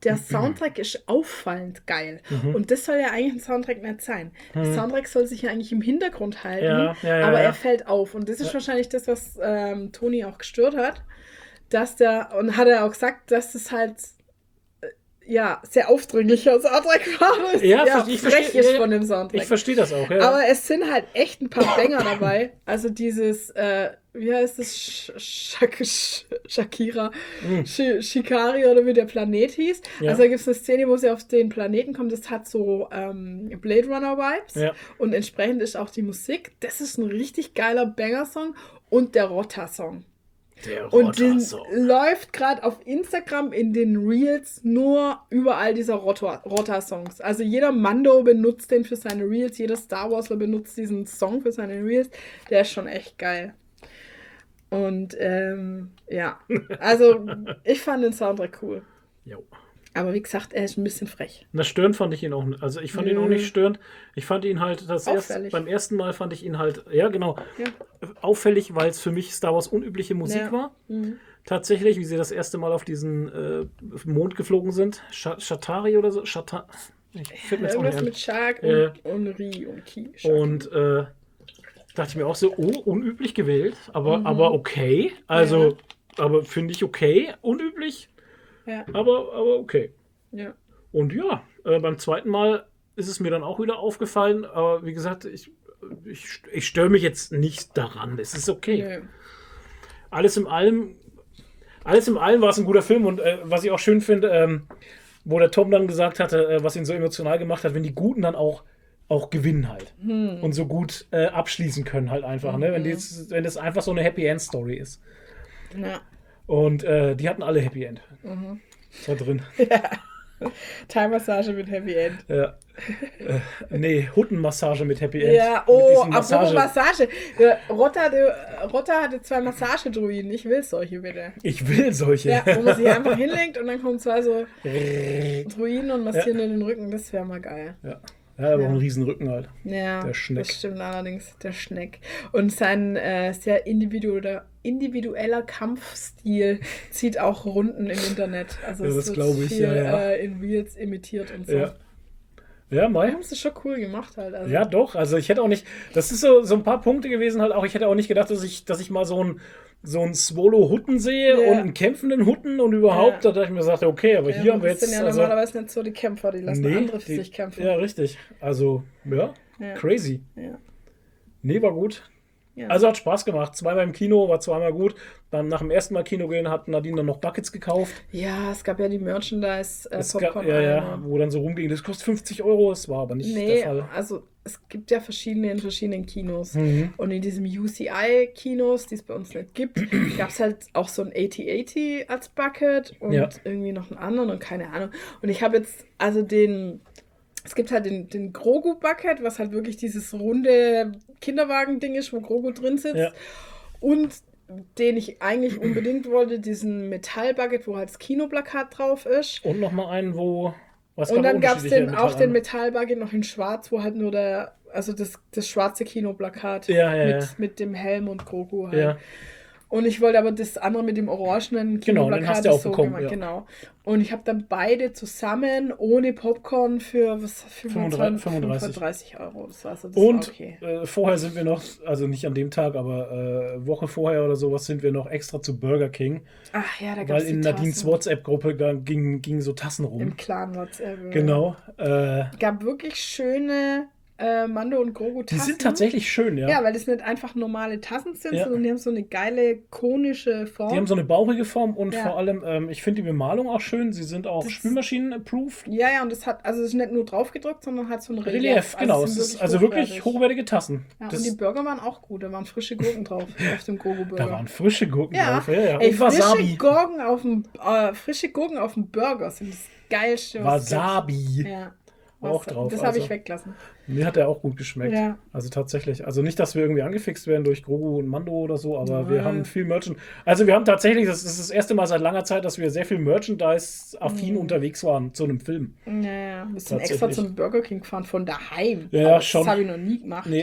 der Soundtrack ist auffallend geil. Und das soll ja eigentlich ein Soundtrack nicht sein. Der Soundtrack soll sich ja eigentlich im Hintergrund halten, aber er fällt auf. Und das ist wahrscheinlich das, was Toni auch gestört hat, und hat er auch gesagt, dass das halt sehr aufdringlicher Soundtrack war. Ja, frech ist von dem Soundtrack. Ich verstehe das auch, ja. Aber es sind halt echt ein paar Banger dabei. Also dieses, wie heißt es? Shakira? Shikari oder wie der Planet hieß. Ja. Also da gibt es eine Szene, wo sie auf den Planeten kommt. Das hat so Blade Runner Vibes. Ja. Und entsprechend ist auch die Musik. Das ist ein richtig geiler Banger-Song. Und der Rotta-Song. Und den läuft gerade auf Instagram in den Reels nur überall dieser Rotta-Songs. Also jeder Mando benutzt den für seine Reels, jeder Star Warsler benutzt diesen Song für seine Reels. Der ist schon echt geil. Und also ich fand den Soundtrack cool. Jo. Aber wie gesagt, er ist ein bisschen frech. Das störend fand ich ihn auch nicht. Also ich fand ihn auch nicht störend. Ich fand ihn halt, beim ersten Mal fand ich ihn halt, auffällig, weil es für mich Star Wars unübliche Musik war. Tatsächlich, wie sie das erste Mal auf diesen Mond geflogen sind. Shatari oder so. Ich finde jetzt auch nicht mit Shark und Ri und Ki. Und dachte ich mir auch so, unüblich gewählt, aber okay. Also, aber finde ich okay, unüblich. Ja. Aber okay. Ja. Und beim zweiten Mal ist es mir dann auch wieder aufgefallen. Aber wie gesagt, ich störe mich jetzt nicht daran. Es ist okay. Nee. Alles in allem war es ein guter Film. Und was ich auch schön finde, wo der Tom dann gesagt hatte, was ihn so emotional gemacht hat, wenn die Guten dann auch gewinnen halt. Und so gut abschließen können halt einfach. Ne? Wenn das einfach so eine Happy-End-Story ist. Ja. Und die hatten alle Happy End. Das war drin. Ja. Thai-Massage mit Happy End. Ja. Nee, Huttenmassage mit Happy End. Ja, apropos Massage. Rotta hatte 2 Massagedruiden. Ich will solche, bitte. Ich will solche. Ja, wo man sich einfach hinlegt und dann kommen 2 so Druiden und massieren in den Rücken. Das wäre mal geil. Ja. Ja, aber auch einen riesen Rücken halt. Ja, der Schneck. Das stimmt allerdings, der Schneck. Und sein sehr individueller Kampfstil zieht auch Runden im Internet. Also das glaube ich, in Reels imitiert und so. Ja. Ja, Mai. Die haben es schon cool gemacht halt. Also. Ja, doch. Also ich hätte auch nicht, das ist so ein paar Punkte gewesen halt auch. Ich hätte auch nicht gedacht, dass ich mal so einen Swallow-Hutten sehe und einen kämpfenden Hutten und überhaupt, da dachte ich mir, okay, aber hier haben wir jetzt... Das sind ja normalerweise nicht so die Kämpfer, die lassen andere für sich kämpfen. Ja, richtig. Also, crazy. Ja. Nee, war gut. Ja. Also hat Spaß gemacht. 2-mal im Kino, war 2-mal gut. Dann nach dem ersten Mal Kino gehen, hat Nadine dann noch Buckets gekauft. Ja, es gab ja die Merchandise-Popcorn. Wo dann so rumging, das kostet 50 Euro. Das war aber nicht der Fall. Also es gibt ja verschiedene in verschiedenen Kinos. Und in diesem UCI-Kinos, die es bei uns nicht gibt, gab es halt auch so ein 8080 als Bucket und irgendwie noch einen anderen und keine Ahnung. Und ich habe jetzt es gibt halt den Grogu-Bucket, was halt wirklich dieses runde Kinderwagen-Ding ist, wo Grogu drin sitzt. Ja. Und den ich eigentlich unbedingt wollte, diesen Metall-Bucket, wo halt das Kinoplakat drauf ist. Und nochmal einen, wo... Und dann gab es den Metall-Bucket noch in schwarz, wo halt nur das schwarze Kinoplakat mit dem Helm und Grogu halt. Ja. Und ich wollte aber das andere mit dem orangenen Kinoplakat hast du auch bekommen, gemacht. Genau. Und ich habe dann beide zusammen ohne Popcorn für 35 Euro. Das war okay. Vorher sind wir noch, also nicht an dem Tag, aber Woche vorher oder sowas sind wir noch extra zu Burger King. Ach ja, da gab es weil in Nadines WhatsApp-Gruppe gingen so Tassen rum. Im Clan WhatsApp. Genau. Gab wirklich schöne Mando und Grogu Tassen. Die sind tatsächlich schön, ja. Ja, weil das nicht einfach normale Tassen sind, sondern die haben so eine geile konische Form. Die haben so eine bauchige Form und vor allem, ich finde die Bemalung auch schön. Sie sind auch Spülmaschinen-approved. Ja, und das ist nicht nur drauf gedruckt, sondern hat so ein Relief. Genau, es ist also wirklich hochwertige Tassen. Ja, und die Burger waren auch gut, da waren frische Gurken drauf auf dem Grogu-Burger. Da waren frische Gurken drauf, Ey, und Wasabi. Frische Gurken auf dem Burger sind das Geilste, was Wasabi. Ja. Auch drauf. Das habe ich weggelassen. Mir hat der auch gut geschmeckt. Ja. Also tatsächlich. Also nicht, dass wir irgendwie angefixt werden durch Grogu und Mando oder so, aber wir haben viel Merchandise. Also wir haben tatsächlich, das ist das erste Mal seit langer Zeit, dass wir sehr viel Merchandise-affin unterwegs waren zu einem Film. Ja. Wir sind extra zum Burger King gefahren von daheim. Ja, schon. Das habe ich noch nie gemacht. Nee.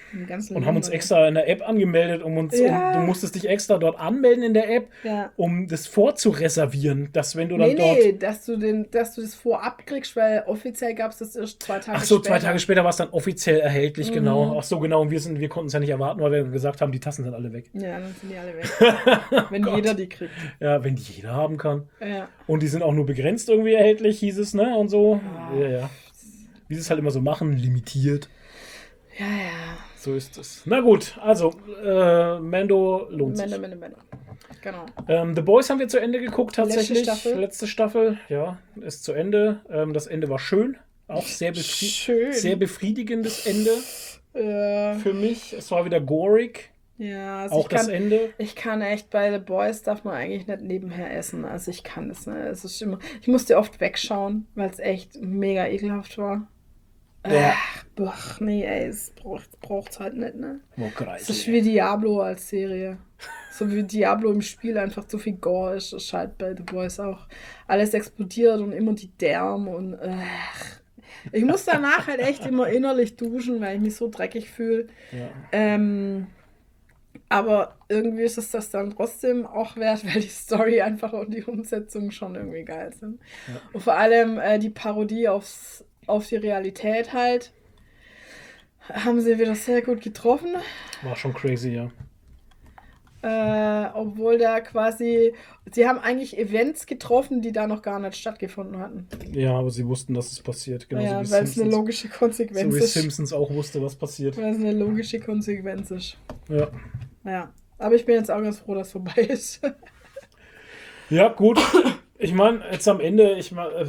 und haben uns extra in der App angemeldet, und du musstest dich extra dort anmelden in der App, um das vorzureservieren, dass wenn du dann dass du das vorab kriegst, weil offiziell gab es das erst 2 Tage später. Ach so, 2 Tage später war es dann offiziell erhältlich, genau. Ach so, genau, und wir konnten es ja nicht erwarten, weil wir gesagt haben, die Tassen sind alle weg. Ja, dann sind die alle weg. Wenn jeder die kriegt. Ja, wenn die jeder haben kann. Ja. Und die sind auch nur begrenzt irgendwie erhältlich, hieß es, ne, und so. Ja. Wie sie es halt immer so machen, limitiert. Ja. So ist es. Na gut, also Mando lohnt sich. Mando. Genau. The Boys haben wir zu Ende geguckt tatsächlich. Letzte Staffel, ja, ist zu Ende. Das Ende war schön. Auch sehr befriedigendes Ende für mich. Es war wieder gorig. Ja, also auch das Ende. Ich kann echt, bei The Boys darf man eigentlich nicht nebenher essen. Also ich kann das nicht. Es ist immer, ich musste oft wegschauen, weil es echt mega ekelhaft war. Ja. Nee, ey, es braucht's halt nicht, ne? Oh, es ist wie Diablo als Serie. So wie Diablo im Spiel einfach zu viel Gore ist halt bei The Boys auch. Alles explodiert und immer die Därme und ich muss danach halt echt immer innerlich duschen, weil ich mich so dreckig fühle. Ja. Aber irgendwie ist es das dann trotzdem auch wert, weil die Story einfach und die Umsetzung schon irgendwie geil sind. Ja. Und vor allem die Parodie auf die Realität halt, haben sie wieder sehr gut getroffen. War schon crazy, ja. Obwohl da quasi, sie haben eigentlich Events getroffen, die da noch gar nicht stattgefunden hatten. Ja, aber sie wussten, dass es passiert. Genauso ja, weil es eine logische Konsequenz ist. So wie Simpsons auch wusste, was passiert. Weil es eine logische Konsequenz ist. Ja. Ja, aber ich bin jetzt auch ganz froh, dass es vorbei ist. Ja, gut. Ich meine, jetzt am Ende,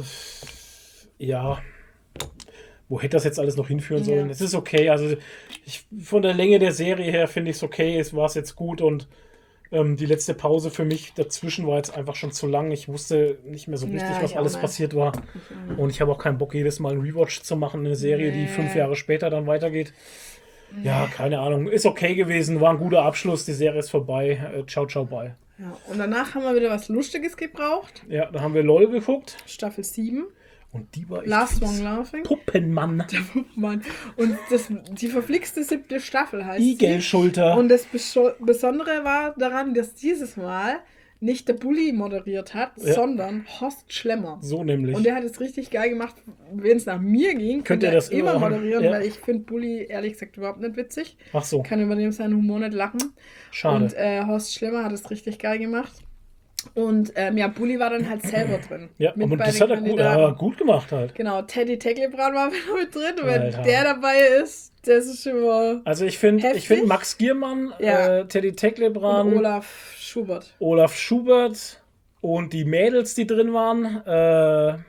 ja, wo hätte das jetzt alles noch hinführen sollen? Es ist okay, also von der Länge der Serie her finde ich es okay, es war jetzt gut, und die letzte Pause für mich dazwischen war jetzt einfach schon zu lang. Ich wusste nicht mehr so richtig, was alles passiert war. Und ich habe auch keinen Bock, jedes Mal einen Rewatch zu machen, eine Serie, die 5 Jahre später dann weitergeht. Ja, keine Ahnung. Ist okay gewesen, war ein guter Abschluss, die Serie ist vorbei. Ciao, bye. Ja, und danach haben wir wieder was Lustiges gebraucht. Ja, da haben wir LOL geguckt. Staffel 7. Und die war echt Last One Laughing. Puppenmann. Der Puppenmann. Und die verflixte 7. Staffel heißt Igelschulter. Und das Besondere war daran, dass dieses Mal nicht der Bulli moderiert hat, sondern Horst Schlemmer. So nämlich. Und der hat es richtig geil gemacht. Wenn es nach mir ging, könnte er das immer moderieren, weil ich finde Bulli ehrlich gesagt überhaupt nicht witzig. Ach so. Kann über dem seinen Humor nicht lachen. Schade. Und Horst Schlemmer hat es richtig geil gemacht. Und Bulli war dann halt selber drin. Ja, aber das hat er gut gemacht halt. Genau, Teddy Tecklebrand war wieder mit drin. Und wenn der dabei ist, das ist immer also ich finde Max Giermann, Teddy Tecklebrand, und Olaf Schubert und die Mädels, die drin waren.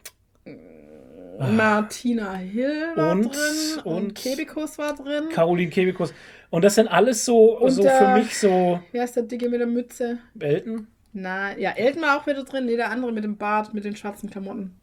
Martina Hill war drin und Kebekus war drin. Caroline Kebekus. Und das sind alles so für mich so... Wer ist der Dicke mit der Mütze? Elton? Na, ja, Elton war auch wieder drin. Nee, der andere mit dem Bart, mit den schwarzen Klamotten.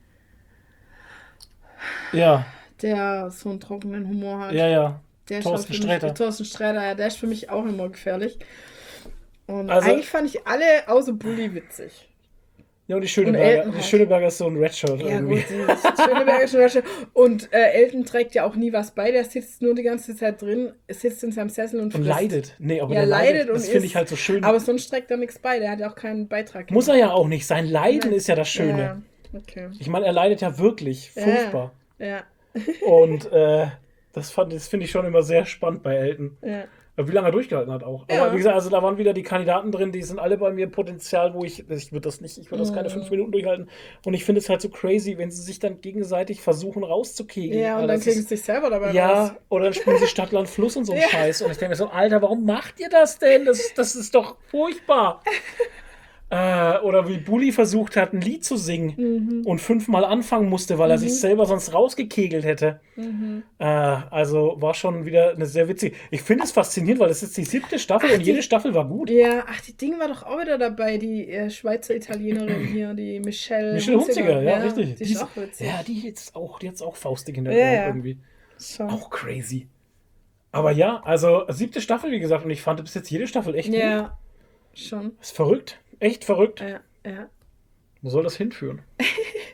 Ja. Der so einen trockenen Humor hat. Ja. Der Thorsten Sträter. Thorsten Sträter, ja, der ist für mich auch immer gefährlich. Und eigentlich fand ich alle außer Bulli witzig. Ja, und die Schöneberger ist so ein Redshirt irgendwie. Ja, gut, Schöneberger ist ein Redshirt. Und Elton trägt ja auch nie was bei, der sitzt nur die ganze Zeit drin, sitzt in seinem Sessel und leidet. Nee, aber der leidet. Das finde ich halt so schön. Aber sonst trägt er nichts bei, der hat ja auch keinen Beitrag. Muss er ja auch nicht. Sein Leiden ist ja das Schöne. Ja, okay. Ich meine, er leidet ja wirklich. Furchtbar. Ja. Und das finde ich schon immer sehr spannend bei Elton. Ja. Wie lange er durchgehalten hat auch. Ja. Aber wie gesagt, also da waren wieder die Kandidaten drin, die sind alle bei mir Potenzial, wo ich würde das keine 5 Minuten durchhalten. Und ich finde es halt so crazy, wenn sie sich dann gegenseitig versuchen rauszukegeln. Ja, und dann kriegen sie sich selber dabei raus. Ja, oder dann spielen sie Stadt, Land, Fluss und so einen Scheiß. Und ich denke mir so, Alter, warum macht ihr das denn? Das ist doch furchtbar. Oder wie Bulli versucht hat, ein Lied zu singen und 5-mal anfangen musste, weil er sich selber sonst rausgekegelt hätte. Also war schon wieder eine sehr witzige. Ich finde es faszinierend, weil das ist die 7. Staffel und jede Staffel war gut. Ja, die Ding war doch auch wieder dabei, die Schweizer Italienerin hier, die Michelle Hunziger, ja, richtig. Die ist auch witzig. Ja, die hat's auch faustig in der Ohren irgendwie. So. Auch crazy. Aber ja, also 7. Staffel, wie gesagt, und ich fand bis jetzt jede Staffel echt gut. Ja, schon. Ist verrückt. Echt verrückt. Ja. Wo soll das hinführen?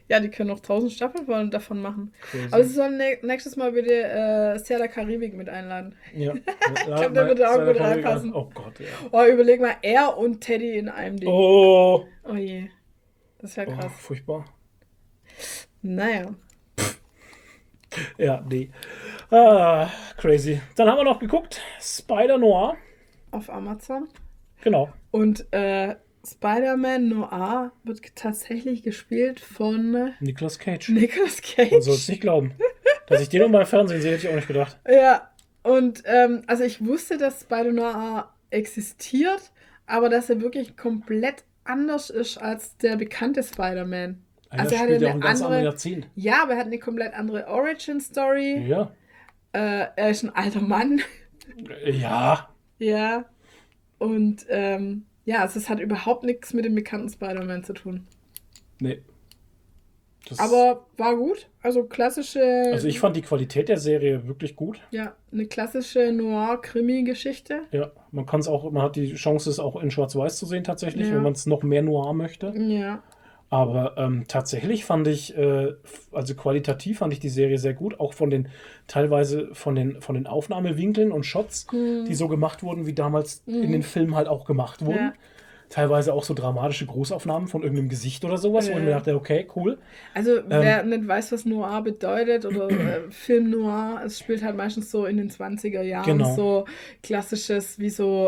Ja, die können noch 1000 Staffeln davon machen. Crazy. Aber sie sollen nächstes Mal bitte Sea der Karibik mit einladen. Ja. Ich glaube, der würde auch gut reinpassen. Oh Gott, ja. Oh, überleg mal, er und Teddy in einem Ding. Oh. Oh je. Das wäre krass. Furchtbar. Naja. Ja, nee. Crazy. Dann haben wir noch geguckt, Spider-Noir. Auf Amazon. Genau. Und Spider-Man Noir wird tatsächlich gespielt von Nicolas Cage. Nicolas Cage. Man soll es nicht glauben. Dass ich den nur mal im Fernsehen sehe, hätte ich auch nicht gedacht. Ja, und also ich wusste, dass Spider-Noir existiert, aber dass er wirklich komplett anders ist als der bekannte Spider-Man. Also er hat eine andere Jahrzehnt. Ja, aber er hat eine komplett andere Origin-Story. Ja. Er ist ein alter Mann. Ja. Ja. Und ja, also es hat überhaupt nichts mit dem bekannten Spider-Man zu tun. Nee. Aber war gut. Also klassische... Also ich fand die Qualität der Serie wirklich gut. Ja, eine klassische Noir-Krimi-Geschichte. Ja, man hat die Chance, es auch in Schwarz-Weiß zu sehen tatsächlich, wenn man es noch mehr Noir möchte. Ja. Aber tatsächlich fand ich, also qualitativ fand ich die Serie sehr gut, auch teilweise von den Aufnahmewinkeln und Shots, die so gemacht wurden, wie damals in den Filmen halt auch gemacht wurden. Ja. Teilweise auch so dramatische Großaufnahmen von irgendeinem Gesicht oder sowas, wo ich mir dachte, okay, cool. Also wer nicht weiß, was Noir bedeutet oder Film Noir, es spielt halt meistens so in den 20er Jahren, genau. So klassisches, wie so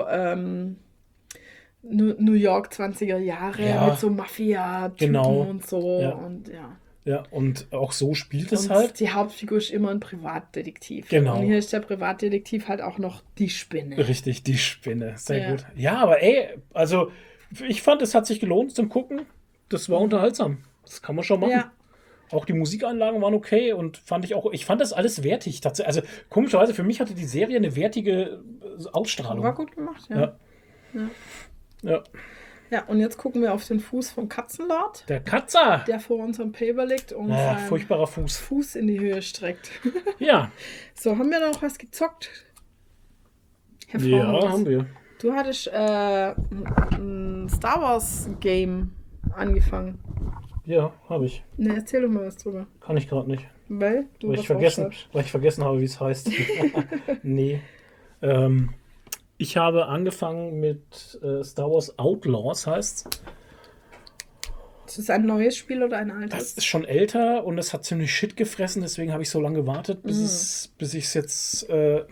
New York 20er Jahre mit so Mafia-Typen und so. Ja. Und ja. Ja, und auch so spielt es halt. Die Hauptfigur ist immer ein Privatdetektiv. Genau. Und hier ist der Privatdetektiv halt auch noch die Spinne. Richtig, die Spinne. Sehr gut. Ja, aber also ich fand, es hat sich gelohnt zum Gucken. Das war unterhaltsam. Das kann man schon machen. Ja. Auch die Musikeinlagen waren okay und ich fand das alles wertig. Also komischerweise, für mich hatte die Serie eine wertige Ausstrahlung. War gut gemacht, ja. Ja, und jetzt gucken wir auf den Fuß vom Katzenlord. Der Katzer! Der vor unserem Paper liegt und furchtbarer Fuß in die Höhe streckt. Ja. So, haben wir noch was gezockt? Ja, haben wir. Du hattest ein Star Wars Game angefangen. Ja, habe ich. Ne, erzähl doch mal was drüber. Kann ich gerade nicht. Weil ich vergessen habe, wie es heißt. Nee. Ich habe angefangen mit Star Wars Outlaws, heißt's. Ist das ein neues Spiel oder ein altes? Das ist schon älter und es hat ziemlich Shit gefressen, deswegen habe ich so lange gewartet, bis ich es jetzt,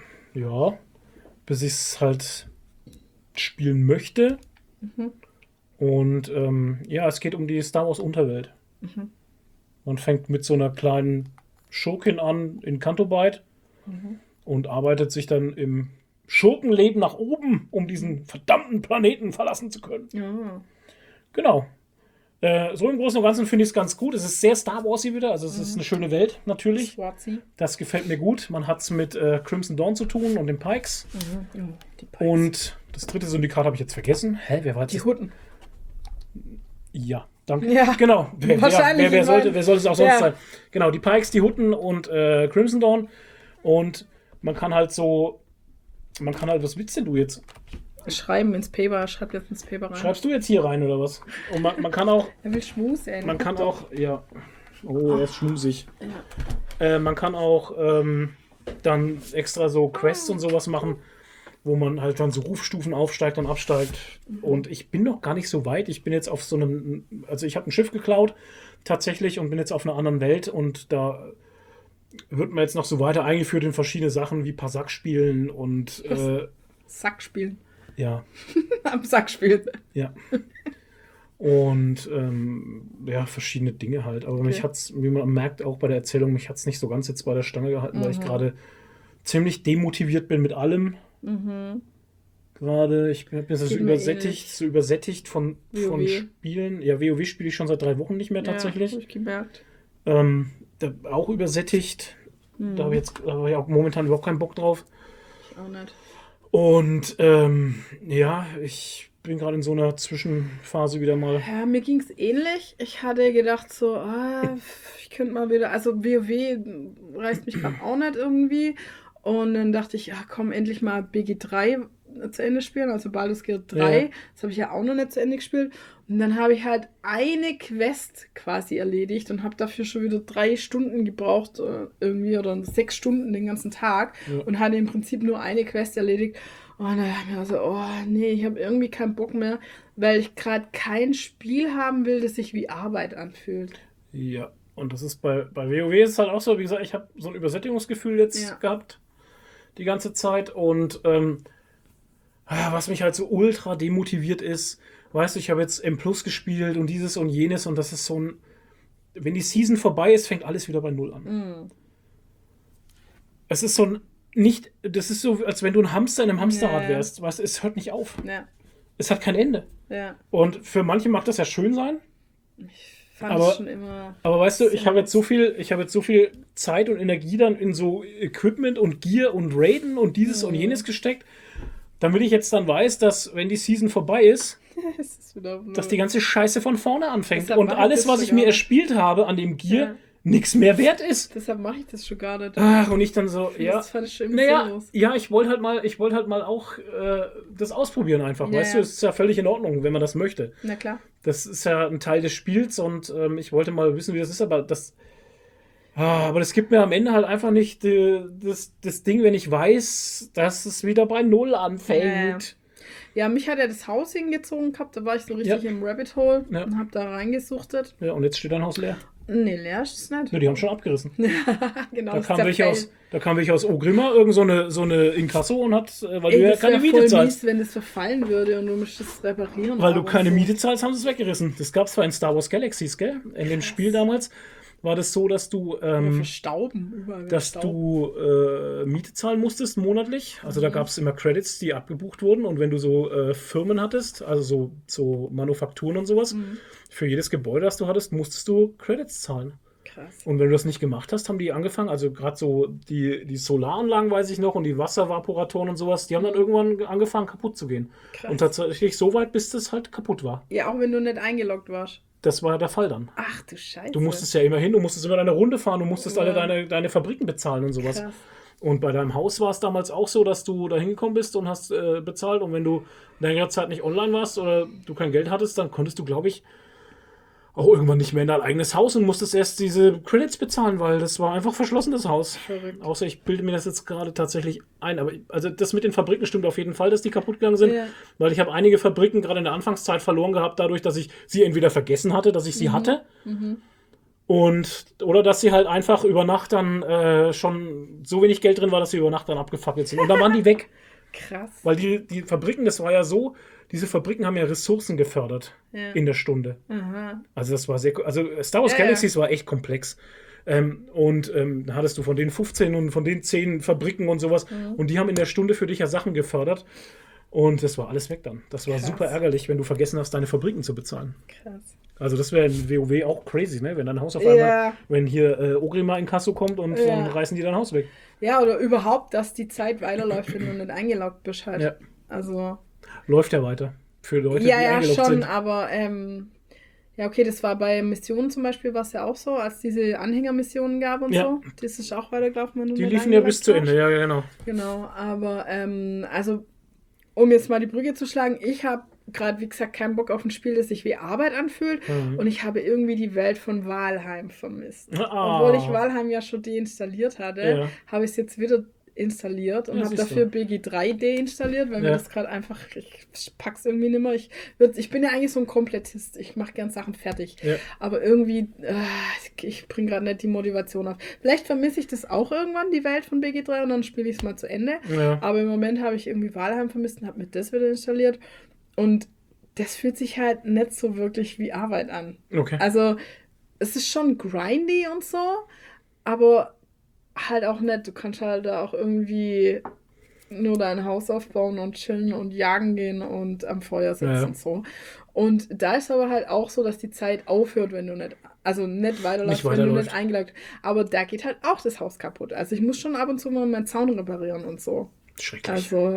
bis ich es halt spielen möchte. Und es geht um die Star Wars Unterwelt. Man fängt mit so einer kleinen Schurkin an in Canto Bight und arbeitet sich dann im Schurkenleben nach oben, um diesen verdammten Planeten verlassen zu können. Ja. Genau. So im Großen und Ganzen finde ich es ganz gut. Es ist sehr Star Warsy wieder, also es ist eine schöne Welt natürlich. Schwarzi. Das gefällt mir gut. Man hat es mit Crimson Dawn zu tun und den Pikes. Ja, die Pikes. Und das dritte Syndikat habe ich jetzt vergessen. Wer war das? Die Hutten. Ja, danke. Ja, genau. Wer sollte es auch sonst sein? Genau, die Pikes, die Hutten und Crimson Dawn. Und man kann halt, was willst denn du jetzt? Schreiben ins Paper, schreib jetzt ins Paper rein. Schreibst du jetzt hier rein oder was? Und man kann auch. Er will Schmus, ey. Man kann auch, ja. Oh, er ist schmusig. Ja. Man kann auch dann extra so Quests und sowas machen, wo man halt dann so Rufstufen aufsteigt und absteigt. Und ich bin noch gar nicht so weit. Ich bin jetzt auf so also ich habe ein Schiff geklaut, tatsächlich, und bin jetzt auf einer anderen Welt und da wird man jetzt noch so weiter eingeführt in verschiedene Sachen wie Pasak spielen und Sack spielen. Ja. Am Sack spielen. Ja. Und verschiedene Dinge halt. Aber mich hat's, wie man merkt, auch bei der Erzählung, mich hat es nicht so ganz jetzt bei der Stange gehalten, weil ich gerade ziemlich demotiviert bin mit allem. Gerade, ich bin so übersättigt von Spielen. Ja, WoW spiele ich schon seit 3 Wochen nicht mehr tatsächlich. Ja, hab ich gemerkt. Auch übersättigt. Da habe ich auch momentan überhaupt keinen Bock drauf. Ich auch nicht. Und ich bin gerade in so einer Zwischenphase wieder mal. Ja, mir ging es ähnlich. Ich hatte gedacht so, ich könnte mal wieder, also WoW reißt mich gerade auch nicht irgendwie. Und dann dachte ich, ja komm, endlich mal BG3 zu Ende spielen, also Baldur's Gate 3. Ja. Das habe ich ja auch noch nicht zu Ende gespielt. Und dann habe ich halt eine Quest quasi erledigt und habe dafür schon wieder 3 Stunden gebraucht irgendwie oder 6 Stunden den ganzen Tag und hatte im Prinzip nur eine Quest erledigt. Und dann dachte ich mir so, oh nee, ich habe irgendwie keinen Bock mehr, weil ich gerade kein Spiel haben will, das sich wie Arbeit anfühlt. Ja, und das ist bei WoW ist es halt auch so, wie gesagt, ich habe so ein Übersättigungsgefühl jetzt gehabt die ganze Zeit und was mich halt so ultra demotiviert ist, weißt du, ich habe jetzt M+ gespielt und dieses und jenes und das ist so ein, wenn die Season vorbei ist, fängt alles wieder bei Null an. Mm. Es ist so ein, nicht, das ist so, als wenn du ein Hamster in einem Hamsterrad wärst, weißt du, es hört nicht auf. Ja. Es hat kein Ende. Ja. Und für manche mag das ja schön sein. Ich fand es schon immer. Aber weißt du, ich habe jetzt so viel Zeit und Energie dann in so Equipment und Gear und Raiden und dieses und jenes gesteckt, damit ich jetzt dann weiß, dass, wenn die Season vorbei ist, dass die ganze Scheiße von vorne anfängt. Und alles, was ich mir erspielt habe an dem Gear, nichts mehr wert ist. Deshalb mache ich das schon gar nicht. Ach, und ich dann so, Das fand ich schon immer sinnlos. Ja, ich wollte halt mal auch das ausprobieren einfach. Weißt du, es ist ja völlig in Ordnung, wenn man das möchte. Na klar. Das ist ja ein Teil des Spiels und ich wollte mal wissen, wie das ist, aber das gibt mir am Ende halt einfach nicht das Ding, wenn ich weiß, dass es wieder bei Null anfängt. Ja, mich hat das Haus hingezogen gehabt, da war ich so richtig im Rabbit Hole und hab da reingesuchtet. Ja, und jetzt steht dein Haus leer. Nee, leer ist es nicht. Ja, die haben schon abgerissen. Genau. Da kam welche aus Ogrimmar, irgend so eine Inkasso und hat, weil du ja keine Miete zahlst. Mies, wenn es verfallen würde und du müsstest es reparieren. Weil du keine Miete zahlst, haben sie es weggerissen. Das gab es zwar in Star Wars Galaxies, gell? In dem Spiel damals war das so, dass du Miete zahlen musstest monatlich. Also da gab es immer Credits, die abgebucht wurden. Und wenn du so Firmen hattest, also so Manufakturen und sowas, für jedes Gebäude, das du hattest, musstest du Credits zahlen. Krass. Und wenn du das nicht gemacht hast, haben die angefangen, also gerade so die Solaranlagen, weiß ich noch, und die Wasservaporatoren und sowas, die haben dann irgendwann angefangen kaputt zu gehen. Krass. Und tatsächlich so weit, bis das halt kaputt war. Ja, auch wenn du nicht eingeloggt warst. Das war der Fall dann. Ach du Scheiße. Du musstest ja immer hin, du musstest immer deine Runde fahren, du musstest alle deine Fabriken bezahlen und sowas. Krass. Und bei deinem Haus war es damals auch so, dass du da hingekommen bist und hast bezahlt. Und wenn du längere Zeit nicht online warst oder du kein Geld hattest, dann konntest du, glaube ich, auch irgendwann nicht mehr in dein eigenes Haus und musstest erst diese Credits bezahlen, weil das war einfach verschlossen, das Haus. Verrückt. Außer ich bilde mir das jetzt gerade tatsächlich ein. Aber also das mit den Fabriken stimmt auf jeden Fall, dass die kaputt gegangen sind. Ja. Weil ich habe einige Fabriken gerade in der Anfangszeit verloren gehabt, dadurch, dass ich sie entweder vergessen hatte, dass ich sie hatte. Oder dass sie halt einfach über Nacht dann schon so wenig Geld drin war, dass sie über Nacht dann abgefackelt sind. Und dann waren die weg. Krass. Weil die Fabriken, das war ja so, diese Fabriken haben ja Ressourcen gefördert in der Stunde. Aha. Also das war sehr, also Star Wars Galaxies war echt komplex. Da hattest du von den 15 und von den 10 Fabriken und sowas und die haben in der Stunde für dich ja Sachen gefördert und das war alles weg dann. Das war super ärgerlich, wenn du vergessen hast, deine Fabriken zu bezahlen. Krass. Also das wäre in WoW auch crazy, ne? Wenn dein Haus auf einmal, wenn hier Ogrimmar in Kasso kommt und dann reißen die dein Haus weg. Ja, oder überhaupt, dass die Zeit weiterläuft, wenn du nicht eingeloggt bist halt. Ja. Also läuft ja weiter. Für Leute, die eingeloggt sind. Ja, schon, aber ja, okay, das war bei Missionen zum Beispiel, war es ja auch so, als diese Anhängermissionen gab und so. Das ist auch weitergelaufen, wenn du die liefen ja bis zu Ende, ja, genau. Genau, aber also, um jetzt mal die Brücke zu schlagen, ich habe gerade, wie gesagt, keinen Bock auf ein Spiel, das sich wie Arbeit anfühlt und ich habe irgendwie die Welt von Valheim vermisst. Obwohl ich Valheim ja schon deinstalliert hatte, habe ich es jetzt wieder installiert und habe dafür BG 3 deinstalliert, weil mir das gerade einfach, ich pack's irgendwie nicht mehr. Ich bin ja eigentlich so ein Komplettist. Ich mache gern Sachen fertig. Ja. Aber irgendwie, ich bringe gerade nicht die Motivation auf. Vielleicht vermisse ich das auch irgendwann, die Welt von BG 3 und dann spiele ich es mal zu Ende. Ja. Aber im Moment habe ich irgendwie Valheim vermisst und habe mir das wieder installiert. Und das fühlt sich halt nicht so wirklich wie Arbeit an. Okay. Also, es ist schon grindy und so, aber halt auch nicht. Du kannst halt da auch irgendwie nur dein Haus aufbauen und chillen und jagen gehen und am Feuer sitzen und so. Und da ist aber halt auch so, dass die Zeit aufhört, wenn du nicht weiterläufst, wenn du nicht eingeloggt. Aber da geht halt auch das Haus kaputt. Also ich muss schon ab und zu mal meinen Zaun reparieren und so. Schrecklich. Also,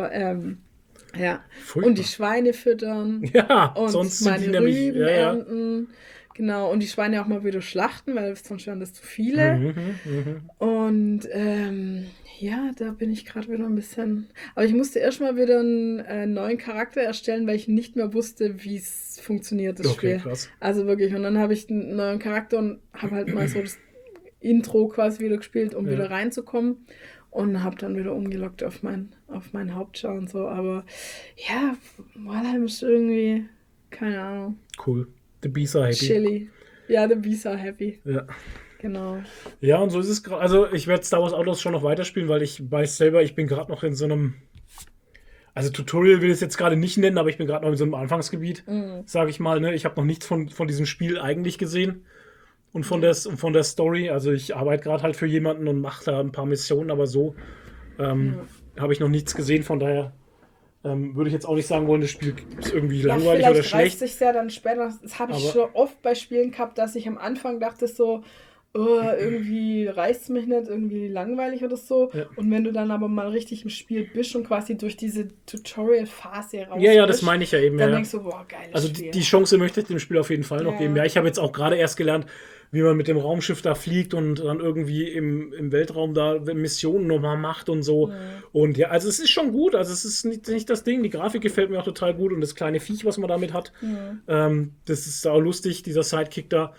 ja. Furchtbar. Und die Schweine füttern. Ja, und sonst meine sind die Rüben ernten. Genau, und die Schweine auch mal wieder schlachten, weil sonst wären das zu viele. Und ja, da bin ich gerade wieder ein bisschen... Aber ich musste erstmal wieder einen neuen Charakter erstellen, weil ich nicht mehr wusste, wie es funktioniert, das Spiel. Krass. Also wirklich, und dann habe ich einen neuen Charakter und habe halt mal so das Intro quasi wieder gespielt, um wieder reinzukommen. Und habe dann wieder umgeloggt auf mein Hauptschau und so. Aber ja, Valheim ist irgendwie, keine Ahnung. Cool. The Bees are happy. Chilly. Ja, the Bees are happy. Ja. Genau. Ja, und so ist es gerade. Also ich werde Star Wars Outlaws schon noch weiterspielen, weil ich weiß selber, ich bin gerade noch in so einem... Also Tutorial will ich es jetzt gerade nicht nennen, aber ich bin gerade noch in so einem Anfangsgebiet, sage ich mal. Ne? Ich habe noch nichts von diesem Spiel eigentlich gesehen. Und von der Story, also ich arbeite gerade halt für jemanden und mache da ein paar Missionen, aber so habe ich noch nichts gesehen, von daher würde ich jetzt auch nicht sagen wollen, das Spiel ist irgendwie langweilig oder schlecht. Vielleicht reißt sich ja dann später, das habe ich schon oft bei Spielen gehabt, dass ich am Anfang dachte so, irgendwie reißt es mich nicht, irgendwie langweilig oder so. Ja. Und wenn du dann aber mal richtig im Spiel bist und quasi durch diese Tutorial-Phase raus Ja, das meine ich ja eben. Dann denkst du, boah, geiles also Spiel. Die Chance möchte ich dem Spiel auf jeden Fall noch geben. Ja, ich habe jetzt auch gerade erst gelernt, wie man mit dem Raumschiff da fliegt und dann irgendwie im Weltraum da Missionen nochmal macht und so. Und ja, also es ist schon gut. Also es ist nicht das Ding. Die Grafik gefällt mir auch total gut und das kleine Viech, was man damit hat, das ist auch lustig, dieser Sidekick da.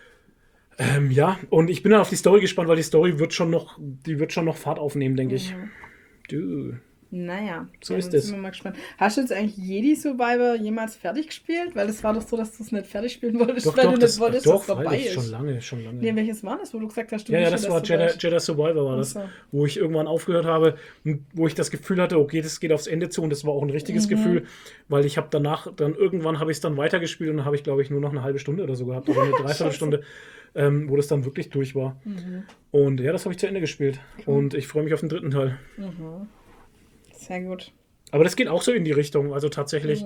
Ja, und ich bin dann auf die Story gespannt, weil die Story wird schon noch Fahrt aufnehmen, denke ich. Naja, so ist es. Sind wir mal gespannt. Hast du jetzt eigentlich Jedi Survivor jemals fertig gespielt? Weil es war doch so, dass du es nicht fertig spielen wolltest, weil du nicht wolltest, dass es vorbei ist. Schon lange. Nee, welches war das, wo du gesagt hast, Ja, das war Jedi Survivor war das, wo ich irgendwann aufgehört habe, wo ich das Gefühl hatte, okay, das geht aufs Ende zu und das war auch ein richtiges Gefühl, weil ich habe danach, irgendwann habe ich es dann weitergespielt und dann habe ich, glaube ich, nur noch eine halbe Stunde oder so gehabt, oder eine Dreiviertelstunde. Wo das dann wirklich durch war. Und ja, das habe ich zu Ende gespielt. Cool. Und ich freue mich auf den dritten Teil. Sehr gut. Aber das geht auch so in die Richtung. Also tatsächlich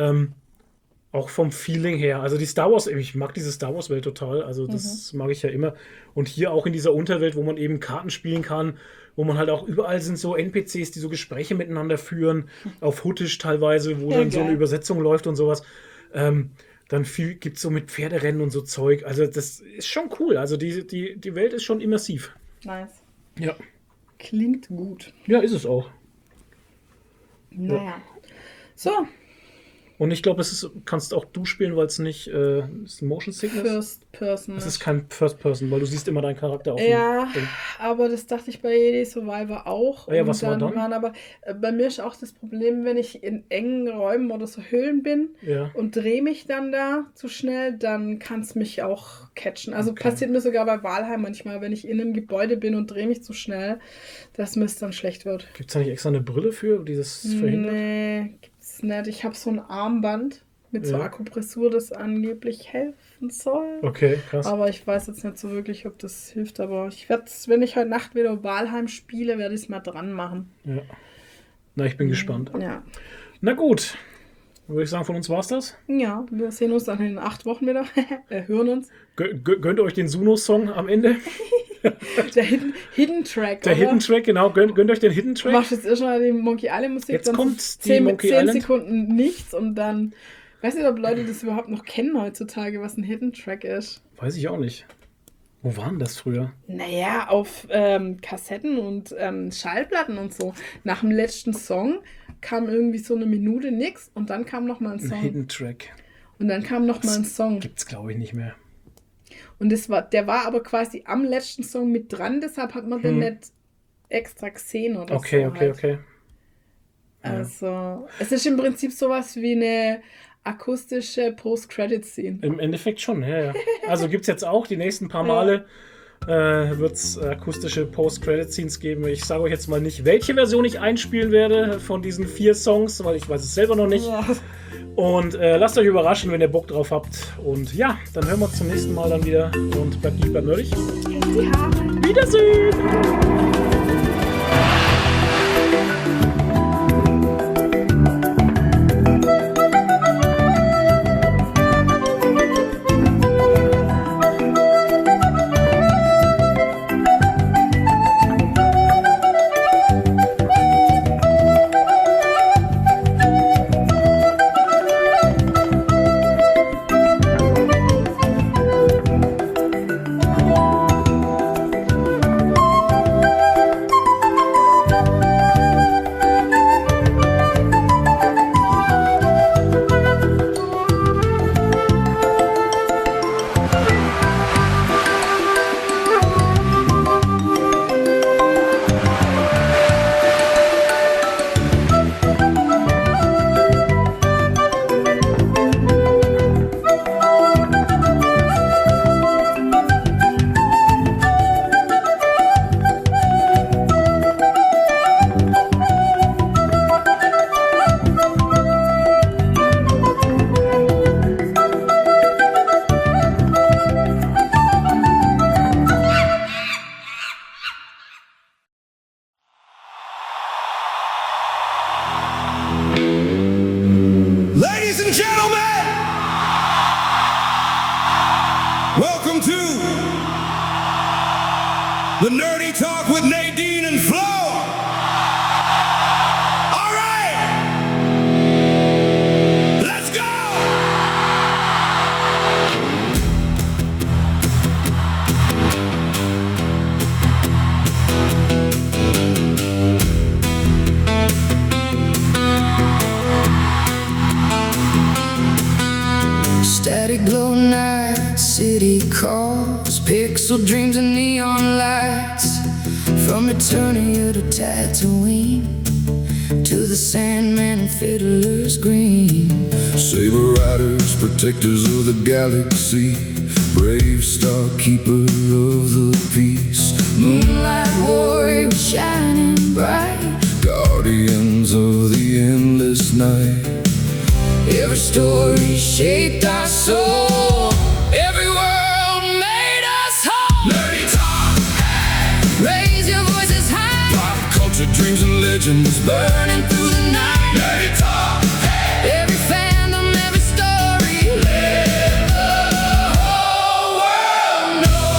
auch vom Feeling her. Also die Star Wars, ich mag diese Star Wars Welt total. Also das mag ich ja immer. Und hier auch in dieser Unterwelt, wo man eben Karten spielen kann, wo man halt auch überall sind so NPCs, die so Gespräche miteinander führen, auf Huttisch teilweise, wo dann so eine Übersetzung läuft und sowas. Dann gibt es so mit Pferderennen und so Zeug. Also das ist schon cool. Also die Welt ist schon immersiv. Nice. Ja. Klingt gut. Ja, ist es auch. Naja. So. Und ich glaube, kannst auch du spielen, weil es nicht ist Motion Sickness. First Person. Es ist kein First Person, weil du siehst immer deinen Charakter auf. Ja, aber das dachte ich bei Jedi Survivor auch. Ja, was war dann? Aber bei mir ist auch das Problem, wenn ich in engen Räumen oder so Höhlen bin und drehe mich dann da zu schnell, dann kann es mich auch catchen. Also passiert mir sogar bei Valheim manchmal, wenn ich in einem Gebäude bin und drehe mich zu schnell, dass mir es dann schlecht wird. Gibt es da nicht extra eine Brille für, die das verhindert? Nee, gibt's nicht. Ich habe so ein Armband mit so Akupressur, das angeblich helfen soll. Okay, krass. Aber ich weiß jetzt nicht so wirklich, ob das hilft. Aber ich werde es, wenn ich heute Nacht wieder Valheim spiele, werde ich es mal dran machen. Ja. Na, ich bin gespannt. Ja. Na gut. Würde ich sagen, von uns war's das? Ja, wir sehen uns dann in 8 Wochen wieder. Hören uns. Gönnt euch den Suno-Song am Ende. Der Hidden Track. Der Hidden Track, genau. Gönnt euch den Hidden Track. Machst jetzt erstmal die Monkey Island Musik. Jetzt dann kommt die Monkey Island. 10 Sekunden nichts und dann... Ich weiß nicht, ob Leute das überhaupt noch kennen heutzutage, was ein Hidden Track ist. Weiß ich auch nicht. Wo waren das früher? Naja, auf Kassetten und Schallplatten und so. Nach dem letzten Song kam irgendwie so eine Minute nix und dann kam noch mal ein Song. Ein Hidden Track. Und dann kam noch mal ein Song. Gibt's, glaube ich, nicht mehr. Und der war aber quasi am letzten Song mit dran, deshalb hat man den nicht extra gesehen oder so. Okay. Also, es ist im Prinzip sowas wie eine akustische Post-Credit-Scene. Im Endeffekt schon, ja. Also gibt es jetzt auch die nächsten paar Male wird es akustische Post-Credit-Scenes geben. Ich sage euch jetzt mal nicht, welche Version ich einspielen werde von diesen 4 Songs, weil ich weiß es selber noch nicht. Ja. Und lasst euch überraschen, wenn ihr Bock drauf habt. Und ja, dann hören wir uns zum nächsten Mal dann wieder. Und bleibt lieb, bleibt nerdig. Wiedersehen! Crystal dreams and neon lights, from Eternia to Tatooine, to the Sandman and Fiddler's Green. Saber riders, protectors of the galaxy, brave star keeper of the peace. Moonlight warriors shining bright, guardians of the endless night. Every story shaped our soul, every world made us whole. Nerdy talk, hey! Raise your voices high. Pop culture, dreams and legends burning through the night. Nerdy talk, hey! Every fandom, every story, let the whole world know.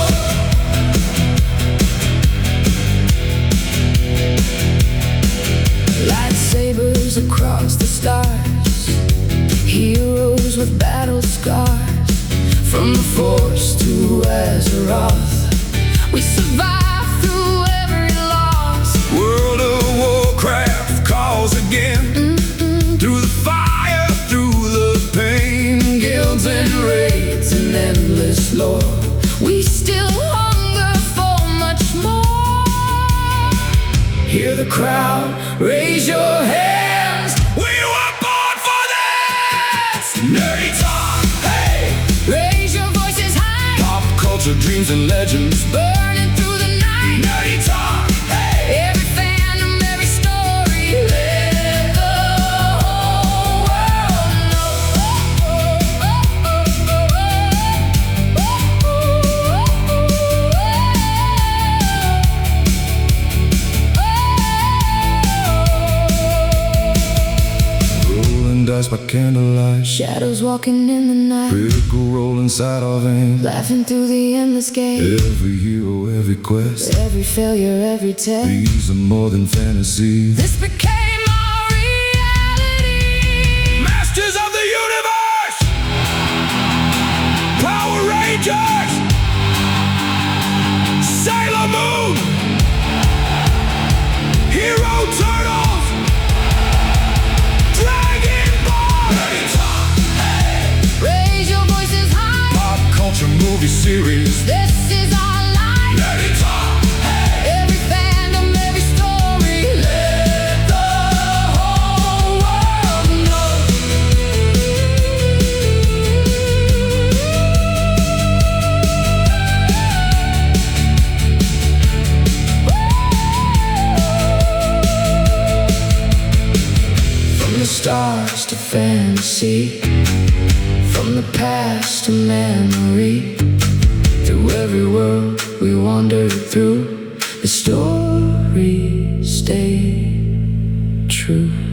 Lightsabers across the stars, heroes with battle scars, from the Force to Azeroth, we survive through every loss. World of Warcraft calls again, through the fire, through the pain, guilds and raids and endless lore, we still hunger for much more. Hear the crowd, raise your hands, we were born for this! Nerdy talk, hey! Raise your voices high. Pop culture, dreams and legends burning through the night. Nerdy talk, hey! Every fandom, every story, let the whole world know. Rolling dice by candlelight, Shadows walking in the night, critical role inside our veins, laughing through the endless game. Every hero, every quest, Every failure, every test, these are more than fantasies. this became our reality. Masters of the universe, Power Rangers, Sailor Moon, Hero Turtles, Dragon Ball. Nerdy talk, hey! Raise your voices high. Pop culture movie series, This is our life. Nerdy talk, hey! Every fandom, every story, let the whole world know. From the stars to fantasy, from the past to memory, through every world we wandered through, the stories stay true.